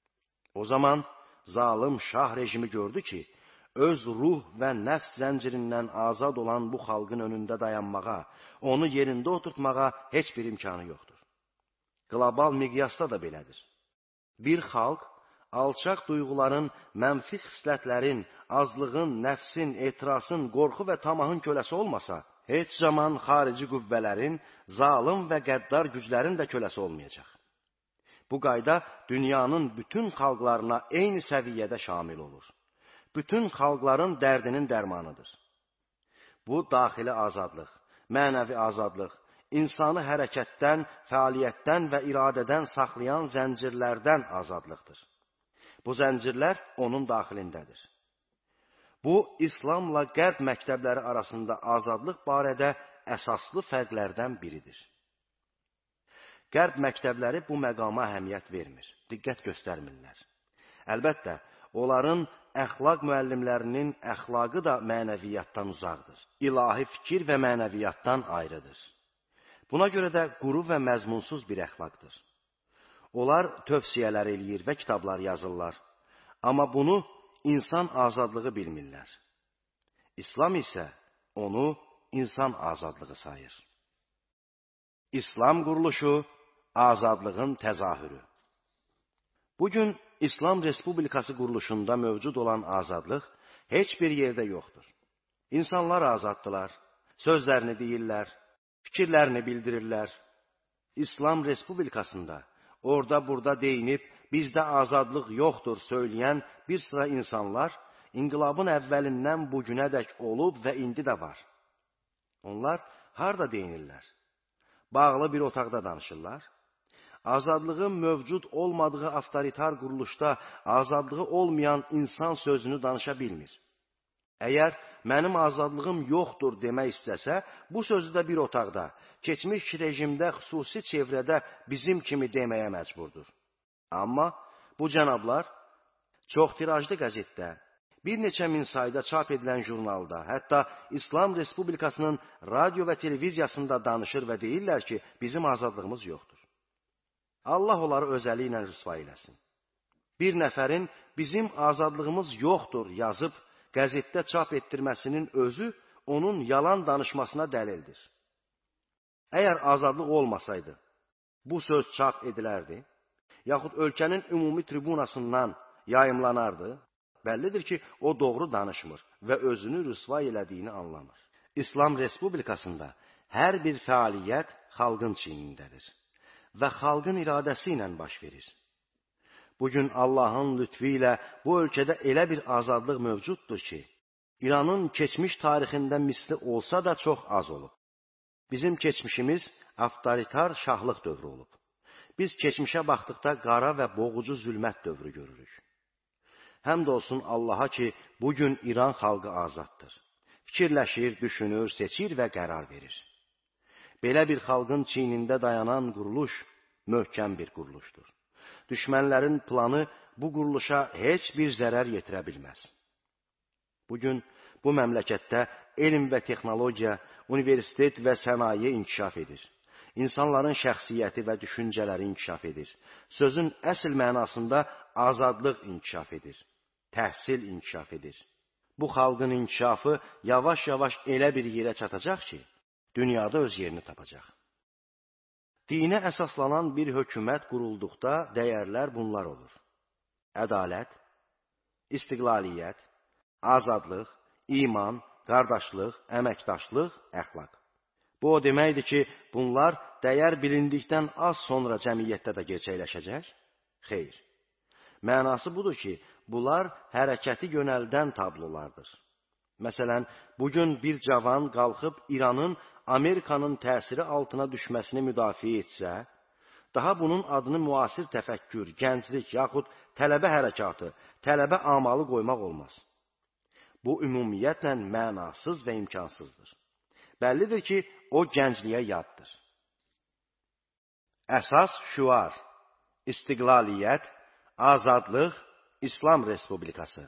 O zaman zalim şah rejimi gördü ki, öz ruh və nəfs zəncirindən azad olan bu xalqın önündə dayanmağa, onu yerində oturtmağa heç bir imkanı yoxdur. Qlobal miqyasda da belədir. Bir xalq, alçaq duyğuların, mənfi xislətlərin, azlığın, nəfsin, etirazın, qorxu və tamahın köləsi olmasa, heç zaman xarici qüvvələrin, zalim və qəddar güclərin də köləsi olmayacaq. Bu qayda dünyanın bütün xalqlarına eyni səviyyədə şamil olur. Bütün xalqların dərdinin dərmanıdır. Bu, daxili azadlıq, mənəvi azadlıq, insanı hərəkətdən, fəaliyyətdən və iradədən saxlayan zəncirlərdən azadlıqdır. Bu zəncirlər onun daxilindədir. Bu, İslamla Qərb məktəbləri arasında azadlıq barədə əsaslı fərqlərdən biridir. Qərb məktəbləri bu məqama əhəmiyyət vermir, diqqət göstərmirlər. Əlbəttə, onların əxlaq müəllimlərinin əxlaqı da mənəviyyatdan uzaqdır. İlahi fikir və mənəviyyatdan ayrıdır. Buna görə də quru və məzmunsuz bir əxlaqdır. Onlar tövsiyələr eləyir və kitablar yazırlar. Amma bunu insan azadlığı bilmirlər. İslam isə onu insan azadlığı sayır. İslam quruluşu azadlığın təzahürü. Bugün İslam Respublikası quruluşunda mövcud olan azadlıq heç bir yerdə yoxdur. İnsanlar azaddılar, sözlərini deyirlər, fikirlərini bildirirlər. İslam Respublikasında orada-burada deyinib, bizdə azadlıq yoxdur söyləyən bir sıra insanlar inqilabın əvvəlindən bugünədək olub və indi də var. Onlar harda deyinirlər? Bağlı bir otaqda danışırlar. Azadlığın mövcud olmadığı avtoritar quruluşda azadlığı olmayan insan sözünü danışa bilmir. Əgər mənim azadlığım yoxdur demək istəsə, bu sözü də bir otaqda, keçmiş rejimdə xüsusi çevrədə bizim kimi deməyə məcburdur. Amma bu cənablar çox tirajlı qəzetdə, bir neçə min sayda çap edilən jurnalda, hətta İslam Respublikasının radio və televiziyasında danışır və deyirlər ki, bizim azadlığımız yoxdur. Allah onları özəli ilə rüsva eləsin. Bir nəfərin bizim azadlığımız yoxdur yazıb qəzetdə çap etdirməsinin özü onun yalan danışmasına dəlildir. Əgər azadlıq olmasaydı, bu söz çap edilərdi, yaxud ölkənin ümumi tribunasından yayımlanardı, bəllidir ki, o doğru danışmır və özünü rüsva elədiyini anlamır. İslam Respublikasında hər bir fəaliyyət xalqın çiynindədir və xalqın iradəsi ilə baş verir. Bugün Allahın lütfü ilə bu ölkədə elə bir azadlıq mövcuddur ki, İranın keçmiş tarixində misli olsa da çox az olub. Bizim keçmişimiz avtoritar şahlıq dövrü olub. Biz keçmişə baxdıqda qara və boğucu zülmət dövrü görürük. Həmd olsun Allaha ki, bugün İran xalqı azaddır. Fikirləşir, düşünür, seçir və qərar verir. Belə bir xalqın çiynində dayanan quruluş möhkəm bir quruluşdur. Düşmənlərin planı bu quruluşa heç bir zərər yetirə bilməz. Bugün bu məmləkətdə elm və texnologiya, universitet və sənaye inkişaf edir. İnsanların şəxsiyyəti və düşüncələri inkişaf edir. Sözün əsl mənasında azadlıq inkişaf edir. Təhsil inkişaf edir. Bu xalqın inkişafı yavaş-yavaş elə bir yerə çatacaq ki, dünyada öz yerini tapacaq. Dinə əsaslanan bir hökumət qurulduqda dəyərlər bunlar olur. Ədalət, istiqlaliyyət, azadlıq, iman, qardaşlıq, əməkdaşlıq, əxlaq. Bu o deməkdir ki, bunlar dəyər bilindikdən az sonra cəmiyyətdə də gerçəkləşəcək? Xeyr. Mənası budur ki, bunlar hərəkəti yönəldən tablolardır. Məsələn, bugün bir cavan qalxıb İranın Amerikanın təsiri altına düşməsini müdafiə etsə, daha bunun adını müasir təfəkkür, gənclik yaxud tələbə hərəkatı, tələbə amalı qoymaq olmaz. Bu ümumiyyətlə mənasız və imkansızdır. Bəllidir ki, o gəncliyə yaddır. Əsas şüar, istiqlaliyyət, azadlıq, İslam Respublikası.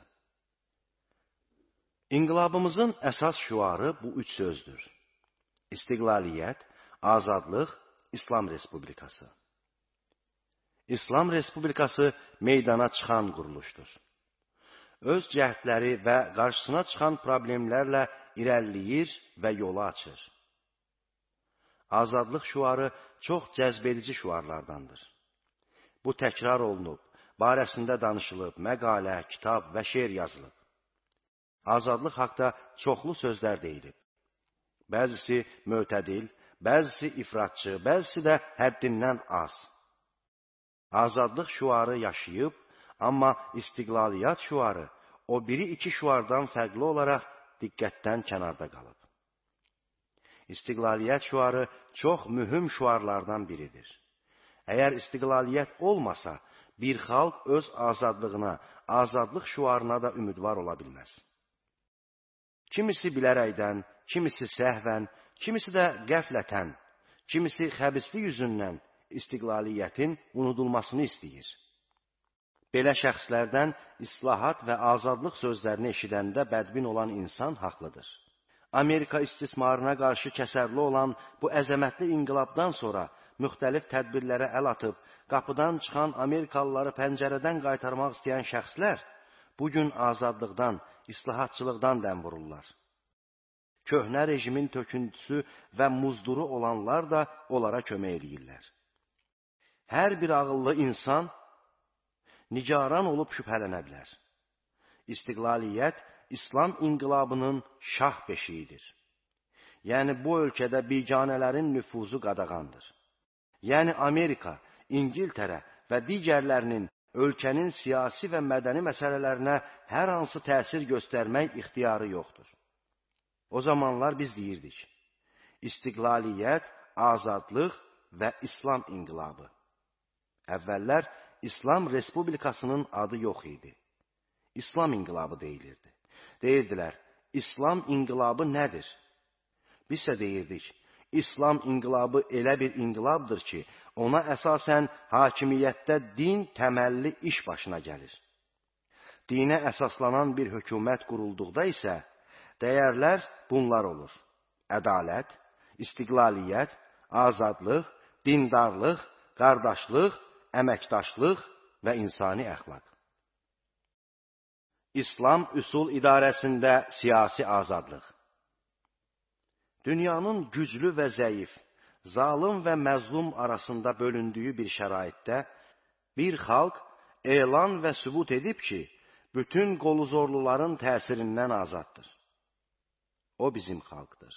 İnqilabımızın əsas şüarı bu üç sözdür. İstiqlaliyyət, azadlıq, İslam Respublikası. İslam Respublikası meydana çıxan quruluşdur. Öz cəhdləri və qarşısına çıxan problemlərlə irəliləyir və yolu açır. Azadlıq şüarı çox cəzbedici şüarlardandır. Bu təkrar olunub, barəsində danışılıb, məqalə, kitab və şeir yazılıb. Azadlıq haqda çoxlu sözlər deyilib. Bəzisi mötədil, bəzisi ifratçı, bəzisi də həddindən az. Azadlıq şüarı yaşayıb, amma istiqlaliyyət şüarı o biri iki şüardan fərqli olaraq diqqətdən kənarda qalıb. İstiqlaliyyət şüarı çox mühüm şüarlardan biridir. Əgər istiqlaliyyət olmasa, bir xalq öz azadlığına, azadlıq şüarına da ümidvar ola bilməz. Kimisi bilərəkdən, kimisi səhvən, kimisi də qəflətən, kimisi xəbislik yüzündən istiqlaliyyətin unudulmasını istəyir. Belə şəxslərdən islahat və azadlıq sözlərini eşidəndə bədbin olan insan haqlıdır. Amerika istismarına qarşı kəsərli olan bu əzəmətli inqilabdan sonra müxtəlif tədbirlərə əl atıb, qapıdan çıxan Amerikalıları pəncərədən qaytarmaq istəyən şəxslər bugün azadlıqdan, islahatçılıqdan dəm vururlar. Köhnə rejimin töküntüsü və muzduru olanlar da onlara kömək edirlər. Hər bir ağıllı insan nigaran olub şübhələnə bilər. İstiqlaliyyət İslam inqilabının şah beşiyidir. Yəni bu ölkədə biganələrin nüfuzu qadağandır. Yəni Amerika, İngiltərə və digərlərinin ölkənin siyasi və mədəni məsələlərinə hər hansı təsir göstərmək ixtiyarı yoxdur. O zamanlar biz deyirdik, istiqlaliyyət, azadlıq və İslam inqilabı. Əvvəllər İslam Respublikasının adı yox idi. İslam inqilabı deyilirdi. Deyirdilər, İslam inqilabı nədir? Bizsə deyirdik, İslam inqilabı elə bir inqilabdır ki, ona əsasən hakimiyyətdə din təməlli iş başına gəlir. Dinə əsaslanan bir hökumət qurulduqda isə dəyərlər bunlar olur. Ədalət, istiqlaliyyət, azadlıq, dindarlıq, qardaşlıq, əməkdaşlıq və insani əxlaq. İslam üsul idarəsində siyasi azadlıq. Dünyanın güclü və zəif, zalım və məzlum arasında bölündüyü bir şəraitdə bir xalq elan və sübut edib ki, bütün qoluzorluların təsirindən azaddır. O bizim xalqdır.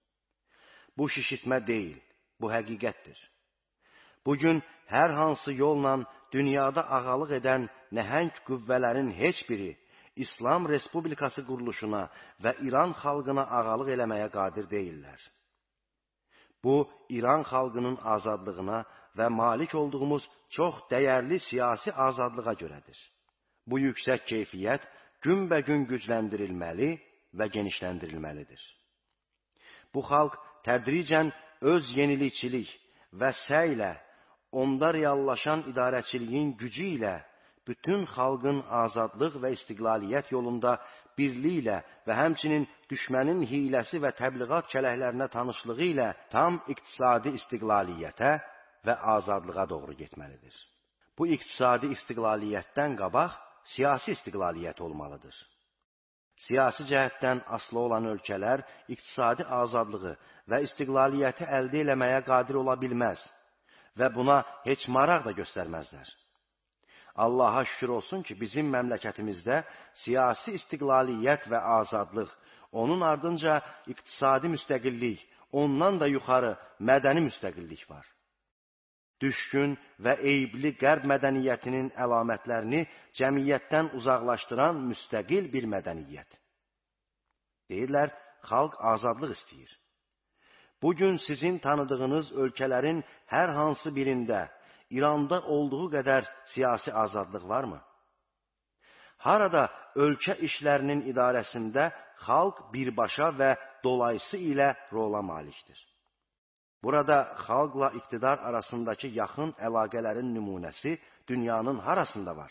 Bu şişirtmə deyil, bu həqiqətdir. Bugün hər hansı yolla dünyada ağalıq edən nəhəng qüvvələrin heç biri İslam Respublikası quruluşuna və İran xalqına ağalıq eləməyə qadir deyillər. Bu, İran xalqının azadlığına və malik olduğumuz çox dəyərli siyasi azadlığa görədir. Bu yüksək keyfiyyət günbəgün gücləndirilməli və genişləndirilməlidir. Bu xalq tədricən öz yenilikçilik və səylə, onda reallaşan idarəçiliyin gücü ilə bütün xalqın azadlıq və istiqlaliyyət yolunda birliklə və həmçinin düşmənin hiləsi və təbliğat kələklərinə tanışlığı ilə tam iqtisadi istiqlaliyyətə və azadlığa doğru getməlidir. Bu iqtisadi istiqlaliyyətdən qabaq siyasi istiqlaliyyət olmalıdır. Siyasi cəhətdən asılı olan ölkələr iqtisadi azadlığı və istiqlaliyyəti əldə eləməyə qadir ola bilməz və buna heç maraq da göstərməzlər. Allaha şükür olsun ki, bizim məmləkətimizdə siyasi istiqlaliyyət və azadlıq, onun ardınca iqtisadi müstəqillik, ondan da yuxarı mədəni müstəqillik var. Düşkün və eyibli qərb mədəniyyətinin əlamətlərini cəmiyyətdən uzaqlaşdıran müstəqil bir mədəniyyət. Deyirlər, xalq azadlıq istəyir. Bugün sizin tanıdığınız ölkələrin hər hansı birində İranda olduğu qədər siyasi azadlıq varmı? Harada ölkə işlərinin idarəsində xalq birbaşa və dolayısı ilə rola malikdir. Burada xalqla iqtidar arasındakı yaxın əlaqələrin nümunəsi dünyanın harasında var?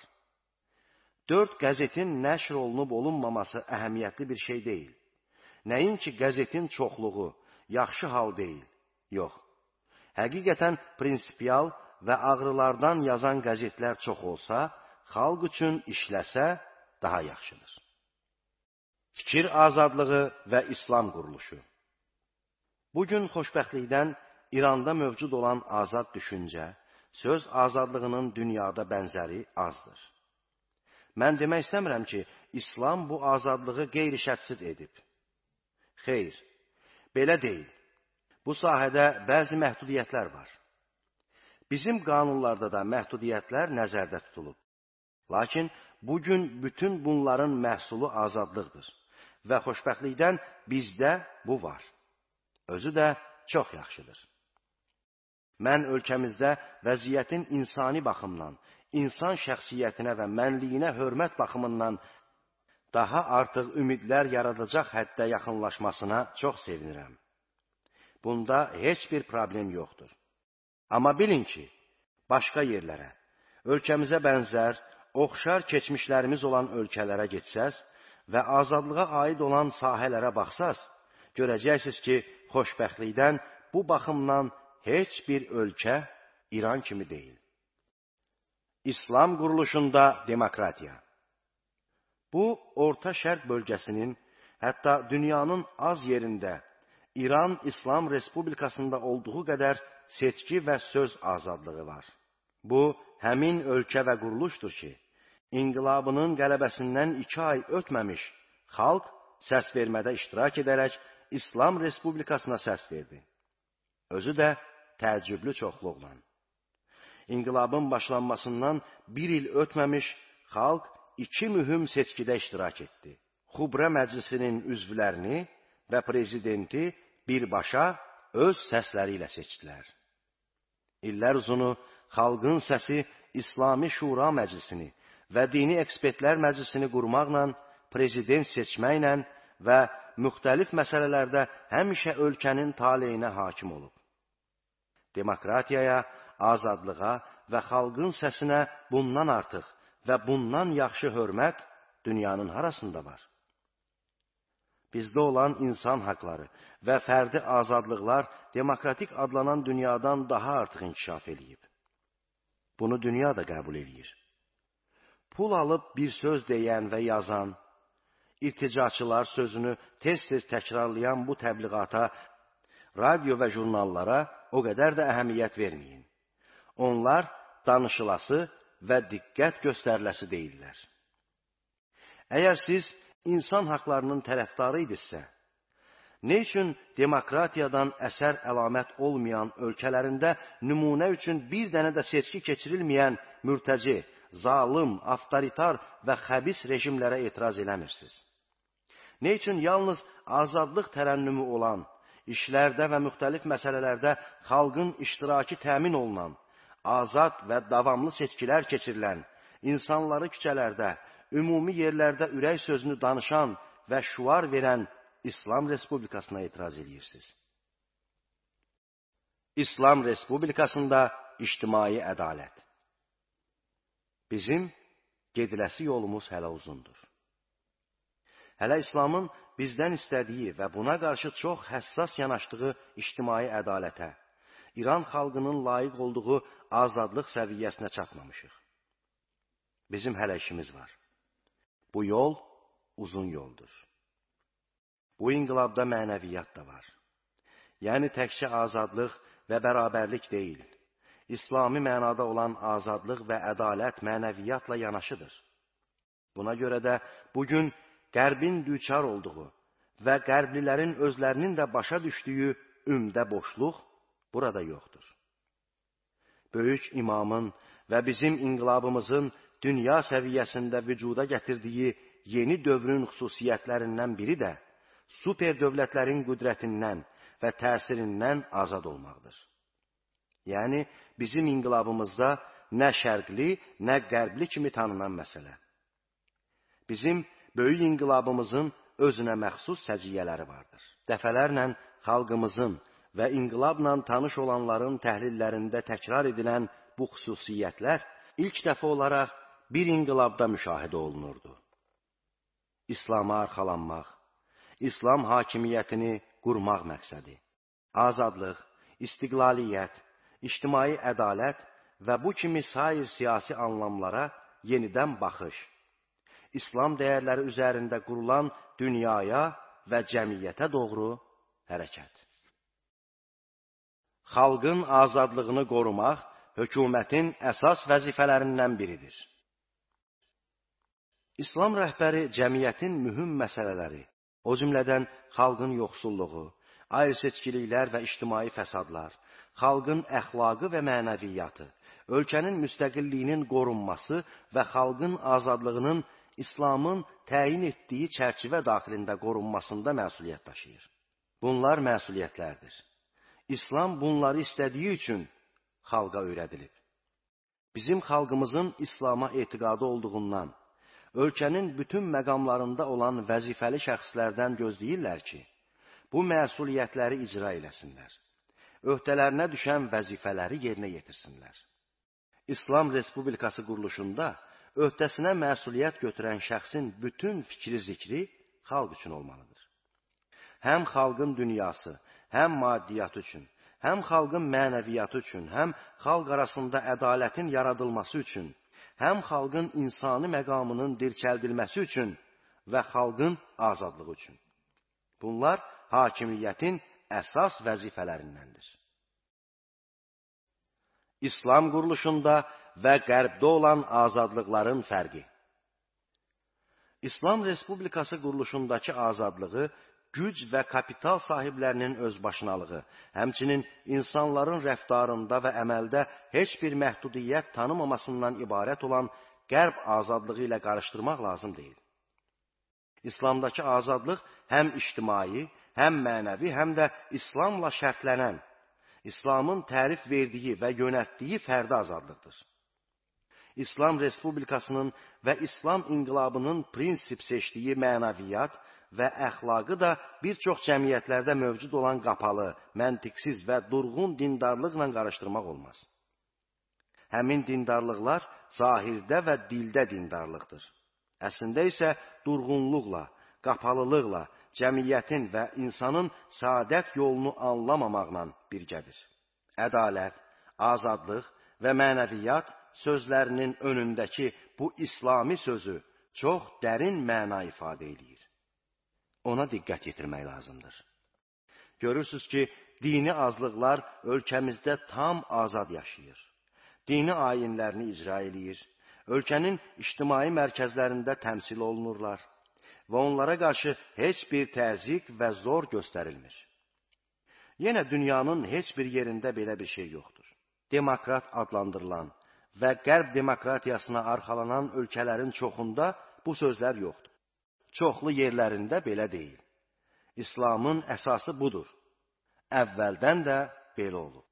4 qəzetin nəşr olunub olunmaması əhəmiyyətli bir şey deyil. Nəinki qəzetin çoxluğu, yaxşı hal deyil. Yox. Həqiqətən prinsipial və ağrılardan yazan qəzetlər çox olsa, xalq üçün işləsə daha yaxşıdır. Fikir azadlığı və İslam quruluşu. Bugün xoşbəxtlikdən İranda mövcud olan azad düşüncə, söz azadlığının dünyada bənzəri azdır. Mən demək istəmirəm ki, İslam bu azadlığı qeyri-şərtsiz edib. Xeyr, belə deyil. Bu sahədə bəzi məhdudiyyətlər var. Bizim qanunlarda da məhdudiyyətlər nəzərdə tutulub. Lakin bugün bütün bunların məhsulu azadlıqdır və xoşbəxtlikdən bizdə bu var. Özü də çox yaxşıdır. Mən ölkəmizdə vəziyyətin insani baxımdan, insan şəxsiyyətinə və mənliyinə hörmət baxımından daha artıq ümidlər yaradacaq həddə yaxınlaşmasına çox sevinirəm. Bunda heç bir problem yoxdur. Amma bilin ki, başqa yerlərə, ölkəmizə bənzər, oxşar keçmişlərimiz olan ölkələrə getsəz və azadlığa aid olan sahələrə baxsaz, görəcəksiniz ki, xoşbəxtlikdən bu baxımdan heç bir ölkə İran kimi deyil. İslam quruluşunda demokratiya. Bu, Orta Şərq bölgəsinin, hətta dünyanın az yerində İran İslam Respublikasında olduğu qədər seçki və söz azadlığı var. Bu, həmin ölkə və quruluşdur ki, inqilabının qələbəsindən 2 ay ötməmiş xalq səs vermədə iştirak edərək İslam Respublikasına səs verdi. Özü də təəccüblü çoxluqla. İnqilabın başlanmasından 1 il ötməmiş xalq 2 mühüm seçkidə iştirak etdi. Xubrə Məclisinin üzvlərini və prezidenti birbaşa öz səsləri ilə seçdilər. İllər uzunu xalqın səsi İslami Şura Məclisini və Dini Ekspertlər Məclisini qurmaqla, prezident seçməklə və müxtəlif məsələlərdə həmişə ölkənin taleyinə hakim olub. Demokratiyaya, azadlığa və xalqın səsinə bundan artıq və bundan yaxşı hörmət dünyanın harasında var? Bizdə olan insan haqları və fərdi azadlıqlar demokratik adlanan dünyadan daha artıq inkişaf eləyib. Bunu dünya da qəbul eləyir. Pul alıb bir söz deyən və yazan, irticaçılar sözünü tez-tez təkrarlayan bu təbliğata, radio və jurnallara o qədər də əhəmiyyət verməyin. Onlar danışılası və diqqət göstəriləsi deyirlər. Əgər siz insan haqlarının tərəfdarı idisə, nə üçün demokratiyadan əsər əlamət olmayan ölkələrində nümunə üçün bir dənə də seçki keçirilməyən mürtəci, zalım, avtoritar və xəbis rejimlərə etiraz eləmirsiniz? Nə üçün yalnız azadlıq tərənnümü olan, işlərdə və müxtəlif məsələlərdə xalqın iştirakı təmin olunan, azad və davamlı seçkilər keçirilən, insanları küçələrdə, ümumi yerlərdə ürək sözünü danışan və şüar verən İslam Respublikasına etiraz edirsiniz? İslam Respublikasında ictimai ədalət. Bizim gediləsi yolumuz hələ uzundur. Hələ İslamın bizdən istədiyi və buna qarşı çox həssas yanaşdığı ictimai ədalətə, İran xalqının layiq olduğu azadlıq səviyyəsinə çatmamışıq. Bizim hələ işimiz var. Bu yol uzun yoldur. Bu inqilabda mənəviyyat da var. Yəni təkcə azadlıq və bərabərlik deyil, İslami mənada olan azadlıq və ədalət mənəviyyatla yanaşıdır. Buna görə də bugün Qərbin düçar olduğu və Qərblilərin özlərinin də başa düşdüyü ümdə boşluq burada yoxdur. Böyük imamın və bizim inqilabımızın dünya səviyyəsində vücuda gətirdiyi yeni dövrün xüsusiyyətlərindən biri də super dövlətlərin qüdrətindən və təsirindən azad olmaqdır. Yəni, bizim inqilabımızda nə şərqli, nə qərbli kimi tanınan məsələ. Bizim böyük inqilabımızın özünə məxsus səciyyələri vardır. Dəfələrlə xalqımızın və inqilabla tanış olanların təhlillərində təkrar edilən bu xüsusiyyətlər ilk dəfə olaraq bir inqilabda müşahidə olunurdu. İslama arxalanmaq, İslam hakimiyyətini qurmaq məqsədi, azadlıq, istiqlaliyyət, ictimai ədalət və bu kimi sair siyasi anlamlara yenidən baxış, İslam dəyərləri üzərində qurulan dünyaya və cəmiyyətə doğru hərəkət. Xalqın azadlığını qorumaq hökumətin əsas vəzifələrindən biridir. İslam rəhbəri cəmiyyətin mühüm məsələləri, o cümlədən xalqın yoxsulluğu, ayrı-seçkiliklər və ictimai fəsadlar, xalqın əxlaqı və mənəviyyatı, ölkənin müstəqilliyinin qorunması və xalqın azadlığının İslamın təyin etdiyi çərçivə daxilində qorunmasında məsuliyyət daşıyır. Bunlar məsuliyyətlərdir. İslam bunları istədiyi üçün xalqa öyrədilib. Bizim xalqımızın İslama etiqadı olduğundan, ölkənin bütün məqamlarında olan vəzifəli şəxslərdən gözləyirlər ki, bu məsuliyyətləri icra eləsinlər. Öhdələrinə düşən vəzifələri yerinə yetirsinlər. İslam Respublikası quruluşunda öhdəsinə məsuliyyət götürən şəxsin bütün fikri zikri xalq üçün olmalıdır. Həm xalqın dünyası, həm maddiyyatı üçün, həm xalqın mənəviyyatı üçün, həm xalq arasında ədalətin yaradılması üçün, həm xalqın insani məqamının dirçəldilməsi üçün və xalqın azadlığı üçün. Bunlar hakimiyyətin əsas vəzifələrindəndir. İslam quruluşunda və qərbdə olan azadlıqların fərqi. İslam Respublikası quruluşundakı azadlığı güc və kapital sahiblərinin özbaşınalığı, həmçinin insanların rəftarında və əməldə heç bir məhdudiyyət tanımamasından ibarət olan qərb azadlığı ilə qarışdırmaq lazım deyil. İslamdakı azadlıq həm ictimai, həm mənəvi, həm də İslamla şərtlənən, İslamın tərif verdiyi və yönətdiyi fərdi azadlıqdır. İslam Respublikasının və İslam inqilabının prinsip seçdiyi mənəviyyat və əxlaqı da bir çox cəmiyyətlərdə mövcud olan qapalı, məntiqsiz və durğun dindarlıqla qarışdırmaq olmaz. Həmin dindarlıqlar zahirdə və dildə dindarlıqdır. Əslində isə durğunluqla, qapalılıqla, cəmiyyətin və insanın saadət yolunu anlamamaqla birgədir. Ədalət, azadlıq və mənəviyyat sözlərinin önündəki bu İslami sözü çox dərin məna ifadə edir. Ona diqqət yetirmək lazımdır. Görürsünüz ki, dini azlıqlar ölkəmizdə tam azad yaşayır. Dini ayinlərini icra edir, ölkənin ictimai mərkəzlərində təmsil olunurlar və onlara qarşı heç bir təzyiq və zor göstərilmir. Yenə dünyanın heç bir yerində belə bir şey yoxdur. Demokrat adlandırılan və qərb demokratiyasına arxalanan ölkələrin çoxunda bu sözlər yoxdur. Çoxlu yerlərində belə deyil. İslamın əsası budur. Əvvəldən də belə olub.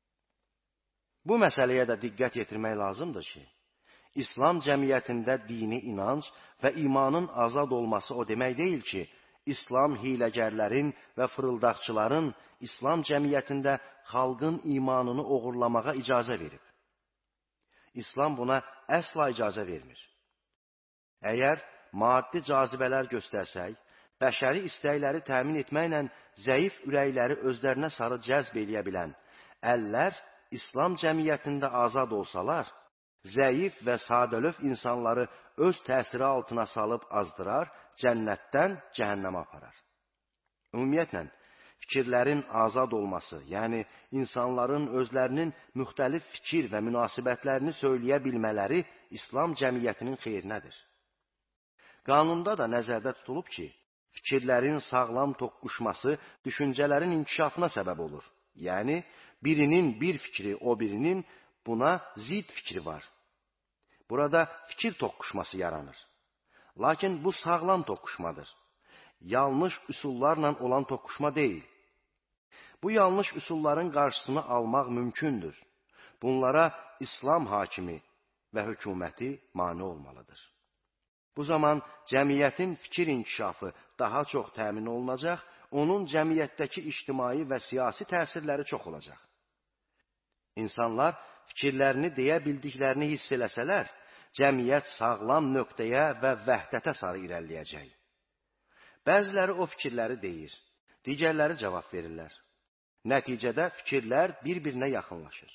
Bu məsələyə də diqqət yetirmək lazımdır ki, İslam cəmiyyətində dini inanc və imanın azad olması o demək deyil ki, İslam hiləgərlərin və fırıldaqçıların İslam cəmiyyətində xalqın imanını oğurlamağa icazə verib. İslam buna əsla icazə vermir. Əgər maddi cazibələr göstərsək, bəşəri istəkləri təmin etməklə zəif ürəkləri özlərinə sarı cəzb eləyə bilən əllər İslam cəmiyyətində azad olsalar, zəif və sadəlöv insanları öz təsiri altına salıb azdırar, cənnətdən cəhənnəmə aparar. Ümumiyyətlə, fikirlərin azad olması, yəni insanların özlərinin müxtəlif fikir və münasibətlərini söyləyə bilmələri İslam cəmiyyətinin xeyrinədir. Qanunda da nəzərdə tutulub ki, fikirlərin sağlam toqquşması düşüncələrin inkişafına səbəb olur. Yəni, birinin bir fikri, o birinin buna zid fikri var. Burada fikir toqquşması yaranır. Lakin bu sağlam toqquşmadır. Yanlış üsullarla olan toqquşma deyil. Bu yanlış üsulların qarşısını almaq mümkündür. Bunlara İslam hakimi və hökuməti mane olmalıdır. Bu zaman cəmiyyətin fikir inkişafı daha çox təmin olunacaq, onun cəmiyyətdəki ictimai və siyasi təsirləri çox olacaq. İnsanlar fikirlərini deyə bildiklərini hiss eləsələr, cəmiyyət sağlam nöqtəyə və vəhdətə sarı irəliləyəcək. Bəziləri o fikirləri deyir, digərləri cavab verirlər. Nəticədə fikirlər bir-birinə yaxınlaşır.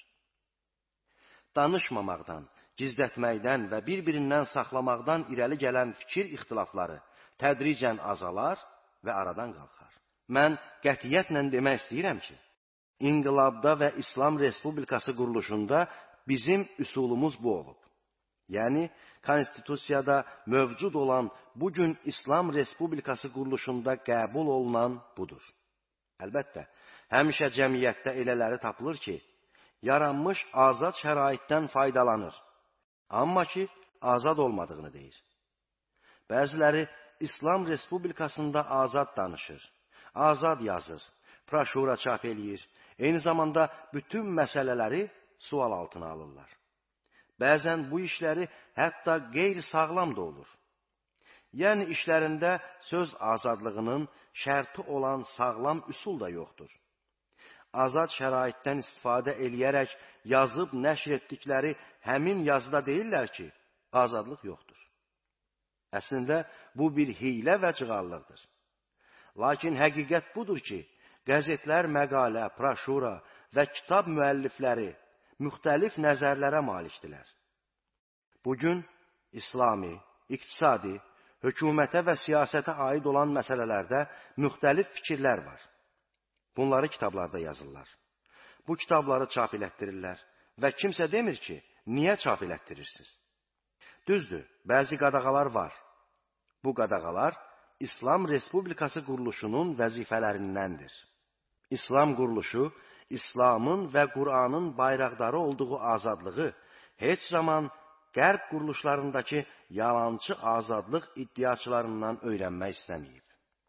Danışmamaqdan, gizlətməkdən və bir-birindən saxlamaqdan irəli gələn fikir ixtilafları tədricən azalar və aradan qalxar. Mən qətiyyətlə demək istəyirəm ki, İnqilabda və İslam Respublikası quruluşunda bizim üsulumuz bu olub. Yəni, konstitusiyada mövcud olan bugün İslam Respublikası quruluşunda qəbul olunan budur. Əlbəttə, həmişə cəmiyyətdə elələri tapılır ki, yaranmış azad şəraitdən faydalanır, amma ki, azad olmadığını deyir. Bəziləri İslam Respublikasında azad danışır, Azad yazır, broşura çap eləyir, eyni zamanda bütün məsələləri sual altına alırlar. Bəzən bu işləri hətta qeyri-sağlam da olur. Yəni işlərində söz azadlığının şərti olan sağlam üsul da yoxdur. Azad şəraitdən istifadə eləyərək yazıb nəşr etdikləri həmin yazıda deyirlər ki, azadlıq yoxdur. Əslində, bu bir hiylə və cığallıqdır. Lakin həqiqət budur ki, qəzetlər məqalə, broşura və kitab müəllifləri müxtəlif nəzərlərə malikdirlər. Bugün İslami, iqtisadi, hökumətə və siyasətə aid olan məsələlərdə müxtəlif fikirlər var. Bunları kitablarda yazırlar. Bu kitabları çap elətdirirlər və kimsə demir ki, niyə çap elətdirirsiniz? Düzdür, bəzi qadağalar var. Bu qadağalar İslam Respublikası quruluşunun vəzifələrindəndir. İslam quruluşu, İslamın və Qur'anın bayraqdarı olduğu azadlığı heç zaman qərb quruluşlarındakı yalançı azadlıq iddiaçılarından öyrənmək istəməyib.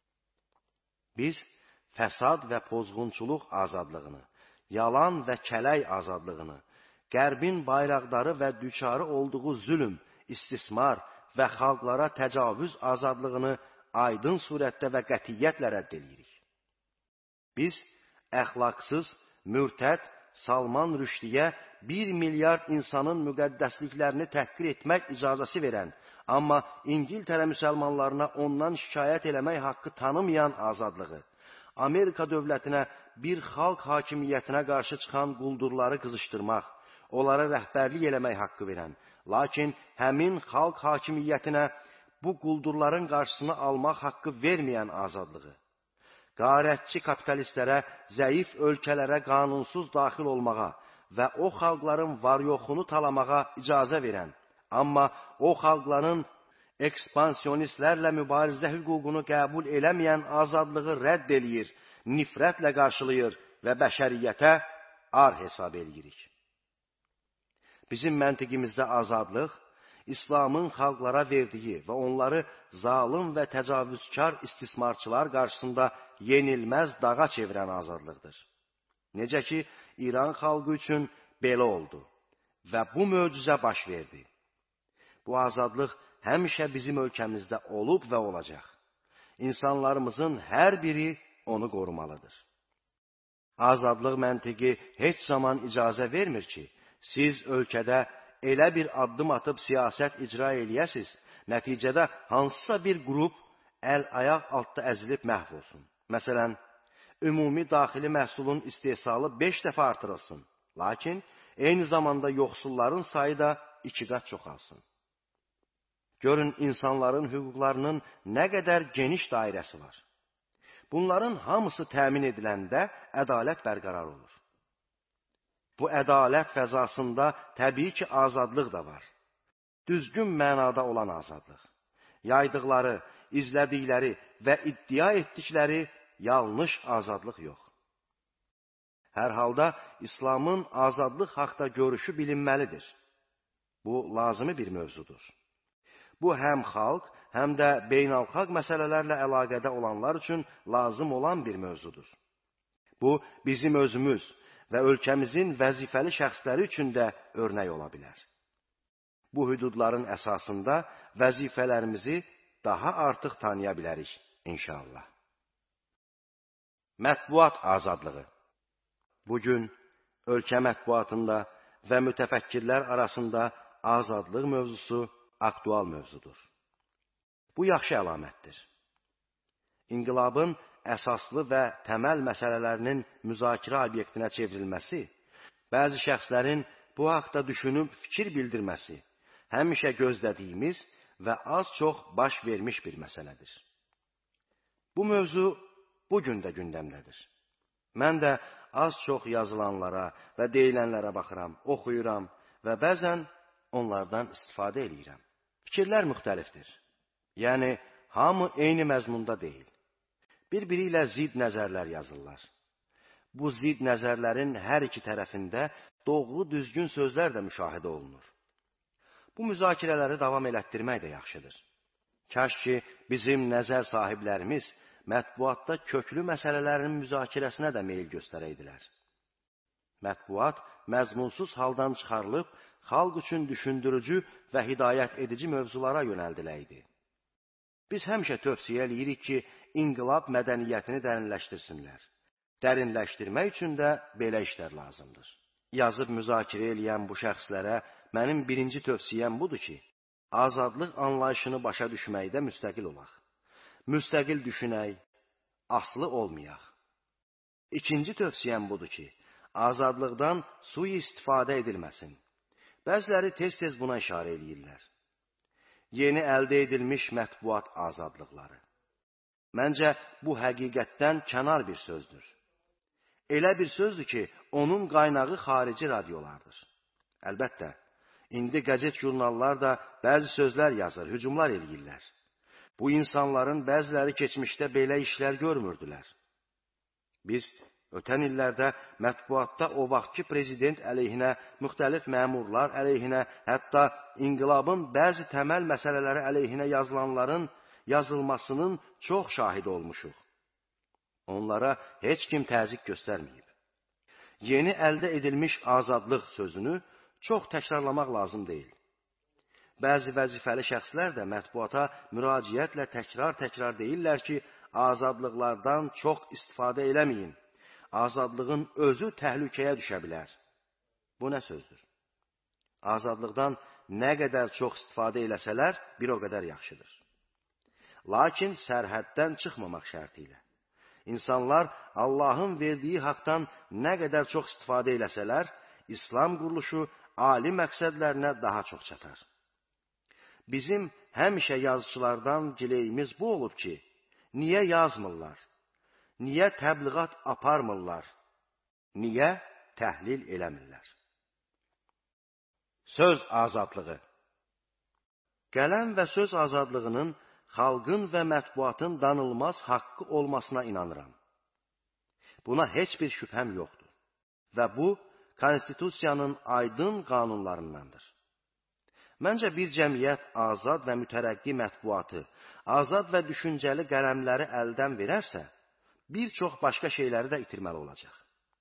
Biz fəsad və pozğunçuluq azadlığını, yalan və kələk azadlığını, qərbin bayraqdarı və düçarı olduğu zülm, istismar və xalqlara təcavüz azadlığını aydın surətdə və qətiyyətlə rədd edirik. Biz əxlaqsız, mürtəd Salman Rüşdiyə 1 milyard insanın müqəddəsliklərini təhqir etmək icazəsi verən, amma İngiltərə müsəlmanlarına ondan şikayət eləmək haqqı tanımayan azadlığı, Amerika dövlətinə bir xalq hakimiyyətinə qarşı çıxan quldurları qızışdırmaq, onlara rəhbərlik eləmək haqqı verən, lakin həmin xalq hakimiyyətinə bu quldurların qarşısını almaq haqqı verməyən azadlığı, qarətçi kapitalistlərə, zəif ölkələrə qanunsuz daxil olmağa və o xalqların var-yoxunu talamağa icazə verən, amma o xalqların ekspansionistlərlə mübarizə hüququnu qəbul eləməyən azadlığı rədd eləyir, nifrətlə qarşılayır və bəşəriyyətə ar hesab eləyirik. Bizim məntiqimizdə azadlıq, İslamın xalqlara verdiyi və onları zalım və təcavüzkar istismarçılar qarşısında yenilməz dağa çevirən azadlıqdır. Necə ki, İran xalqı üçün belə oldu və bu möcüzə baş verdi. Bu azadlıq həmişə bizim ölkəmizdə olub və olacaq. İnsanlarımızın hər biri onu qorumalıdır. Azadlıq məntiqi heç zaman icazə vermir ki, siz ölkədə elə bir addım atıb siyasət icra eləyəsiz, nəticədə hansısa bir qrup əl-ayaq altda əzilib məhv olsun. Məsələn, ümumi daxili məhsulun istehsalı 5 dəfə artırılsın, lakin eyni zamanda yoxsulların sayı da 2 qat çoxalsın. Görün, insanların hüquqlarının nə qədər geniş dairəsi var. Bunların hamısı təmin ediləndə ədalət bərqərar olur. Bu ədalət fəzasında təbii ki, azadlıq da var. Düzgün mənada olan azadlıq. Yaydıqları, izlədikləri və iddia etdikləri yanlış azadlıq yox. Hər halda İslamın azadlıq haqda görüşü bilinməlidir. Bu, lazımi bir mövzudur. Bu, həm xalq, həm də beynəlxalq məsələlərlə əlaqədə olanlar üçün lazım olan bir mövzudur. Bu, bizim özümüz və ölkəmizin vəzifəli şəxsləri üçün də örnək ola bilər. Bu hüdudların əsasında vəzifələrimizi daha artıq tanıya bilərik, inşallah. Mətbuat azadlığı. Bugün ölkə mətbuatında və mütəfəkkirlər arasında azadlıq mövzusu aktual mövzudur. Bu yaxşı əlamətdir. İnqilabın əsaslı və təməl məsələlərinin müzakirə obyektinə çevrilməsi, bəzi şəxslərin bu haqda düşünüb fikir bildirməsi, həmişə gözlədiyimiz və az-çox baş vermiş bir məsələdir. Bu mövzu bugün də gündəmdədir. Mən də az-çox yazılanlara və deyilənlərə baxıram, oxuyuram və bəzən onlardan istifadə edirəm. Fikirlər müxtəlifdir. Yəni, hamı eyni məzmunda deyil. Bir-biri ilə zid nəzərlər yazırlar. Bu zid nəzərlərin hər iki tərəfində doğru düzgün sözlər də müşahidə olunur. Bu müzakirələri davam elətdirmək də yaxşıdır. Kaş ki, bizim nəzər sahiblərimiz mətbuatda köklü məsələlərin müzakirəsinə də meyil göstərəydilər. Mətbuat məzmunsuz haldan çıxarılıb, xalq üçün düşündürücü və hidayət edici mövzulara yönəldiləydi. Biz həmişə tövsiyə eləyirik ki, inqilab mədəniyyətini dərinləşdirsinlər. Dərinləşdirmək üçün də belə işlər lazımdır. Yazıb müzakirə eləyən bu şəxslərə mənim birinci tövsiyəm budur ki, azadlıq anlayışını başa düşməkdə müstəqil olaq. Müstəqil düşünək, aslı olmayaq. İkinci tövsiyəm budur ki, azadlıqdan sui-istifadə edilməsin. Bəziləri tez-tez buna işarə eləyirlər. Yeni əldə edilmiş mətbuat azadlıqları. Məncə, bu həqiqətdən kənar bir sözdür. Elə bir sözdür ki, onun qaynağı xarici radiolardır. Əlbəttə, indi qəzet jurnallar da bəzi sözlər yazır, hücumlar eləyirlər. Bu insanların bəziləri keçmişdə belə işlər görmürdülər. Biz ötən illərdə mətbuatda o vaxtki prezident əleyhinə, müxtəlif məmurlar əleyhinə, hətta inqilabın bəzi təməl məsələləri əleyhinə yazılanların yazılmasının çox şahidi olmuşuq. Onlara heç kim təzyiq göstərməyib. Yeni əldə edilmiş azadlıq sözünü çox təkrarlamaq lazım deyil. Bəzi vəzifəli şəxslər də mətbuata müraciətlə təkrar deyirlər ki, azadlıqlardan çox istifadə eləməyin. Azadlığın özü təhlükəyə düşə bilər. Bu nə sözdür? Azadlıqdan nə qədər çox istifadə eləsələr, bir o qədər yaxşıdır. Lakin sərhəddən çıxmamaq şərti ilə. İnsanlar Allahın verdiyi haqdan nə qədər çox istifadə eləsələr, İslam quruluşu ali məqsədlərinə daha çox çatar. Bizim həmişə yazıçılardan diləyimiz bu olub ki, niyə yazmırlar? Niyə təbliğat aparmırlar? Niyə təhlil eləmirlər? Söz azadlığı. Qələm və söz azadlığının xalqın və mətbuatın danılmaz haqqı olmasına inanıram. Buna heç bir şübhəm yoxdur. Və bu, konstitusiyanın aydın qanunlarındandır. Məncə bir cəmiyyət azad və mütərəqqi mətbuatı, azad və düşüncəli qələmləri əldən verərsə, bir çox başqa şeyləri də itirməli olacaq.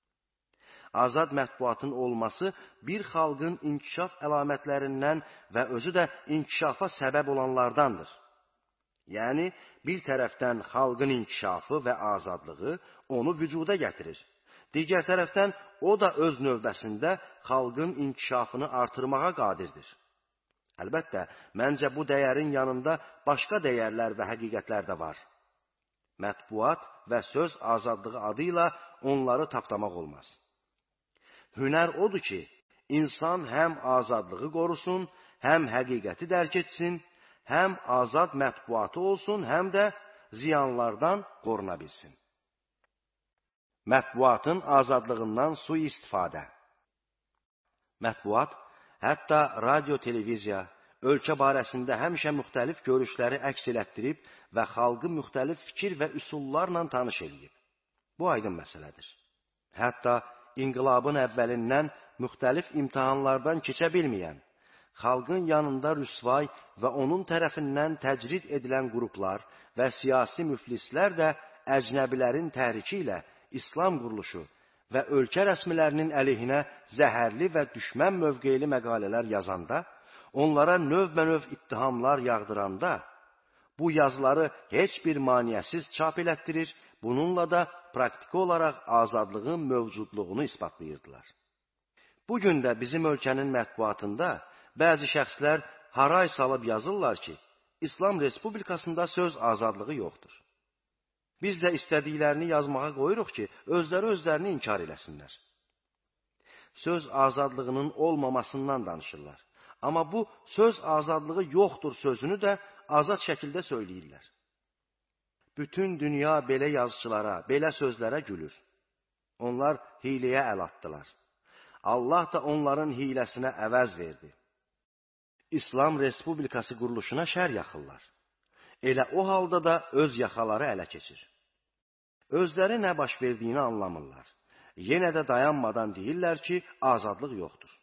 Azad mətbuatın olması bir xalqın inkişaf əlamətlərindən və özü də inkişafa səbəb olanlardandır. Yəni, bir tərəfdən xalqın inkişafı və azadlığı onu vücuda gətirir. Digər tərəfdən o da öz növbəsində xalqın inkişafını artırmağa qadirdir. Əlbəttə, məncə bu dəyərin yanında başqa dəyərlər və həqiqətlər də var. Mətbuat və söz azadlığı adı ilə onları tapdamaq olmaz. Hünər odur ki, insan həm azadlığı qorusun, həm həqiqəti dərk etsin, həm azad mətbuatı olsun, həm də ziyanlardan qoruna bilsin. Mətbuatın azadlığından sui-istifadə. Mətbuat, hətta radio, televiziya, ölkə barəsində həmişə müxtəlif görüşləri əks elətdirib və xalqı müxtəlif fikir və üsullarla tanış edib. Bu aydın məsələdir. Hətta inqilabın əvvəlindən müxtəlif imtahanlardan keçə bilməyən, xalqın yanında rüsvay və onun tərəfindən təcrid edilən qruplar və siyasi müflislər də əcnəbilərin təhriki ilə İslam quruluşu və ölkə rəsmilərinin əleyhinə zəhərli və düşmən mövqeyli məqalələr yazanda, onlara növbə-növ ittihamlar yağdıranda, bu yazıları heç bir maneəsiz çap elətdirir, bununla da praktiki olaraq azadlığın mövcudluğunu isbatlayırdılar. Bugün də bizim ölkənin mətbuatında bəzi şəxslər haray salıb yazırlar ki, İslam Respublikasında söz azadlığı yoxdur. Biz də istədiklərini yazmağa qoyuruq ki, özlərini inkar eləsinlər. Söz azadlığının olmamasından danışırlar. Amma bu söz azadlığı yoxdur sözünü də azad şəkildə söyləyirlər. Bütün dünya belə yazıçılara, belə sözlərə gülür. Onlar hiləyə əl atdılar. Allah da onların hiləsinə əvəz verdi. İslam Respublikası quruluşuna şər yaxırlar. Elə o halda da öz yaxaları ələ keçir. Özləri nə baş verdiyini anlamırlar. Yenə də dayanmadan deyirlər ki, azadlıq yoxdur.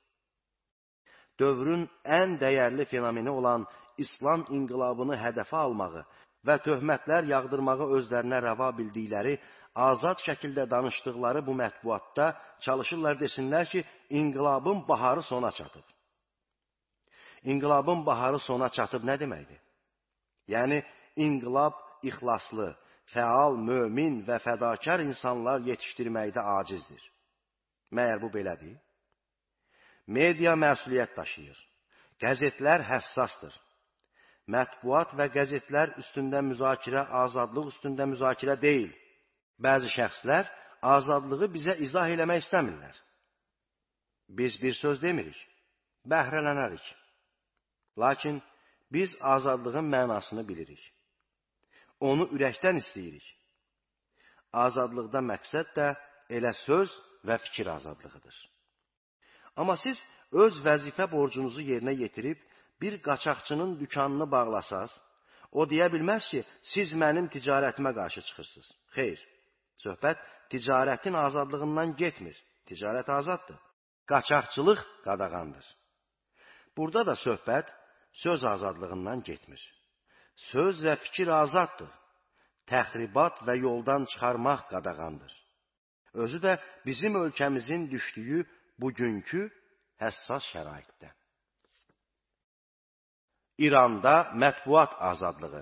Dövrün ən dəyərli fenomeni olan İslam inqilabını hədəfə almağı və töhmətlər yağdırmağı özlərinə rəva bildikləri, azad şəkildə danışdıqları bu mətbuatda çalışırlar desinlər ki, inqilabın baharı sona çatıb. İnqilabın baharı sona çatıb nə deməkdir? Yəni, inqilab ixlaslı, fəal, mömin və fədakar insanlar yetişdirməkdə acizdir. Məyər bu belədir? Media məsuliyyət daşıyır. Qəzetlər həssasdır. Mətbuat və qəzetlər üstündə müzakirə, azadlıq üstündə müzakirə deyil. Bəzi şəxslər azadlığı bizə izah eləmək istəmirlər. Biz bir söz demirik, bəhrələnərik. Lakin biz azadlığın mənasını bilirik. Onu ürəkdən istəyirik. Azadlıqda məqsəd də elə söz və fikir azadlığıdır. Amma siz öz vəzifə borcunuzu yerinə yetirib, bir qaçaqçının dükanını bağlasaz, o deyə bilməz ki, siz mənim ticarətimə qarşı çıxırsınız. Xeyr, söhbət ticarətin azadlığından getmir. Ticarət azaddır. Qaçaqçılıq qadağandır. Burada da söhbət söz azadlığından getmir. Söz və fikir azaddır. Təxribat və yoldan çıxarmaq qadağandır. Özü də bizim ölkəmizin düşdüyü bugünkü həssas şəraitdə. İranda mətbuat azadlığı.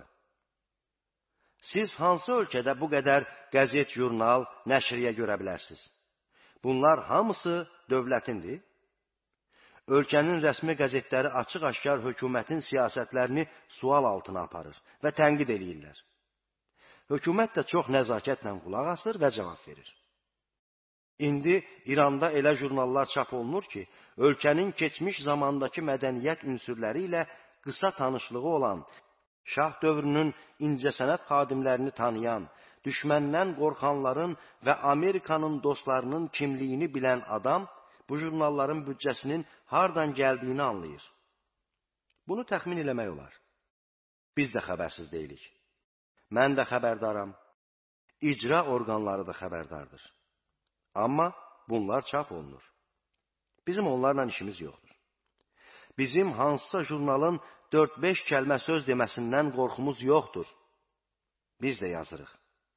Siz hansı ölkədə bu qədər qəzet, jurnal, nəşriyə görə bilərsiniz? Bunlar hamısı dövlətindir. Ölkənin rəsmi qəzetləri açıq-aşkar hökumətin siyasətlərini sual altına aparır və tənqid eləyirlər. Hökumət də çox nəzakətlə qulaq asır və cavab verir. İndi İranda elə jurnallar çap olunur ki, ölkənin keçmiş zamandakı mədəniyyət ünsürləri ilə qısa tanışlığı olan, şah dövrünün incəsənət xadimlərini tanıyan, düşməndən qorxanların və Amerikanın dostlarının kimliyini bilən adam bu jurnalların büdcəsinin hardan gəldiyini anlayır. Bunu təxmin eləmək olar. Biz də xəbərsiz deyilik. Mən də xəbərdaram. İcra orqanları da xəbərdardır. Amma bunlar çap olunur. Bizim onlarla işimiz yoxdur. Bizim hansısa jurnalın 4-5 kəlmə söz deməsindən qorxumuz yoxdur. Biz də yazırıq.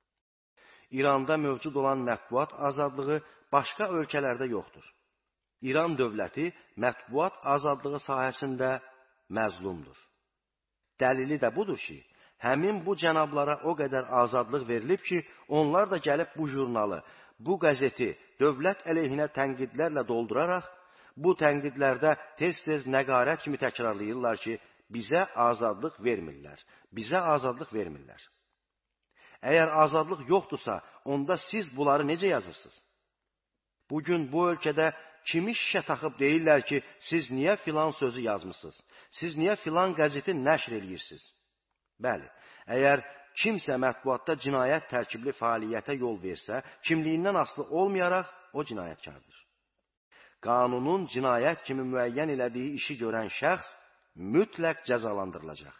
İranda mövcud olan mətbuat azadlığı başqa ölkələrdə yoxdur. İran dövləti mətbuat azadlığı sahəsində məzlumdur. Dəlili də budur ki, həmin bu cənablara o qədər azadlıq verilib ki, onlar da gəlib bu jurnalı, bu qəzeti dövlət əleyhinə tənqidlərlə dolduraraq, bu tənqidlərdə tez-tez nəqarət kimi təkrarlayırlar ki, bizə azadlıq vermirlər, bizə azadlıq vermirlər. Əgər azadlıq yoxdursa, onda siz bunları necə yazırsınız? Bugün bu ölkədə kimi şişə taxıb deyirlər ki, siz niyə filan sözü yazmısınız? Siz niyə filan qəzeti nəşr edirsiniz? Bəli, əgər kimsə mətbuatda cinayət tərkibli fəaliyyətə yol versə, kimliyindən asılı olmayaraq o cinayətkardır. Qanunun cinayət kimi müəyyən elədiyi işi görən şəxs mütləq cəzalandırılacaq.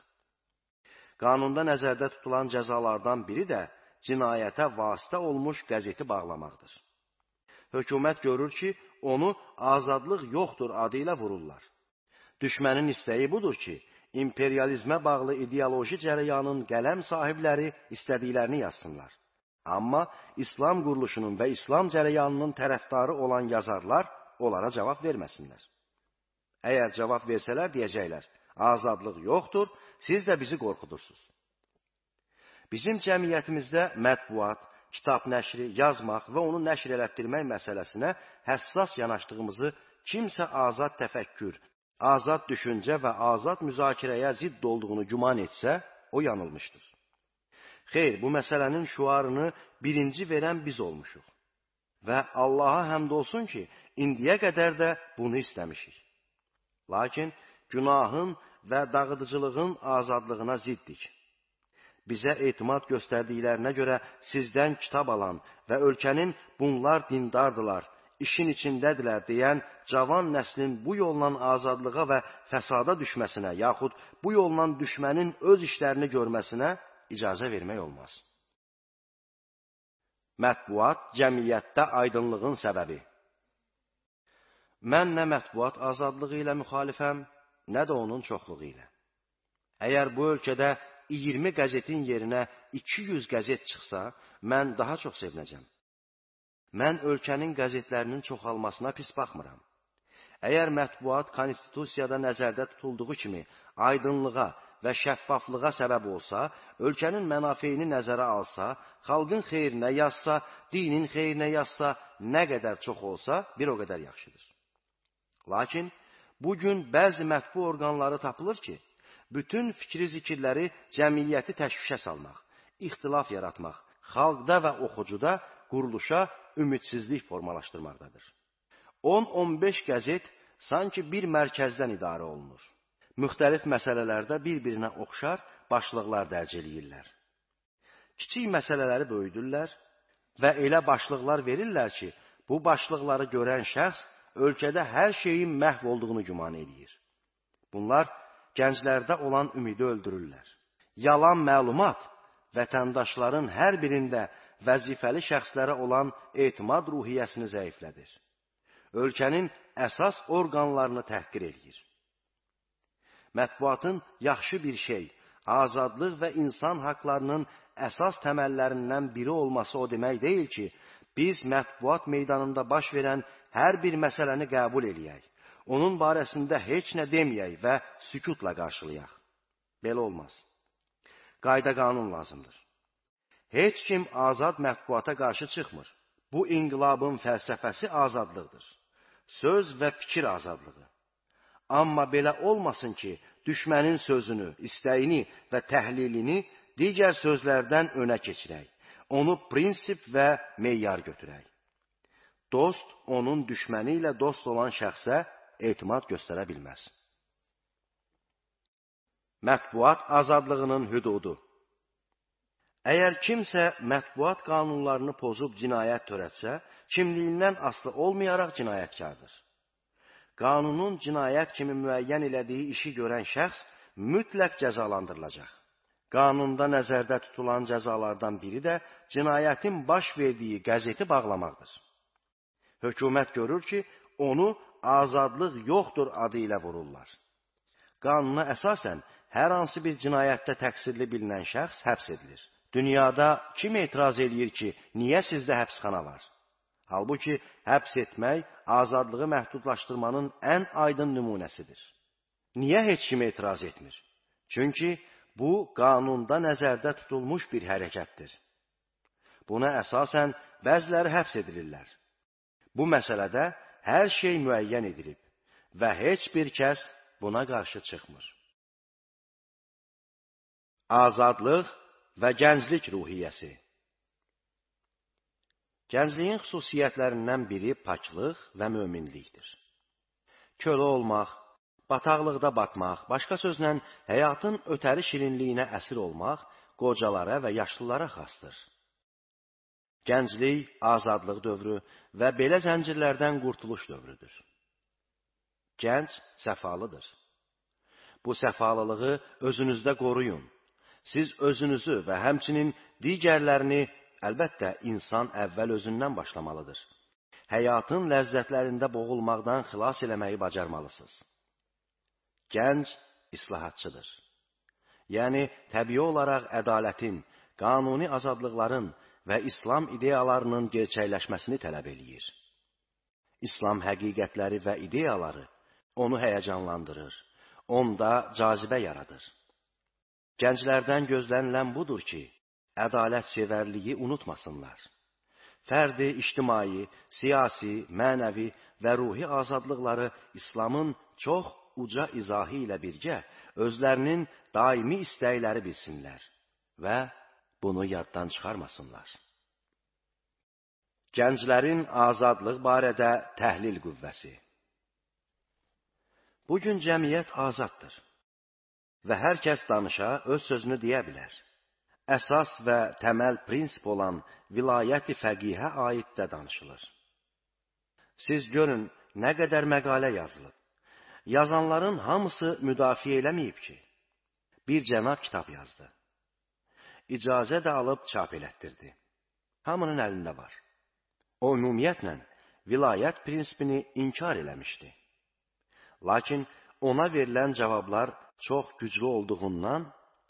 Qanunda nəzərdə tutulan cəzalardan biri də cinayətə vasitə olmuş qəzeti bağlamaqdır. Hökumət görür ki, onu azadlıq yoxdur adı ilə vururlar. Düşmənin istəyi budur ki, imperializmə bağlı ideoloji cərəyanın qələm sahibləri istədiklərini yazsınlar. Amma İslam quruluşunun və İslam cərəyanının tərəfdarı olan yazarlar onlara cavab verməsinlər. Əgər cavab versələr deyəcəklər, azadlıq yoxdur, siz də bizi qorxudursunuz. Bizim cəmiyyətimizdə mətbuat, kitab nəşri, yazmaq və onu nəşr elətdirmək məsələsinə həssas yanaşdığımızı kimsə azad təfəkkür, azad düşüncə və azad müzakirəyə zidd olduğunu güman etsə, o yanılmışdır. Xeyr, bu məsələnin şüarını birinci verən biz olmuşuq. Və Allaha həmd olsun ki, indiyə qədər də bunu istəmişik. Lakin günahın və dağıdıcılığın azadlığına ziddik. Bizə etimad göstərdiklərinə görə sizdən kitab alan və ölkənin bunlar dindardılar, işin içindədirlər deyən cavan nəslin bu yolla azadlığa və fəsada düşməsinə, yaxud bu yolla düşmənin öz işlərini görməsinə icazə vermək olmaz. Mətbuat cəmiyyətdə aydınlığın səbəbi. Mən nə mətbuat azadlığı ilə müxalifəm, nə də onun çoxluğu ilə. Əgər bu ölkədə 20 qəzetin yerinə 200 qəzet çıxsa, mən daha çox sevinəcəm. Mən ölkənin qəzetlərinin çoxalmasına pis baxmıram. Əgər mətbuat konstitusiyada nəzərdə tutulduğu kimi aydınlığa və şəffaflığa səbəb olsa, ölkənin mənafeyini nəzərə alsa, xalqın xeyrinə yazsa, dinin xeyrinə yazsa, nə qədər çox olsa, bir o qədər yaxşıdır. Lakin bugün bəzi mətbu orqanları tapılır ki, bütün fikri zikirləri cəmiyyəti təşvişə salmaq, ixtilaf yaratmaq, xalqda və oxucuda quruluşa ümidsizlik formalaşdırmaqdadır. 10-15 qəzet sanki bir mərkəzdən idarə olunur. Müxtəlif məsələlərdə bir-birinə oxşar başlıqlar dərc eləyirlər. Kiçik məsələləri böyüdürlər və elə başlıqlar verirlər ki, bu başlıqları görən şəxs ölkədə hər şeyin məhv olduğunu güman edir. Bunlar gənclərdə olan ümidi öldürürlər. Yalan məlumat vətəndaşların hər birində vəzifəli şəxslərə olan etimad ruhiyyəsini zəiflədir. Ölkənin əsas orqanlarını təhqir edir. Mətbuatın yaxşı bir şey, azadlıq və insan haqlarının əsas təməllərindən biri olması o demək deyil ki, biz mətbuat meydanında baş verən hər bir məsələni qəbul eləyək, onun barəsində heç nə deməyək və sükutla qarşılayaq. Belə olmaz. Qayda qanun lazımdır. Heç kim azad mətbuata qarşı çıxmır. Bu inqilabın fəlsəfəsi azadlıqdır. Söz və fikir azadlığı. Amma belə olmasın ki, düşmənin sözünü, istəyini və təhlilini digər sözlərdən önə keçirək. Onu prinsip və meyyar götürək. Dost, onun düşməni ilə dost olan şəxsə etimad göstərə bilməz. Mətbuat azadlığının hüdudu. Əgər kimsə mətbuat qanunlarını pozub cinayət törətsə, kimliyindən asılı olmayaraq cinayətkardır. Qanunun cinayət kimi müəyyən elədiyi işi görən şəxs mütləq cəzalandırılacaq. Qanunda nəzərdə tutulan cəzalardan biri də cinayətin baş verdiyi qəzeti bağlamaqdır. Hökumət görür ki, onu azadlıq yoxdur adı ilə vururlar. Qanuna əsasən hər hansı bir cinayətdə təqsirli bilinən şəxs həbs edilir. Dünyada kim etiraz eləyir ki, niyə sizdə həbsxana var? Halbuki həbs etmək azadlığı məhdudlaşdırmanın ən aydın nümunəsidir. Niyə heç kim etiraz etmir? Çünki bu, qanunda nəzərdə tutulmuş bir hərəkətdir. Buna əsasən bəziləri həbs edilirlər. Bu məsələdə hər şey müəyyən edilib və heç bir kəs buna qarşı çıxmır. Azadlıq və gənclik ruhiyyəsi. Gəncliyin xüsusiyyətlərindən biri paklıq və möminlikdir. Kölə olmaq, bataqlıqda batmaq, başqa sözlə həyatın ötəri şirinliyinə əsir olmaq qocalara və yaşlılara xasdır. Gənclik, azadlıq dövrü və belə zəncirlərdən qurtuluş dövrüdür. Gənc səfalıdır. Bu səfalılığı özünüzdə qoruyun. Siz özünüzü və həmçinin digərlərini, əlbəttə, insan əvvəl özündən başlamalıdır. Həyatın ləzzətlərində boğulmaqdan xilas eləməyi bacarmalısınız. Gənc islahatçıdır. Yəni, təbii olaraq ədalətin, qanuni azadlıqların və İslam ideyalarının gerçəkləşməsini tələb eləyir. İslam həqiqətləri və ideyaları onu həyəcanlandırır, onda cazibə yaradır. Gənclərdən gözlənilən budur ki, ədalət sevərliyi unutmasınlar. Fərdi, ictimai, siyasi, mənəvi və ruhi azadlıqları İslamın çox uca izahı ilə birgə özlərinin daimi istəkləri bilsinlər və bunu yaddan çıxarmasınlar. Gənclərin azadlıq barədə təhlil qüvvəsi. Bugün cəmiyyət azaddır və hər kəs danışa, öz sözünü deyə bilər. Əsas və təməl prinsip olan vilayət-i fəqihə aid də danışılır. Siz görün, nə qədər məqalə yazılıb. Yazanların hamısı müdafiə eləməyib ki, bir cənab kitab yazdı. İcazə də alıb çap elətdirdi. Hamının əlində var. O, ümumiyyətlə, vilayət prinsipini inkar eləmişdi. Lakin ona verilən cavablar çox güclü olduğundan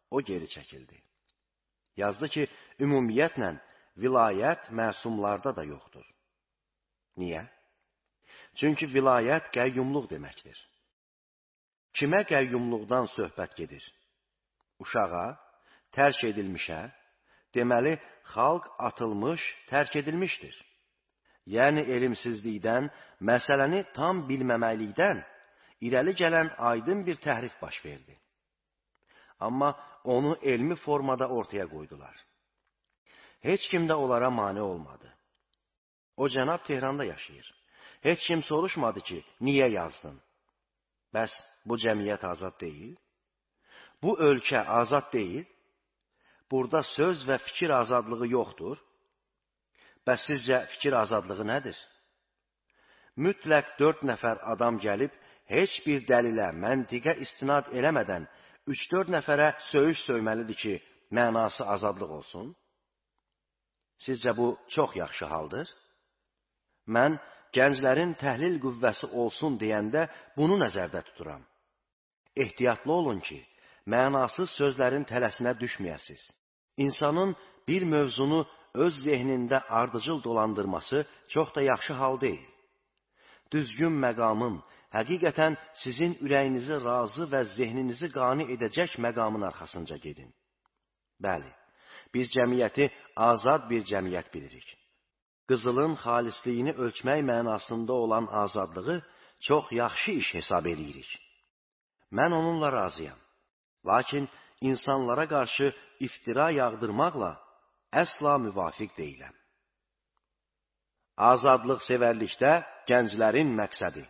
o geri çəkildi. Yazdı ki, ümumiyyətlə vilayət məsumlarda da yoxdur. Niyə? Çünki vilayət qəyyumluq deməkdir. Kimə qəyyumluqdan söhbət gedir? Uşağa, tərk edilmişə, deməli, xalq atılmış, tərk edilmişdir. Yəni, elmsizlikdən, məsələni tam bilməməklikdən irəli gələn aydın bir təhrif baş verdi. Amma onu elmi formada ortaya qoydular. Heç kim də onlara mane olmadı. O cənab Tehranda yaşayır. Heç kim soruşmadı ki, niyə yazdın? Bəs bu cəmiyyət azad deyil? Bu ölkə azad deyil? Burada söz və fikir azadlığı yoxdur. Bəs sizcə fikir azadlığı nədir? Mütləq 4 nəfər adam gəlib, heç bir dəlilə, məntiqə istinad eləmədən 3-4 nəfərə söyüş söyməlidir ki, mənası azadlıq olsun? Sizcə bu çox yaxşı haldır? Mən gənclərin təhlil qüvvəsi olsun deyəndə bunu nəzərdə tuturam. Ehtiyatlı olun ki, mənasız sözlərin tələsinə düşməyəsiz. İnsanın bir mövzunu öz zehnində ardıcıl dolandırması çox da yaxşı hal deyil. Düzgün məqamın, həqiqətən sizin ürəyinizi razı və zehninizi qane edəcək məqamın arxasınca gedin. Bəli, biz cəmiyyəti azad bir cəmiyyət bilirik. Qızılın xalisliyini ölçmək mənasında olan azadlığı çox yaxşı iş hesab edirik. Mən onunla razıyam. Lakin insanlara qarşı iftira yağdırmaqla əsla müvafiq deyiləm. Azadlıq sevərlikdə gənclərin məqsədi.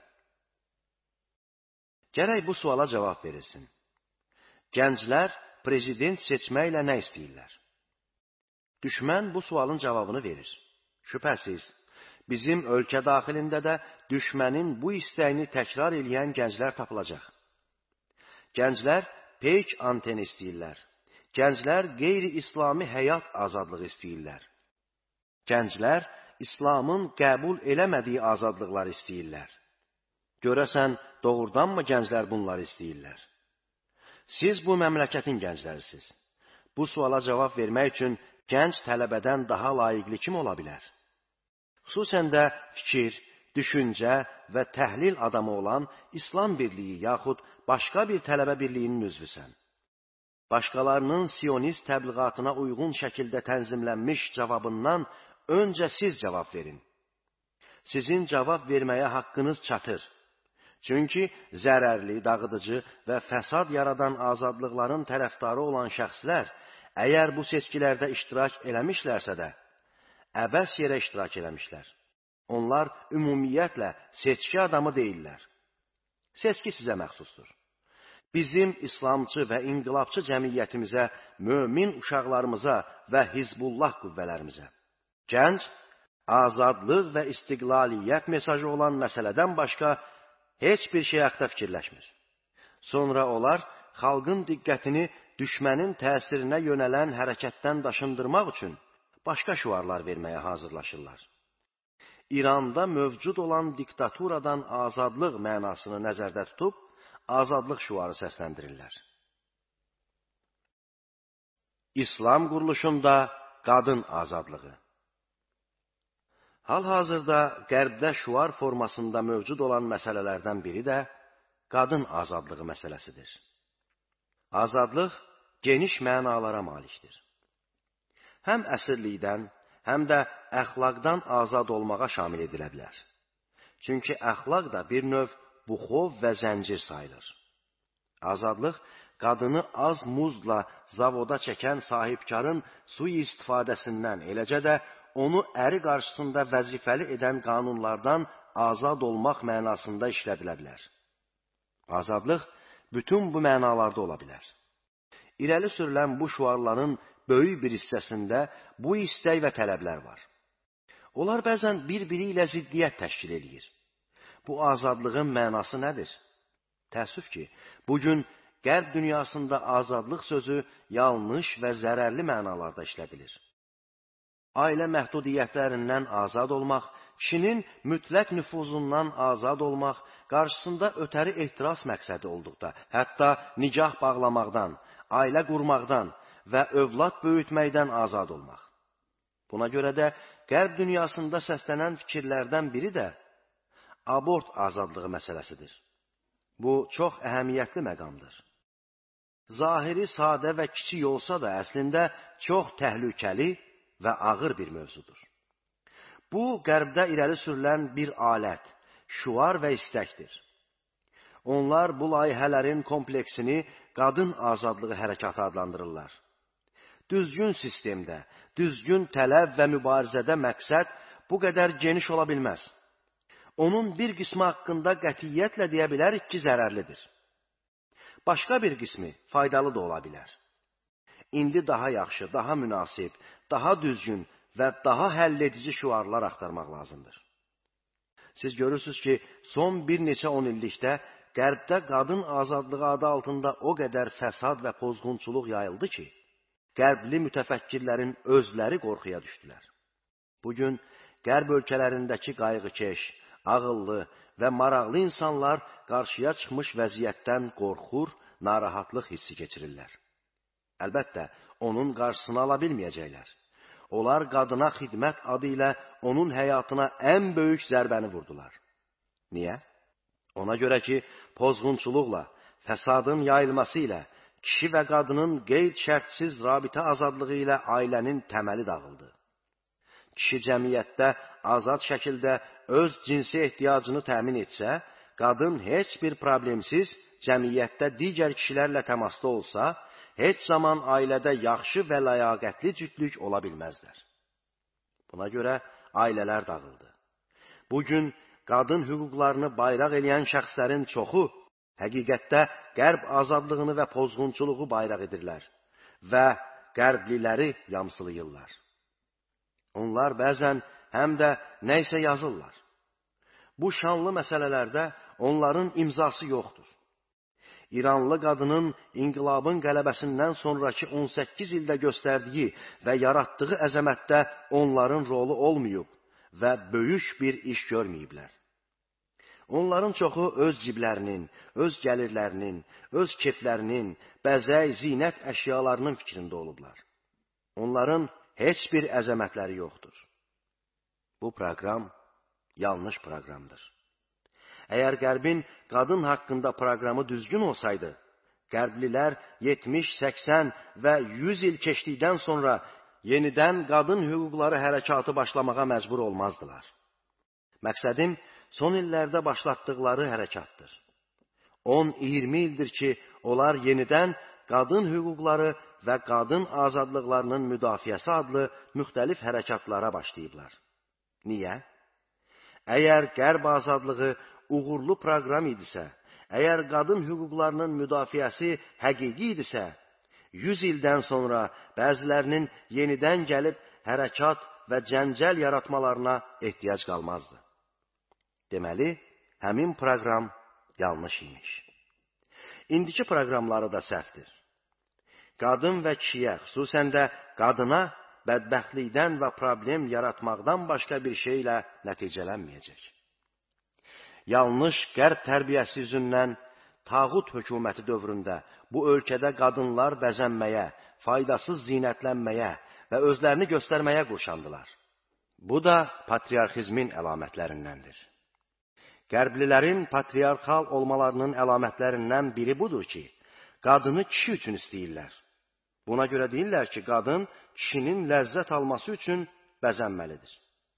Gərək bu suala cavab verilsin. Gənclər prezident seçməklə nə istəyirlər? Düşmən bu sualın cavabını verir. Şübhəsiz, bizim ölkə daxilində də düşmənin bu istəyini təkrar eləyən gənclər tapılacaq. Gənclər peyk anten istəyirlər. Gənclər qeyri-İslami həyat azadlığı istəyirlər. Gənclər İslamın qəbul eləmədiyi azadlıqlar istəyirlər. Görəsən, doğrudanmı gənclər bunları istəyirlər? Siz bu məmləkətin gənclərisiz. Bu suala cavab vermək üçün gənc tələbədən daha layiqli kim ola bilər? Xüsusən də fikir, düşüncə və təhlil adamı olan İslam birliyi yaxud başqa bir tələbə birliyinin üzvüsən. Başqalarının siyonist təbliğatına uyğun şəkildə tənzimlənmiş cavabından öncə siz cavab verin. Sizin cavab verməyə haqqınız çatır. Çünki zərərli, dağıdıcı və fəsad yaradan azadlıqların tərəfdarı olan şəxslər, əgər bu seçkilərdə iştirak eləmişlərsə də, əbəs yerə iştirak eləmişlər. Onlar ümumiyyətlə seçki adamı deyirlər. Seçki sizə məxsusdur. Bizim İslamçı və inqilabçı cəmiyyətimizə, mömin uşaqlarımıza və Hizbullah qüvvələrimizə. Gənc, azadlıq və istiqlaliyyət mesajı olan məsələdən başqa heç bir şey haqda fikirləşmir. Sonra onlar xalqın diqqətini düşmənin təsirinə yönələn hərəkətdən daşındırmaq üçün başqa şüarlar verməyə hazırlaşırlar. İranda mövcud olan diktaturadan azadlıq mənasını nəzərdə tutub, azadlıq şüarı səsləndirirlər. İslam quruluşunda qadın azadlığı. Hal-hazırda qərbdə şüar formasında mövcud olan məsələlərdən biri də qadın azadlığı məsələsidir. Azadlıq geniş mənalara malikdir. Həm əsirlikdən, həm də əxlaqdan azad olmağa şamil edilə bilər. Çünki əxlaq da bir növ buxov və zəncir sayılır. Azadlıq, qadını az muzla zavoda çəkən sahibkarın sui-istifadəsindən, eləcə də onu əri qarşısında vəzifəli edən qanunlardan azad olmaq mənasında işlədilə bilər. Azadlıq bütün bu mənalarda ola bilər. İrəli sürülən bu şüarların böyük bir hissəsində bu istək və tələblər var. Onlar bəzən bir-biri ilə ziddiyyət təşkil edir. Bu azadlığın mənası nədir? Təəssüf ki, bugün Qərb dünyasında azadlıq sözü yanlış və zərərli mənalarda işlədilir. Ailə məhdudiyyətlərindən azad olmaq, kişinin mütləq nüfuzundan azad olmaq, qarşısında ötəri ehtiras məqsədi olduqda, hətta nikah bağlamaqdan, ailə qurmaqdan və övlad böyütməkdən azad olmaq. Buna görə də Qərb dünyasında səslənən fikirlərdən biri də abort azadlığı məsələsidir. Bu, çox əhəmiyyətli məqamdır. Zahiri sadə və kiçik olsa da, əslində çox təhlükəli və ağır bir mövzudur. Bu, Qərbdə irəli sürülən bir alət, şüar və istəkdir. Onlar bu layihələrin kompleksini qadın azadlığı hərəkatı adlandırırlar. Düzgün sistemdə, düzgün tələb və mübarizədə məqsəd bu qədər geniş ola bilməz. Onun bir qismi haqqında qətiyyətlə deyə bilərik ki, zərərlidir. Başqa bir qismi faydalı da ola bilər. İndi daha yaxşı, daha münasib, daha düzgün və daha həlledici şüarlar axtarmaq lazımdır. Siz görürsünüz ki, son bir neçə 10 illikdə Qərbdə qadın azadlığı adı altında o qədər fəsad və pozğunçuluq yayıldı ki, Qərbli mütəfəkkirlərin özləri qorxuya düşdülər. Bugün Qərb ölkələrindəki qayğıkeş, ağıllı və maraqlı insanlar qarşıya çıxmış vəziyyətdən qorxur, narahatlıq hissi keçirirlər. Əlbəttə, onun qarşısını ala bilməyəcəklər. Onlar qadına xidmət adı ilə onun həyatına ən böyük zərbəni vurdular. Niyə? Ona görə ki, pozğunçuluqla, fəsadın yayılması ilə, kişi və qadının qeyd-şərtsiz rabitə azadlığı ilə ailənin təməli dağıldı. Kişi cəmiyyətdə azad şəkildə öz cinsi ehtiyacını təmin etsə, qadın heç bir problemsiz cəmiyyətdə digər kişilərlə təmasda olsa, heç zaman ailədə yaxşı və ləyaqətli cütlük ola bilməzlər. Buna görə ailələr dağıldı. Bugün qadın hüquqlarını bayraq eləyən şəxslərin çoxu həqiqətdə Qərb azadlığını və pozğunçuluğu bayraq edirlər və Qərbliləri yamsılayırlar. Onlar bəzən həm də nə isə yazırlar. Bu şanlı məsələlərdə onların imzası yoxdur. İranlı qadının inqilabın qələbəsindən sonraki 18 ildə göstərdiyi və yaratdığı əzəmətdə onların rolu olmayıb və böyük bir iş görməyiblər. Onların çoxu öz ciblərinin, öz gəlirlərinin, öz keflərinin, bəzək, zinət əşyalarının fikrində olublar. Onların heç bir əzəmətləri yoxdur. Bu proqram yanlış proqramdır. Əgər Qərbin qadın haqqında proqramı düzgün olsaydı, Qərblilər 70, 80 və 100 il keçdikdən sonra yenidən qadın hüquqları hərəkatı başlamağa məcbur olmazdılar. Məqsədim son illərdə başlatdıqları hərəkatdır. 10-20 ildir ki, onlar yenidən qadın hüquqları və qadın azadlıqlarının müdafiəsi adlı müxtəlif hərəkatlara başlayıblar. Niyə? Əgər Qərb azadlığı uğurlu proqram idisə, əgər qadın hüquqlarının müdafiəsi həqiqi idisə, 100 ildən sonra bəzilərinin yenidən gəlib hərəkat və cəncəl yaratmalarına ehtiyac qalmazdı. Deməli, həmin proqram yanlış imiş. İndiki proqramları da səhvdir. Qadın və kişiyə, xüsusən də qadına bədbəxtlikdən və problem yaratmaqdan başqa bir şeylə nəticələnməyəcək. Yanlış Qərb tərbiyəsi yüzündən tağut hökuməti dövründə bu ölkədə qadınlar bəzənməyə, faydasız zinətlənməyə və özlərini göstərməyə qurşandılar. Bu da patriarxizmin əlamətlərindəndir. Qərblilərin patriarxal olmalarının əlamətlərindən biri budur ki, qadını kişi üçün istəyirlər. Buna görə deyirlər ki, qadın kişinin ləzzət alması üçün bəzənməlidir.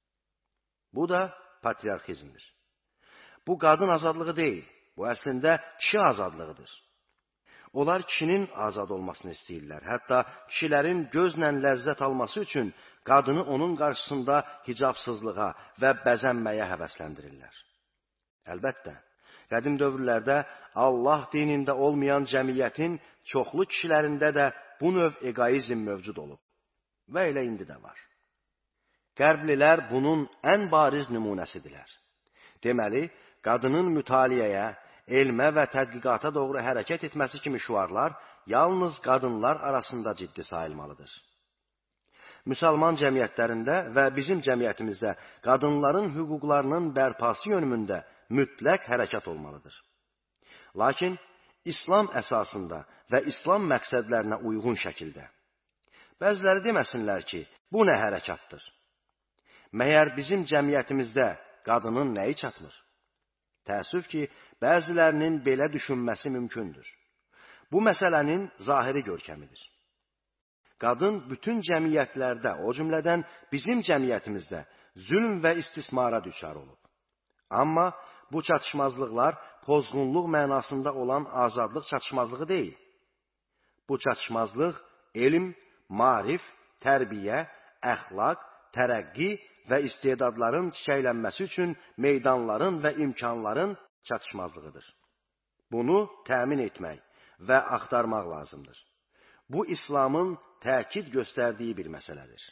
Bu da patriarxizmdir. Bu qadın azadlığı deyil, bu əslində kişi azadlığıdır. Onlar kişinin azad olmasını istəyirlər. Hətta kişilərin gözlə ləzzət alması üçün qadını onun qarşısında hicabsızlığa və bəzənməyə həvəsləndirirlər. Əlbəttə, qədim dövrlərdə Allah dinində olmayan cəmiyyətin çoxlu kişilərində də bu növ egoizm mövcud olub və elə indi də var. Qərblilər bunun ən bariz nümunəsidirlər. Deməli, qadının mütaliəyə, elmə və tədqiqata doğru hərəkət etməsi kimi şüarlar yalnız qadınlar arasında ciddi sayılmalıdır. Müsəlman cəmiyyətlərində və bizim cəmiyyətimizdə qadınların hüquqlarının bərpası yönümündə mütləq hərəkat olmalıdır. Lakin İslam əsasında və İslam məqsədlərinə uyğun şəkildə. Bəziləri deməsinlər ki, bu nə hərəkatdır? Məyər bizim cəmiyyətimizdə qadının nəyi çatmır? Təəssüf ki, bəzilərinin belə düşünməsi mümkündür. Bu məsələnin zahiri görkəmidir. Qadın bütün cəmiyyətlərdə, o cümlədən bizim cəmiyyətimizdə zülm və istismara düçar olub. Amma bu çatışmazlıqlar pozğunluq mənasında olan azadlıq çatışmazlığı deyil. Bu çatışmazlıq elm, maarif, tərbiyə, əxlaq, tərəqqi və istedadların çiçəklənməsi üçün meydanların və imkanların çatışmazlığıdır. Bunu təmin etmək və axtarmaq lazımdır. Bu, İslamın təkid göstərdiyi bir məsələdir.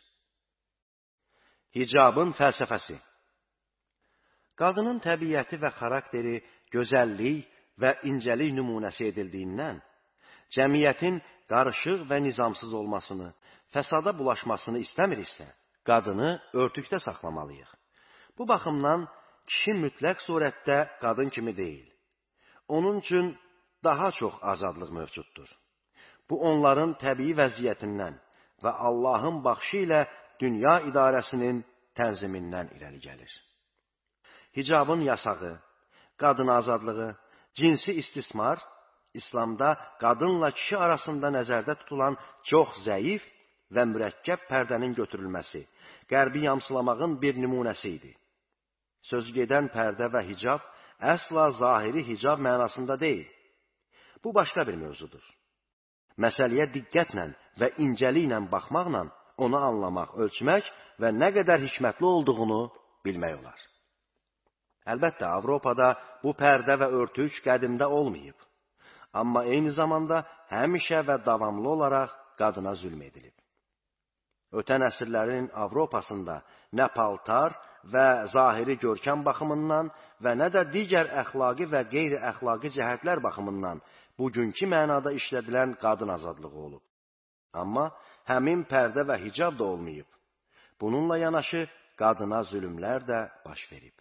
Hicabın fəlsəfəsi. Qadının təbiəti və xarakteri gözəllik və incəlik nümunəsi edildiyindən, cəmiyyətin qarışıq və nizamsız olmasını, fəsada bulaşmasını istəmiriksə, qadını örtükdə saxlamalıyıq. Bu baxımdan kişi mütləq surətdə qadın kimi deyil. Onun üçün daha çox azadlıq mövcuddur. Bu, onların təbii vəziyyətindən və Allahın baxışı ilə dünya idarəsinin tənzimindən irəli gəlir. Hicabın yasağı, qadın azadlığı, cinsi istismar, İslamda qadınla kişi arasında nəzərdə tutulan çox zəif və mürəkkəb pərdənin götürülməsi, qərbi yamsılamağın bir nümunəsi idi. Sözü gedən pərdə və hicab əsla zahiri hicab mənasında deyil. Bu başqa bir mövzudur. Məsələyə diqqətlə və incəliklə baxmaqla onu anlamaq, ölçmək və nə qədər hikmətli olduğunu bilmək olar. Əlbəttə, Avropada bu pərdə və örtük qədimdə olmayıb. Amma eyni zamanda həmişə və davamlı olaraq qadına zülm edilib. Ötən əsrlərin Avropasında nə paltar və zahiri görkəm baxımından və nə də digər əxlaqi və qeyri-əxlaqi cəhətlər baxımından bugünkü mənada işlədilən qadın azadlığı olub. Amma həmin pərdə və hicab da olmayıb. Bununla yanaşı qadına zülmlər də baş verib.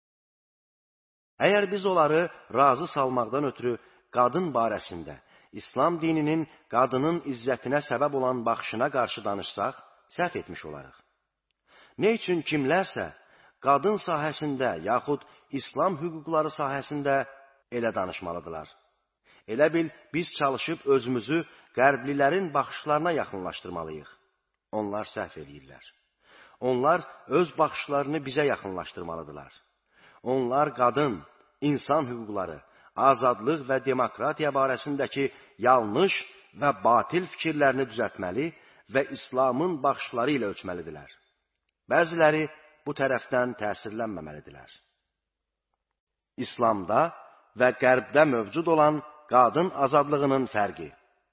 Əgər biz onları razı salmaqdan ötürü qadın barəsində İslam dininin qadının izzətinə səbəb olan baxışına qarşı danışsaq, səhv etmiş olarıq. Nə üçün kimlərsə qadın sahəsində yaxud İslam hüquqları sahəsində elə danışmalıdırlar? Elə bil, biz çalışıb özümüzü qərblilərin baxışlarına yaxınlaşdırmalıyıq. Onlar səhv edirlər. Onlar öz baxışlarını bizə yaxınlaşdırmalıdırlar. Onlar qadın, insan hüquqları, azadlıq və demokratiya barəsindəki yanlış və batil fikirlərini düzəltməli və İslamın baxışları ilə ölçməlidirlər. Bəziləri bu tərəfdən təsirlənməməlidirlər. İslamda və qərbdə mövcud olan qadın azadlığının fərqi.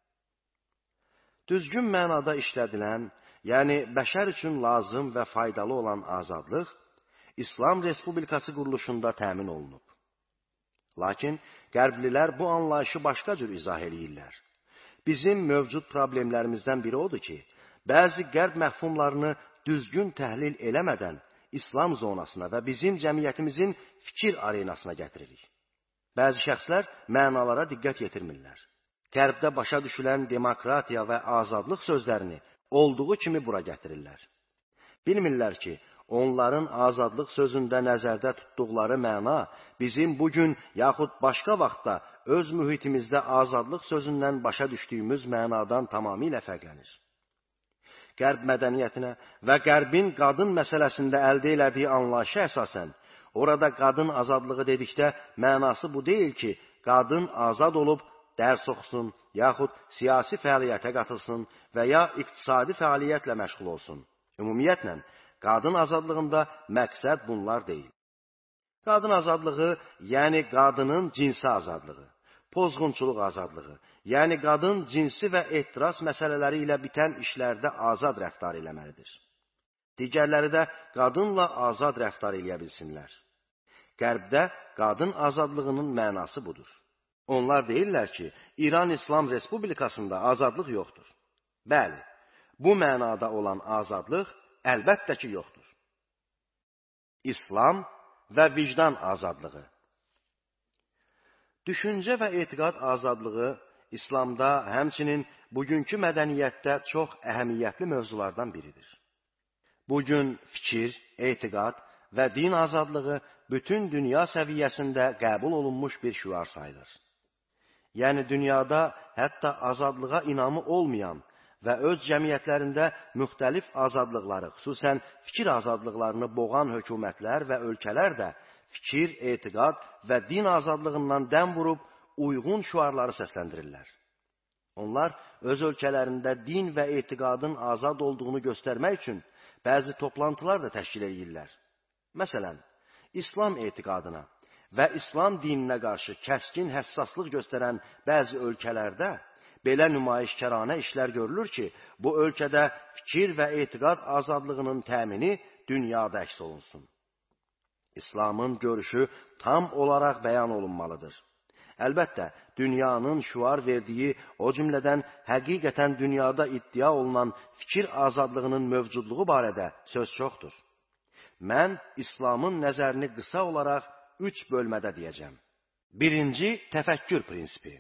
Düzgün mənada işlədilən, yəni bəşər üçün lazım və faydalı olan azadlıq İslam Respublikası quruluşunda təmin olunub. Lakin qərblilər bu anlayışı başqa cür izah edirlər. Bizim mövcud problemlərimizdən biri odur ki, bəzi qərb məfhumlarını düzgün təhlil eləmədən İslam zonasına və bizim cəmiyyətimizin fikir arenasına gətiririk. Bəzi şəxslər mənalara diqqət yetirmirlər. Qərbdə başa düşülən demokratiya və azadlıq sözlərini olduğu kimi bura gətirirlər. Bilmirlər ki, onların azadlıq sözündə nəzərdə tutduqları məna bizim bugün yaxud başqa vaxtda öz mühitimizdə azadlıq sözündən başa düşdüyümüz mənadan tamamilə fərqlənir. Qərb mədəniyyətinə və Qərbin qadın məsələsində əldə elədiyi anlayışa əsasən, orada qadın azadlığı dedikdə mənası bu deyil ki, qadın azad olub dərs oxusun, yaxud siyasi fəaliyyətə qatılsın və ya iqtisadi fəaliyyətlə məşğul olsun. Ümumiyyətlə, qadın azadlığında məqsəd bunlar deyil. Qadın azadlığı, yəni qadının cinsi azadlığı, pozğunçuluq azadlığı, yəni qadın cinsi və ehtiras məsələləri ilə bitən işlərdə azad rəftar eləməlidir. Digərləri də qadınla azad rəftar eləyə bilsinlər. Qərbdə qadın azadlığının mənası budur. Onlar deyirlər ki, İran İslam Respublikasında azadlıq yoxdur. Bəli, bu mənada olan azadlıq əlbəttə ki, yoxdur. İslam və vicdan azadlığı. Düşüncə və etiqad azadlığı İslamda, həmçinin bugünkü mədəniyyətdə çox əhəmiyyətli mövzulardan biridir. Bugün fikir, etiqad və din azadlığı bütün dünya səviyyəsində qəbul olunmuş bir şüar sayılır. Yəni dünyada hətta azadlığa inamı olmayan və öz cəmiyyətlərində müxtəlif azadlıqları, xüsusən fikir azadlıqlarını boğan hökumətlər və ölkələr də fikir, etiqad və din azadlığından dəm vurub uyğun şüarları səsləndirirlər. Onlar öz ölkələrində din və etiqadın azad olduğunu göstərmək üçün bəzi toplantılar da təşkil edirlər. Məsələn, İslam etiqadına və İslam dininə qarşı kəskin həssaslıq göstərən bəzi ölkələrdə belə nümayişkaranə işlər görülür ki, bu ölkədə fikir və etiqad azadlığının təmini dünyada əks olunsun. İslamın görüşü tam olaraq bəyan olunmalıdır. Əlbəttə, dünyanın şüar verdiyi, o cümlədən həqiqətən dünyada iddia olunan fikir azadlığının mövcudluğu barədə söz çoxdur. Mən İslamın nəzərini qısa olaraq 3 bölmədə deyəcəm. Birinci, təfəkkür prinsipi.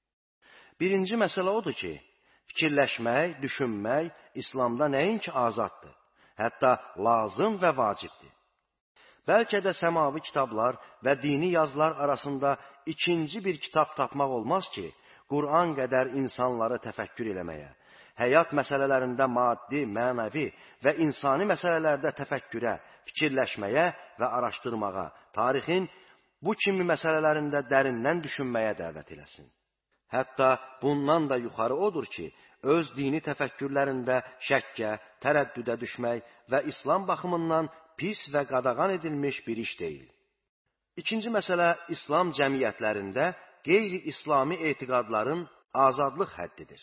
Birinci məsələ odur ki, fikirləşmək, düşünmək İslamda nəinki azaddır, hətta lazım və vacibdir. Bəlkə də səmavi kitablar və dini yazılar arasında ikinci bir kitab tapmaq olmaz ki, Qur'an qədər insanları təfəkkür eləməyə, həyat məsələlərində maddi, mənəvi və insani məsələlərdə təfəkkürə, fikirləşməyə və araşdırmağa, tarixin bu kimi məsələlərində dərindən düşünməyə dəvət eləsin. Hətta bundan da yuxarı odur ki, öz dini təfəkkürlərində şəkkə, tərəddüdə düşmək və İslam baxımından pis və qadağan edilmiş bir iş deyil. İkinci məsələ, İslam cəmiyyətlərində qeyri-İslami etiqadların azadlıq həddidir.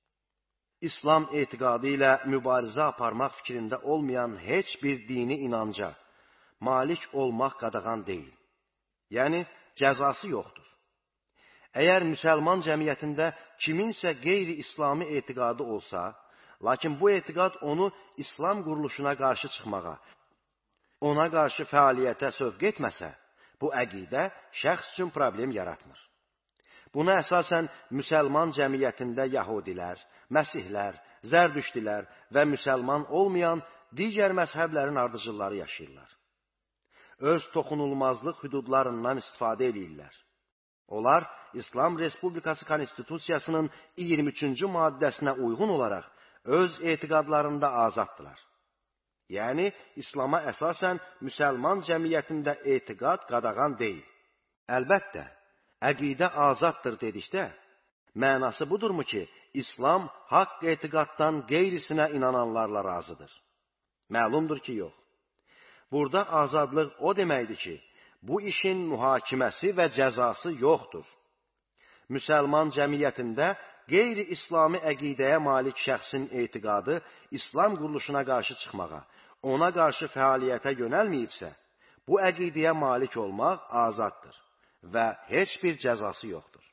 İslam etiqadı ilə mübarizə aparmaq fikrində olmayan heç bir dini inanca malik olmaq qadağan deyil. Yəni, cəzası yoxdur. Əgər müsəlman cəmiyyətində kiminsə qeyri-İslami etiqadı olsa, lakin bu etiqad onu İslam quruluşuna qarşı çıxmağa, ona qarşı fəaliyyətə sövq etməsə, bu əqidə şəxs üçün problem yaratmır. Buna əsasən müsəlman cəmiyyətində yəhudilər, məsihlər, zərdüştilər və müsəlman olmayan digər məzhəblərin ardıcılları yaşayırlar. Öz toxunulmazlıq hüdudlarından istifadə edirlər. Onlar İslam Respublikası Konstitusiyasının 23-cü maddəsinə uyğun olaraq öz etiqadlarında azaddılar. Yəni, İslama əsasən müsəlman cəmiyyətində etiqad qadağan deyil. Əlbəttə, əqidə azaddır dedikdə, mənası budurmu ki, İslam haqq etiqaddan qeyrisinə inananlarla razıdır? Məlumdur ki, yox. Burada azadlıq o deməkdir ki, bu işin mühakiməsi və cəzası yoxdur. Müsəlman cəmiyyətində qeyri-İslami əqidəyə malik şəxsin etiqadı İslam quruluşuna qarşı çıxmağa, ona qarşı fəaliyyətə yönəlməyibsə, bu əqidəyə malik olmaq azaddır və heç bir cəzası yoxdur.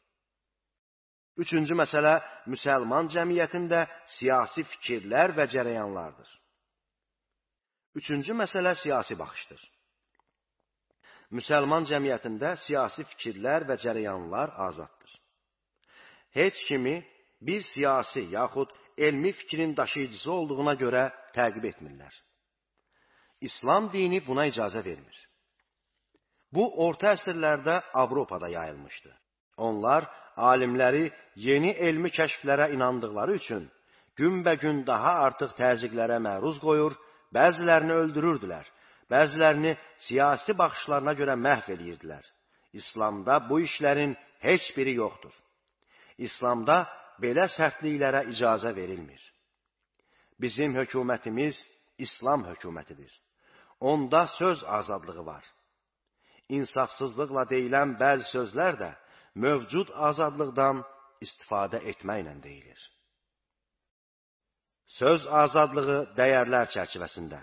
Üçüncü məsələ, müsəlman cəmiyyətində siyasi fikirlər və cərəyanlardır. Üçüncü məsələ siyasi baxışdır. Müsəlman cəmiyyətində siyasi fikirlər və cərəyanlar azaddır. Heç kimi bir siyasi yaxud elmi fikrin daşıyıcısı olduğuna görə təqib etmirlər. İslam dini buna icazə vermir. Bu, orta əsrlərdə Avropada yayılmışdı. Onlar alimləri yeni elmi kəşflərə inandıqları üçün günbəgün daha artıq təzyiqlərə məruz qoyur, bəzilərini öldürürdülər, bəzilərini siyasi baxışlarına görə məhv edirdilər. İslamda bu işlərin heç biri yoxdur. İslamda belə sərtliklərə icazə verilmir. Bizim hökumətimiz İslam hökumətidir. Onda söz azadlığı var. İnsafsızlıqla deyilən bəzi sözlər də mövcud azadlıqdan istifadə etməklə deyilir. Söz azadlığı dəyərlər çərçivəsində.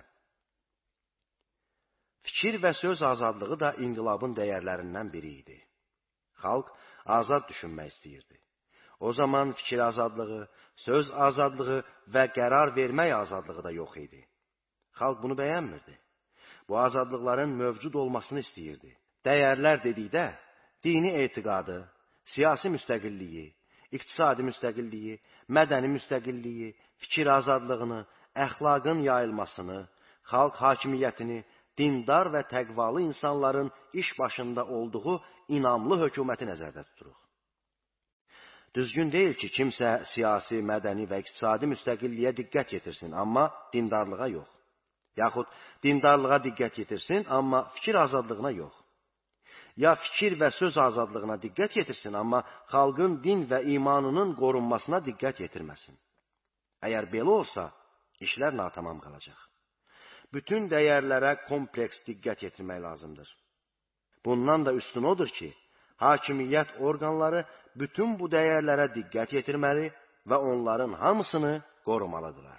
Fikir və söz azadlığı da inqilabın dəyərlərindən biri idi. Xalq azad düşünmək istəyirdi. O zaman fikir azadlığı, söz azadlığı və qərar vermək azadlığı da yox idi. Xalq bunu bəyənmirdi. Bu azadlıqların mövcud olmasını istəyirdi. Dəyərlər dedikdə, dini etiqadı, siyasi müstəqilliyi, iqtisadi müstəqilliyi, mədəni müstəqilliyi, fikir azadlığını, əxlaqın yayılmasını, xalq hakimiyyətini, dindar və təqvalı insanların iş başında olduğu inamlı hökuməti nəzərdə tuturuq. Düzgün deyil ki, kimsə siyasi, mədəni və iqtisadi müstəqilliyə diqqət yetirsin, amma dindarlığa yox. Yaxud dindarlığa diqqət yetirsin, amma fikir azadlığına yox. Ya fikir və söz azadlığına diqqət yetirsin, amma xalqın din və imanının qorunmasına diqqət yetirməsin. Əgər belə olsa, işlər natamam qalacaq. Bütün dəyərlərə kompleks diqqət yetirmək lazımdır. Bundan da üstün odur ki, hakimiyyət orqanları bütün bu dəyərlərə diqqət yetirməli və onların hamısını qorumalıdırlar.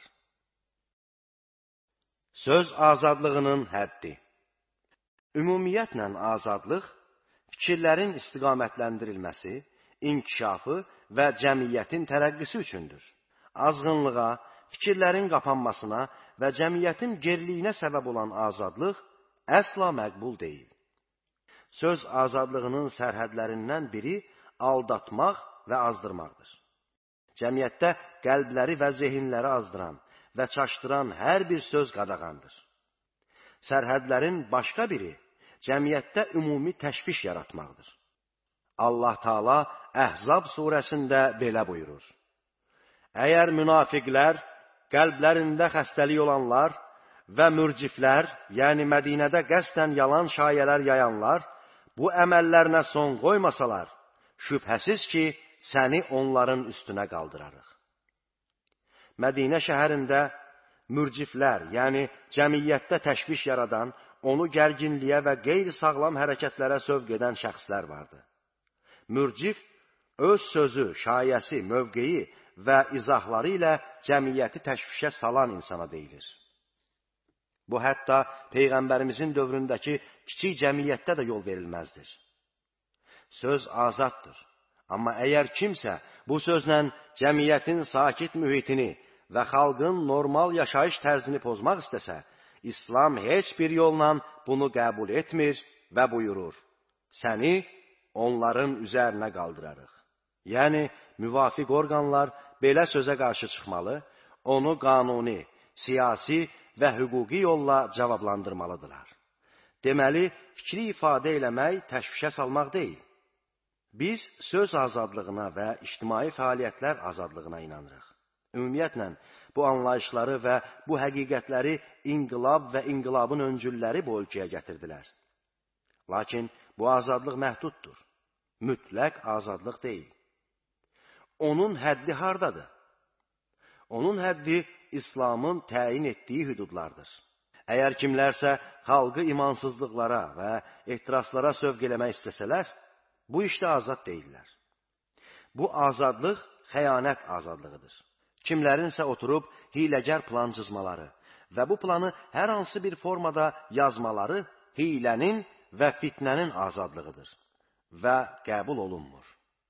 Söz azadlığının həddi. Ümumiyyətlə azadlıq, fikirlərin istiqamətləndirilməsi, inkişafı və cəmiyyətin tərəqqisi üçündür. Azğınlığa, fikirlərin qapanmasına və cəmiyyətin geriliyinə səbəb olan azadlıq əsla məqbul deyil. Söz azadlığının sərhədlərindən biri aldatmaq və azdırmaqdır. Cəmiyyətdə qəlbləri və zehinləri azdıran və çaşdıran hər bir söz qadağandır. Sərhədlərin başqa biri cəmiyyətdə ümumi təşviş yaratmaqdır. Allah Taala Əhzab surəsində belə buyurur: Əgər münafiqlər, qəlblərində xəstəlik olanlar və mürciflər, yəni Mədinədə qəsdən yalan şayələr yayanlar, bu əməllərinə son qoymasalar, şübhəsiz ki, səni onların üstünə qaldırarıq. Mədinə şəhərində mürciflər, yəni cəmiyyətdə təşviş yaradan, onu gərginliyə və qeyri-sağlam hərəkətlərə sövq edən şəxslər vardı. Mürcif, öz sözü, şayəsi, mövqeyi və izahları ilə cəmiyyəti təşvişə salan insana deyilir. Bu, hətta Peyğəmbərimizin dövründəki kiçik cəmiyyətdə də yol verilməzdir. Söz azaddır. Amma əgər kimsə bu sözlə cəmiyyətin sakit mühitini və xalqın normal yaşayış tərzini pozmaq istəsə, İslam heç bir yolla bunu qəbul etmir və buyurur: Səni onların üzərinə qaldırarıq. Yəni, müvafiq orqanlar belə sözə qarşı çıxmalı, onu qanuni, siyasi və hüquqi yolla cavablandırmalıdırlar. Deməli, fikri ifadə eləmək təşvişə salmaq deyil. Biz söz azadlığına və ictimai fəaliyyətlər azadlığına inanırıq. Ümumiyyətlə, bu anlayışları və bu həqiqətləri inqilab və inqilabın öncülləri bu ölkəyə gətirdilər. Lakin bu azadlıq məhduddur. Mütləq azadlıq deyil. Onun həddi hardadır? Onun həddi İslamın təyin etdiyi hüdudlardır. Əgər kimlərsə xalqı imansızlıqlara və ehtiraslara sövq eləmək istəsələr, bu işdə azad deyirlər. Bu azadlıq xəyanət azadlığıdır. Kimlərinsə oturub hiləgər plan cızmaları və bu planı hər hansı bir formada yazmaları hilənin və fitnənin azadlığıdır və qəbul olunmur.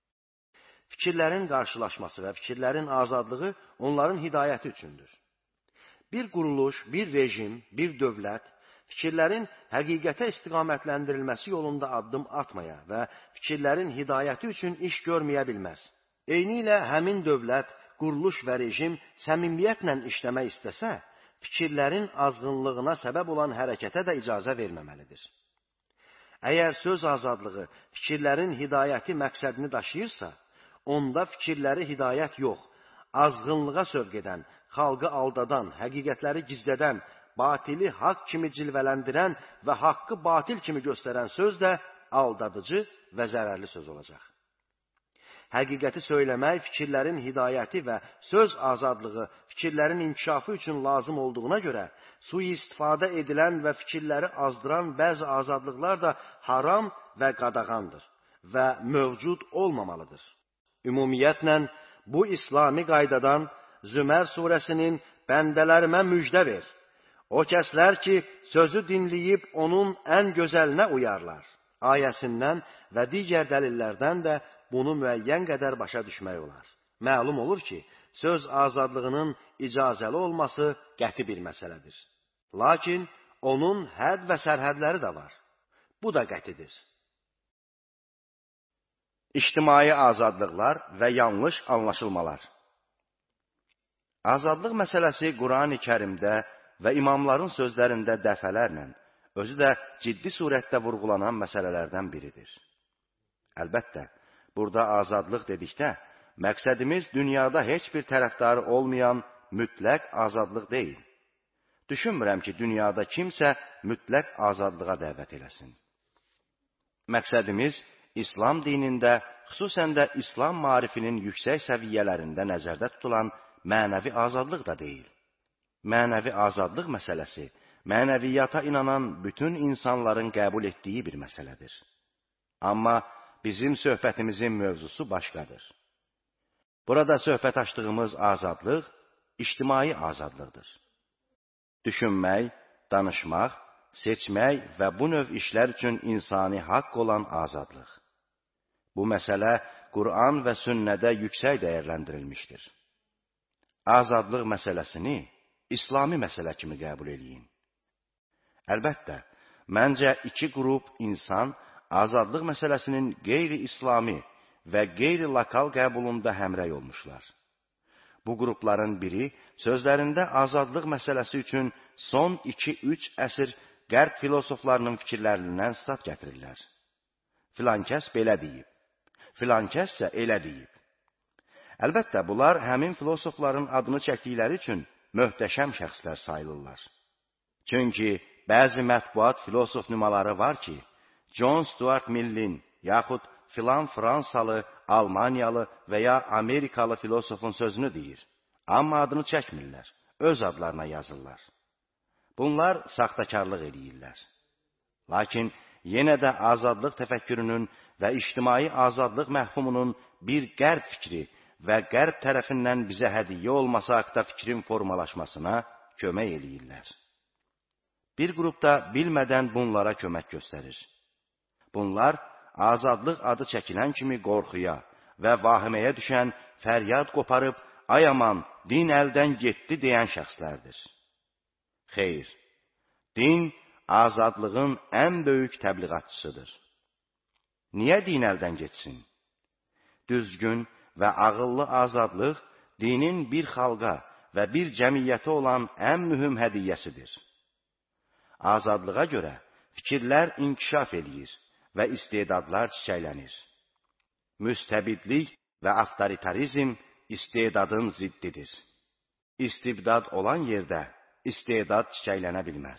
Fikirlərin qarşılaşması və fikirlərin azadlığı onların hidayəti üçündür. Bir quruluş, bir rejim, bir dövlət fikirlərin həqiqətə istiqamətləndirilməsi yolunda addım atmaya və fikirlərin hidayəti üçün iş görməyə bilməz. Eynilə həmin dövlət, quruluş və rejim səmimiyyətlə işləmək istəsə, fikirlərin azğınlığına səbəb olan hərəkətə də icazə verməməlidir. Əgər söz azadlığı fikirlərin hidayəti məqsədini daşıyırsa, onda fikirləri hidayət yox, azğınlığa sövq edən, xalqı aldadan, həqiqətləri gizlədən, batili haqq kimi cilvələndirən və haqqı batil kimi göstərən söz də aldadıcı və zərərli söz olacaq. Həqiqəti söyləmək fikirlərin hidayəti və söz azadlığı fikirlərin inkişafı üçün lazım olduğuna görə, sui-istifadə edilən və fikirləri azdıran bəzi azadlıqlar da haram və qadağandır və mövcud olmamalıdır. Ümumiyyətlə, bu İslami qaydadan Zümər surəsinin bəndələrimə müjdə ver. O kəslər ki, sözü dinləyib onun ən gözəlinə uyarlar. Ayəsindən və digər dəlillərdən də bunu müəyyən qədər başa düşmək olar. Məlum olur ki, söz azadlığının icazəli olması qəti bir məsələdir. Lakin onun hədd və sərhədləri də var. Bu da qətidir. İctimai azadlıqlar və yanlış anlaşılmalar. Azadlıq məsələsi Qurani Kərimdə və imamların sözlərində dəfələrlə, özü də ciddi surətdə vurğulanan məsələlərdən biridir. Əlbəttə, burada azadlıq dedikdə, məqsədimiz dünyada heç bir tərəfdarı olmayan mütləq azadlıq deyil. Düşünmürəm ki, dünyada kimsə mütləq azadlığa dəvət eləsin. Məqsədimiz İslam dinində, xüsusən də İslam maarifinin yüksək səviyyələrində nəzərdə tutulan mənəvi azadlıq da deyil. Mənəvi azadlıq məsələsi, mənəviyyata inanan bütün insanların qəbul etdiyi bir məsələdir. Amma bizim söhbətimizin mövzusu başqadır. Burada söhbət açdığımız azadlıq, ictimai azadlıqdır. Düşünmək, danışmaq, seçmək və bu növ işlər üçün insani haqq olan azadlıq. Bu məsələ Qur'an və sünnədə yüksək dəyərləndirilmişdir. Azadlıq məsələsini İslami məsələ kimi qəbul eləyin. Əlbəttə, məncə iki qrup insan azadlıq məsələsinin qeyri-İslami və qeyri-lokal qəbulunda həmrəy olmuşlar. Bu qrupların biri sözlərində azadlıq məsələsi üçün son 2-3 əsr qərb filosoflarının fikirlərindən stat gətirirlər. Filankəs belə deyib, filankəssə elə deyib. Əlbəttə, bunlar həmin filosofların adını çəkdikləri üçün möhtəşəm şəxslər sayılırlar. Çünki bəzi mətbuat filosof nümaları var ki, John Stuart Millin yaxud filan Fransalı, Almaniyalı və ya Amerikalı filosofun sözünü deyir. Amma adını çəkmirlər, öz adlarına yazırlar. Bunlar saxtakarlıq edirlər. Lakin yenə də azadlıq təfəkkürünün və ictimai azadlıq məhfumunun bir qərb fikri və qərb tərəfindən bizə hədiyyə olması haqda fikrin formalaşmasına kömək eləyirlər. Bir qrupda bilmədən bunlara kömək göstərir. Bunlar azadlıq adı çəkilən kimi qorxuya və vahiməyə düşən, fəryad qoparıb, ay aman, din əldən getdi deyən şəxslərdir. Xeyr, din azadlığın ən böyük təbliğatçısıdır. Niyə din əldən getsin? Düzgün və ağıllı azadlıq dinin bir xalqa və bir cəmiyyətə olan ən mühüm hədiyyəsidir. Azadlığa görə fikirlər inkişaf eləyir və istedadlar çiçəklənir. Müstəbidlik və avtoritarizm istedadın ziddidir. İstibdad olan yerdə istedad çiçəklənə bilməz.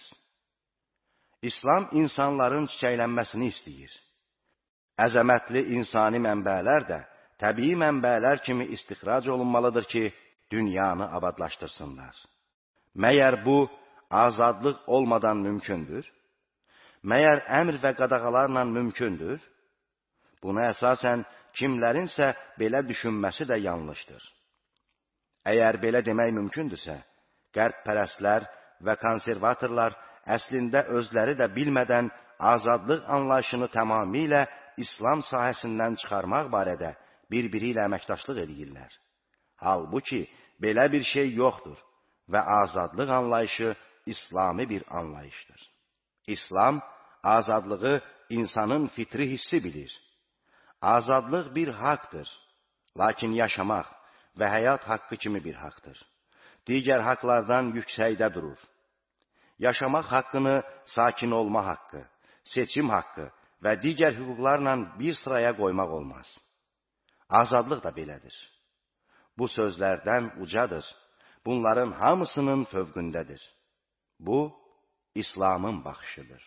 İslam insanların çiçəklənməsini istəyir. Əzəmətli insani mənbələr də təbii mənbələr kimi istixrac olunmalıdır ki, dünyanı abadlaşdırsınlar. Məyər bu, azadlıq olmadan mümkündür? Məyər əmr və qadağalarla mümkündür? Buna əsasən kimlərinsə belə düşünməsi də yanlışdır. Əgər belə demək mümkündürsə, qərbpərəstlər və konservatorlar əslində özləri də bilmədən azadlıq anlayışını tamamilə İslam sahəsindən çıxarmaq barədə bir-biri ilə əməkdaşlıq edirlər. Halbuki belə bir şey yoxdur və azadlıq anlayışı İslami bir anlayışdır. İslam azadlığı insanın fitri hissi bilir. Azadlıq bir haqdır, lakin yaşamaq və həyat haqqı kimi bir haqdır. Digər haqlardan yüksəkdə durur. Yaşamaq haqqını sakin olma haqqı, seçim haqqı və digər hüquqlarla bir sıraya qoymaq olmaz. Azadlıq da belədir. Bu sözlərdən ucadır. Bunların hamısının fövqündədir. Bu, İslamın baxışıdır.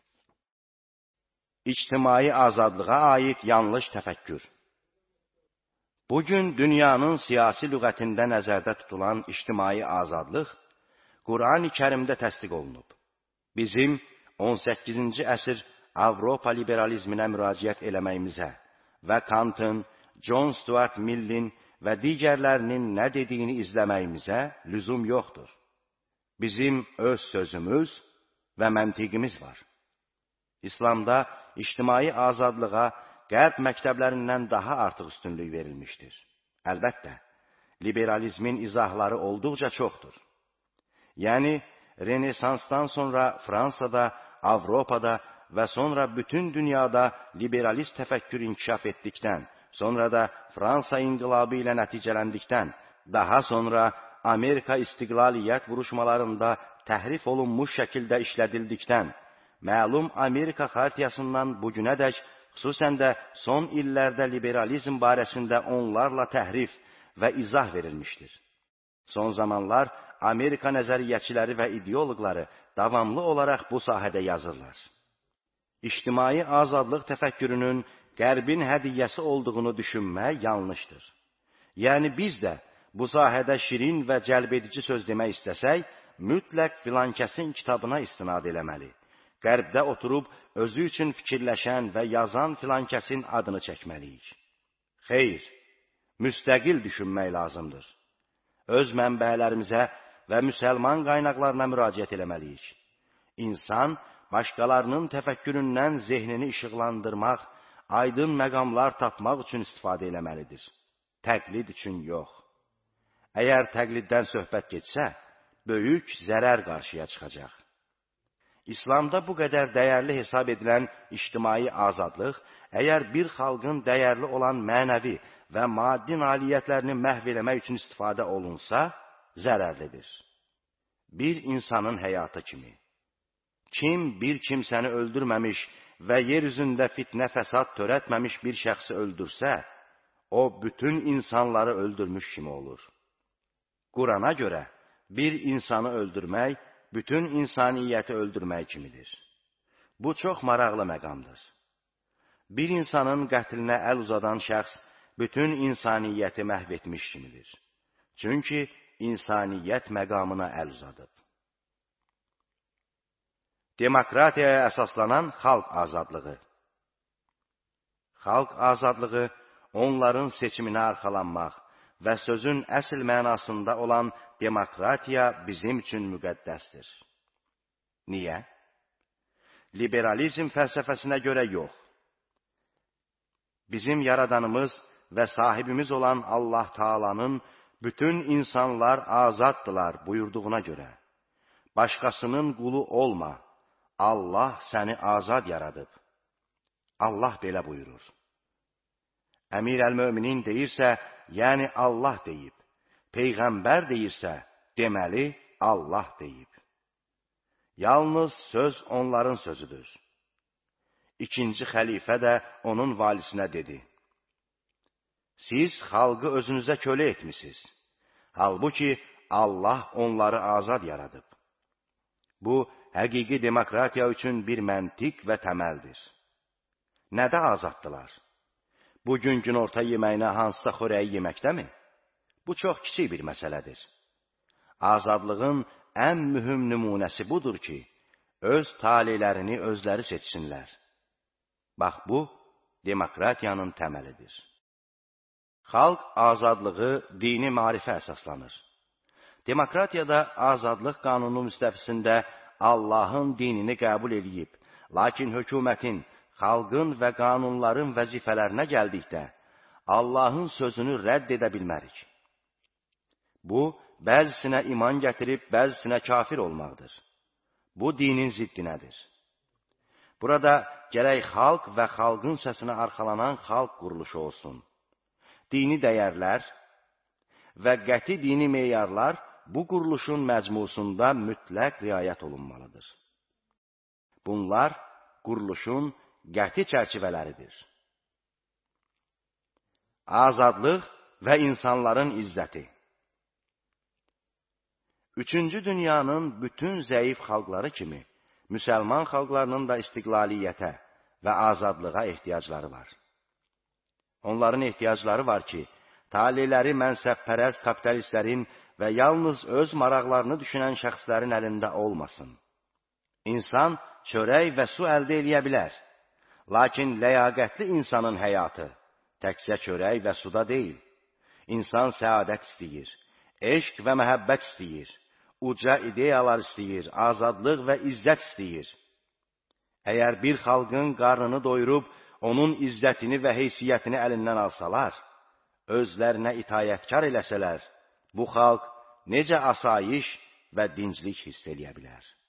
İctimai azadlığa aid yanlış təfəkkür. Bugün dünyanın siyasi lüğətində nəzərdə tutulan ictimai azadlıq Qurani Kərimdə təsdiq olunub. Bizim 18-ci əsr Avropa liberalizminə müraciət eləməyimizə və Kantın, John Stuart Millin və digərlərinin nə dediyini izləməyimizə lüzum yoxdur. Bizim öz sözümüz və məntiqimiz var. İslamda ictimai azadlığa qərb məktəblərindən daha artıq üstünlük verilmişdir. Əlbəttə, Liberalizmin izahları olduqca çoxdur. Yəni, Renesansdan sonra Fransada, Avropada və sonra bütün dünyada liberalist təfəkkür inkişaf etdikdən, sonra da Fransa inqilabı ilə nəticələndikdən, daha sonra Amerika istiqlaliyyət vuruşmalarında təhrif olunmuş şəkildə işlədildikdən, məlum Amerika xartiyasından bugünədək, xüsusən də son illərdə liberalizm barəsində onlarla təhrif və izah verilmişdir. Son zamanlar Amerika nəzəriyyəçiləri və ideoloqları davamlı olaraq bu sahədə yazırlar. İctimai azadlıq təfəkkürünün Qərbin hədiyyəsi olduğunu düşünmək yanlışdır. Yəni biz də bu sahədə şirin və cəlbedici söz demək istəsək, mütləq filankəsin kitabına istinad eləməli. Qərbdə oturub özü üçün fikirləşən və yazan filankəsin adını çəkməliyik. Xeyr, müstəqil düşünmək lazımdır. Öz mənbələrimizə və müsəlman qaynaqlarına müraciət eləməliyik. İnsan, başqalarının təfəkküründən zehnini işıqlandırmaq, aydın məqamlar tapmaq üçün istifadə eləməlidir. Təqlid üçün yox. Əgər təqliddən söhbət getsə, böyük zərər qarşıya çıxacaq. İslamda bu qədər dəyərli hesab edilən ictimai azadlıq, əgər bir xalqın dəyərli olan mənəvi və maddi nailiyyətlərini məhv eləmək üçün istifadə olunsa, zərərlidir. Bir insanın həyatı kimi. Kim bir kimsəni öldürməmiş və yer üzündə fitnə fəsad törətməmiş bir şəxsi öldürsə, o bütün insanları öldürmüş kimi olur. Qurana görə bir insanı öldürmək, bütün insaniyyəti öldürmək kimidir. Bu çox maraqlı məqamdır. Bir insanın qətlinə əl uzadan şəxs bütün insaniyyəti məhv etmiş kimidir. Çünki insaniyyət məqamına əl uzadıb. Demokratiyaya əsaslanan xalq azadlığı. Xalq azadlığı onların seçiminə arxalanmaq və sözün əsl mənasında olan demokratiya bizim üçün müqəddəsdir. Niyə? Liberalizm fəlsəfəsinə görə yox. Bizim yaradanımız və sahibimiz olan Allah Taala'nın bütün insanlar azaddılar buyurduğuna görə. Başqasının qulu olma. Allah səni azad yaradıb. Allah belə buyurur. Əmir əl-Möminin deyirsə, yəni Allah deyib. Peyğəmbər deyirsə, deməli Allah deyib. Yalnız söz onların sözüdür. İkinci xəlifə də onun valisinə dedi. Siz xalqı özünüzə kölə etmisiniz. Halbuki Allah onları azad yaradıb. Bu, həqiqi demokratiya üçün bir məntiq və təməldir. Nədə azaddılar? Bugün günorta yeməyinə hansısa xörəyi yeməkdəmi? Bu çox kiçik bir məsələdir. Azadlığın ən mühüm nümunəsi budur ki, öz talelərini özləri seçsinlər. Bax, bu, demokratiyanın təməlidir. Xalq azadlığı dini marifə əsaslanır. Demokratiyada azadlıq qanunu müstəvisində Allahın dinini qəbul edib, lakin hökumətin, xalqın və qanunların vəzifələrinə gəldikdə, Allahın sözünü rədd edə bilmərik. Bu, bəzisinə iman gətirib, bəzisinə kafir olmaqdır. Bu, dinin ziddinədir. Burada gərək xalq və xalqın səsinə arxalanan xalq quruluşu olsun. Dini dəyərlər və qəti dini meyarlar bu quruluşun məcmusunda mütləq riayət olunmalıdır. Bunlar quruluşun qəti çərçivələridir. Azadlıq və insanların izzəti. Üçüncü dünyanın bütün zəif xalqları kimi, müsəlman xalqlarının da istiqlaliyyətə və azadlığa ehtiyacları var. Onların ehtiyacları var ki, taleləri mənsəbpərəst kapitalistlərin və yalnız öz maraqlarını düşünən şəxslərin əlində olmasın. İnsan çörək və su əldə eləyə bilər. Lakin ləyaqətli insanın həyatı təkcə çörək və suda deyil. İnsan səadət istəyir, eşq və məhəbbət istəyir, uca ideyalar istəyir, azadlıq və izzət istəyir. Əgər bir xalqın qarnını doyurub, onun izzətini və heysiyyətini əlindən alsalar, özlərinə itayətkar eləsələr, bu xalq necə asayiş və dinclik hiss eləyə bilər?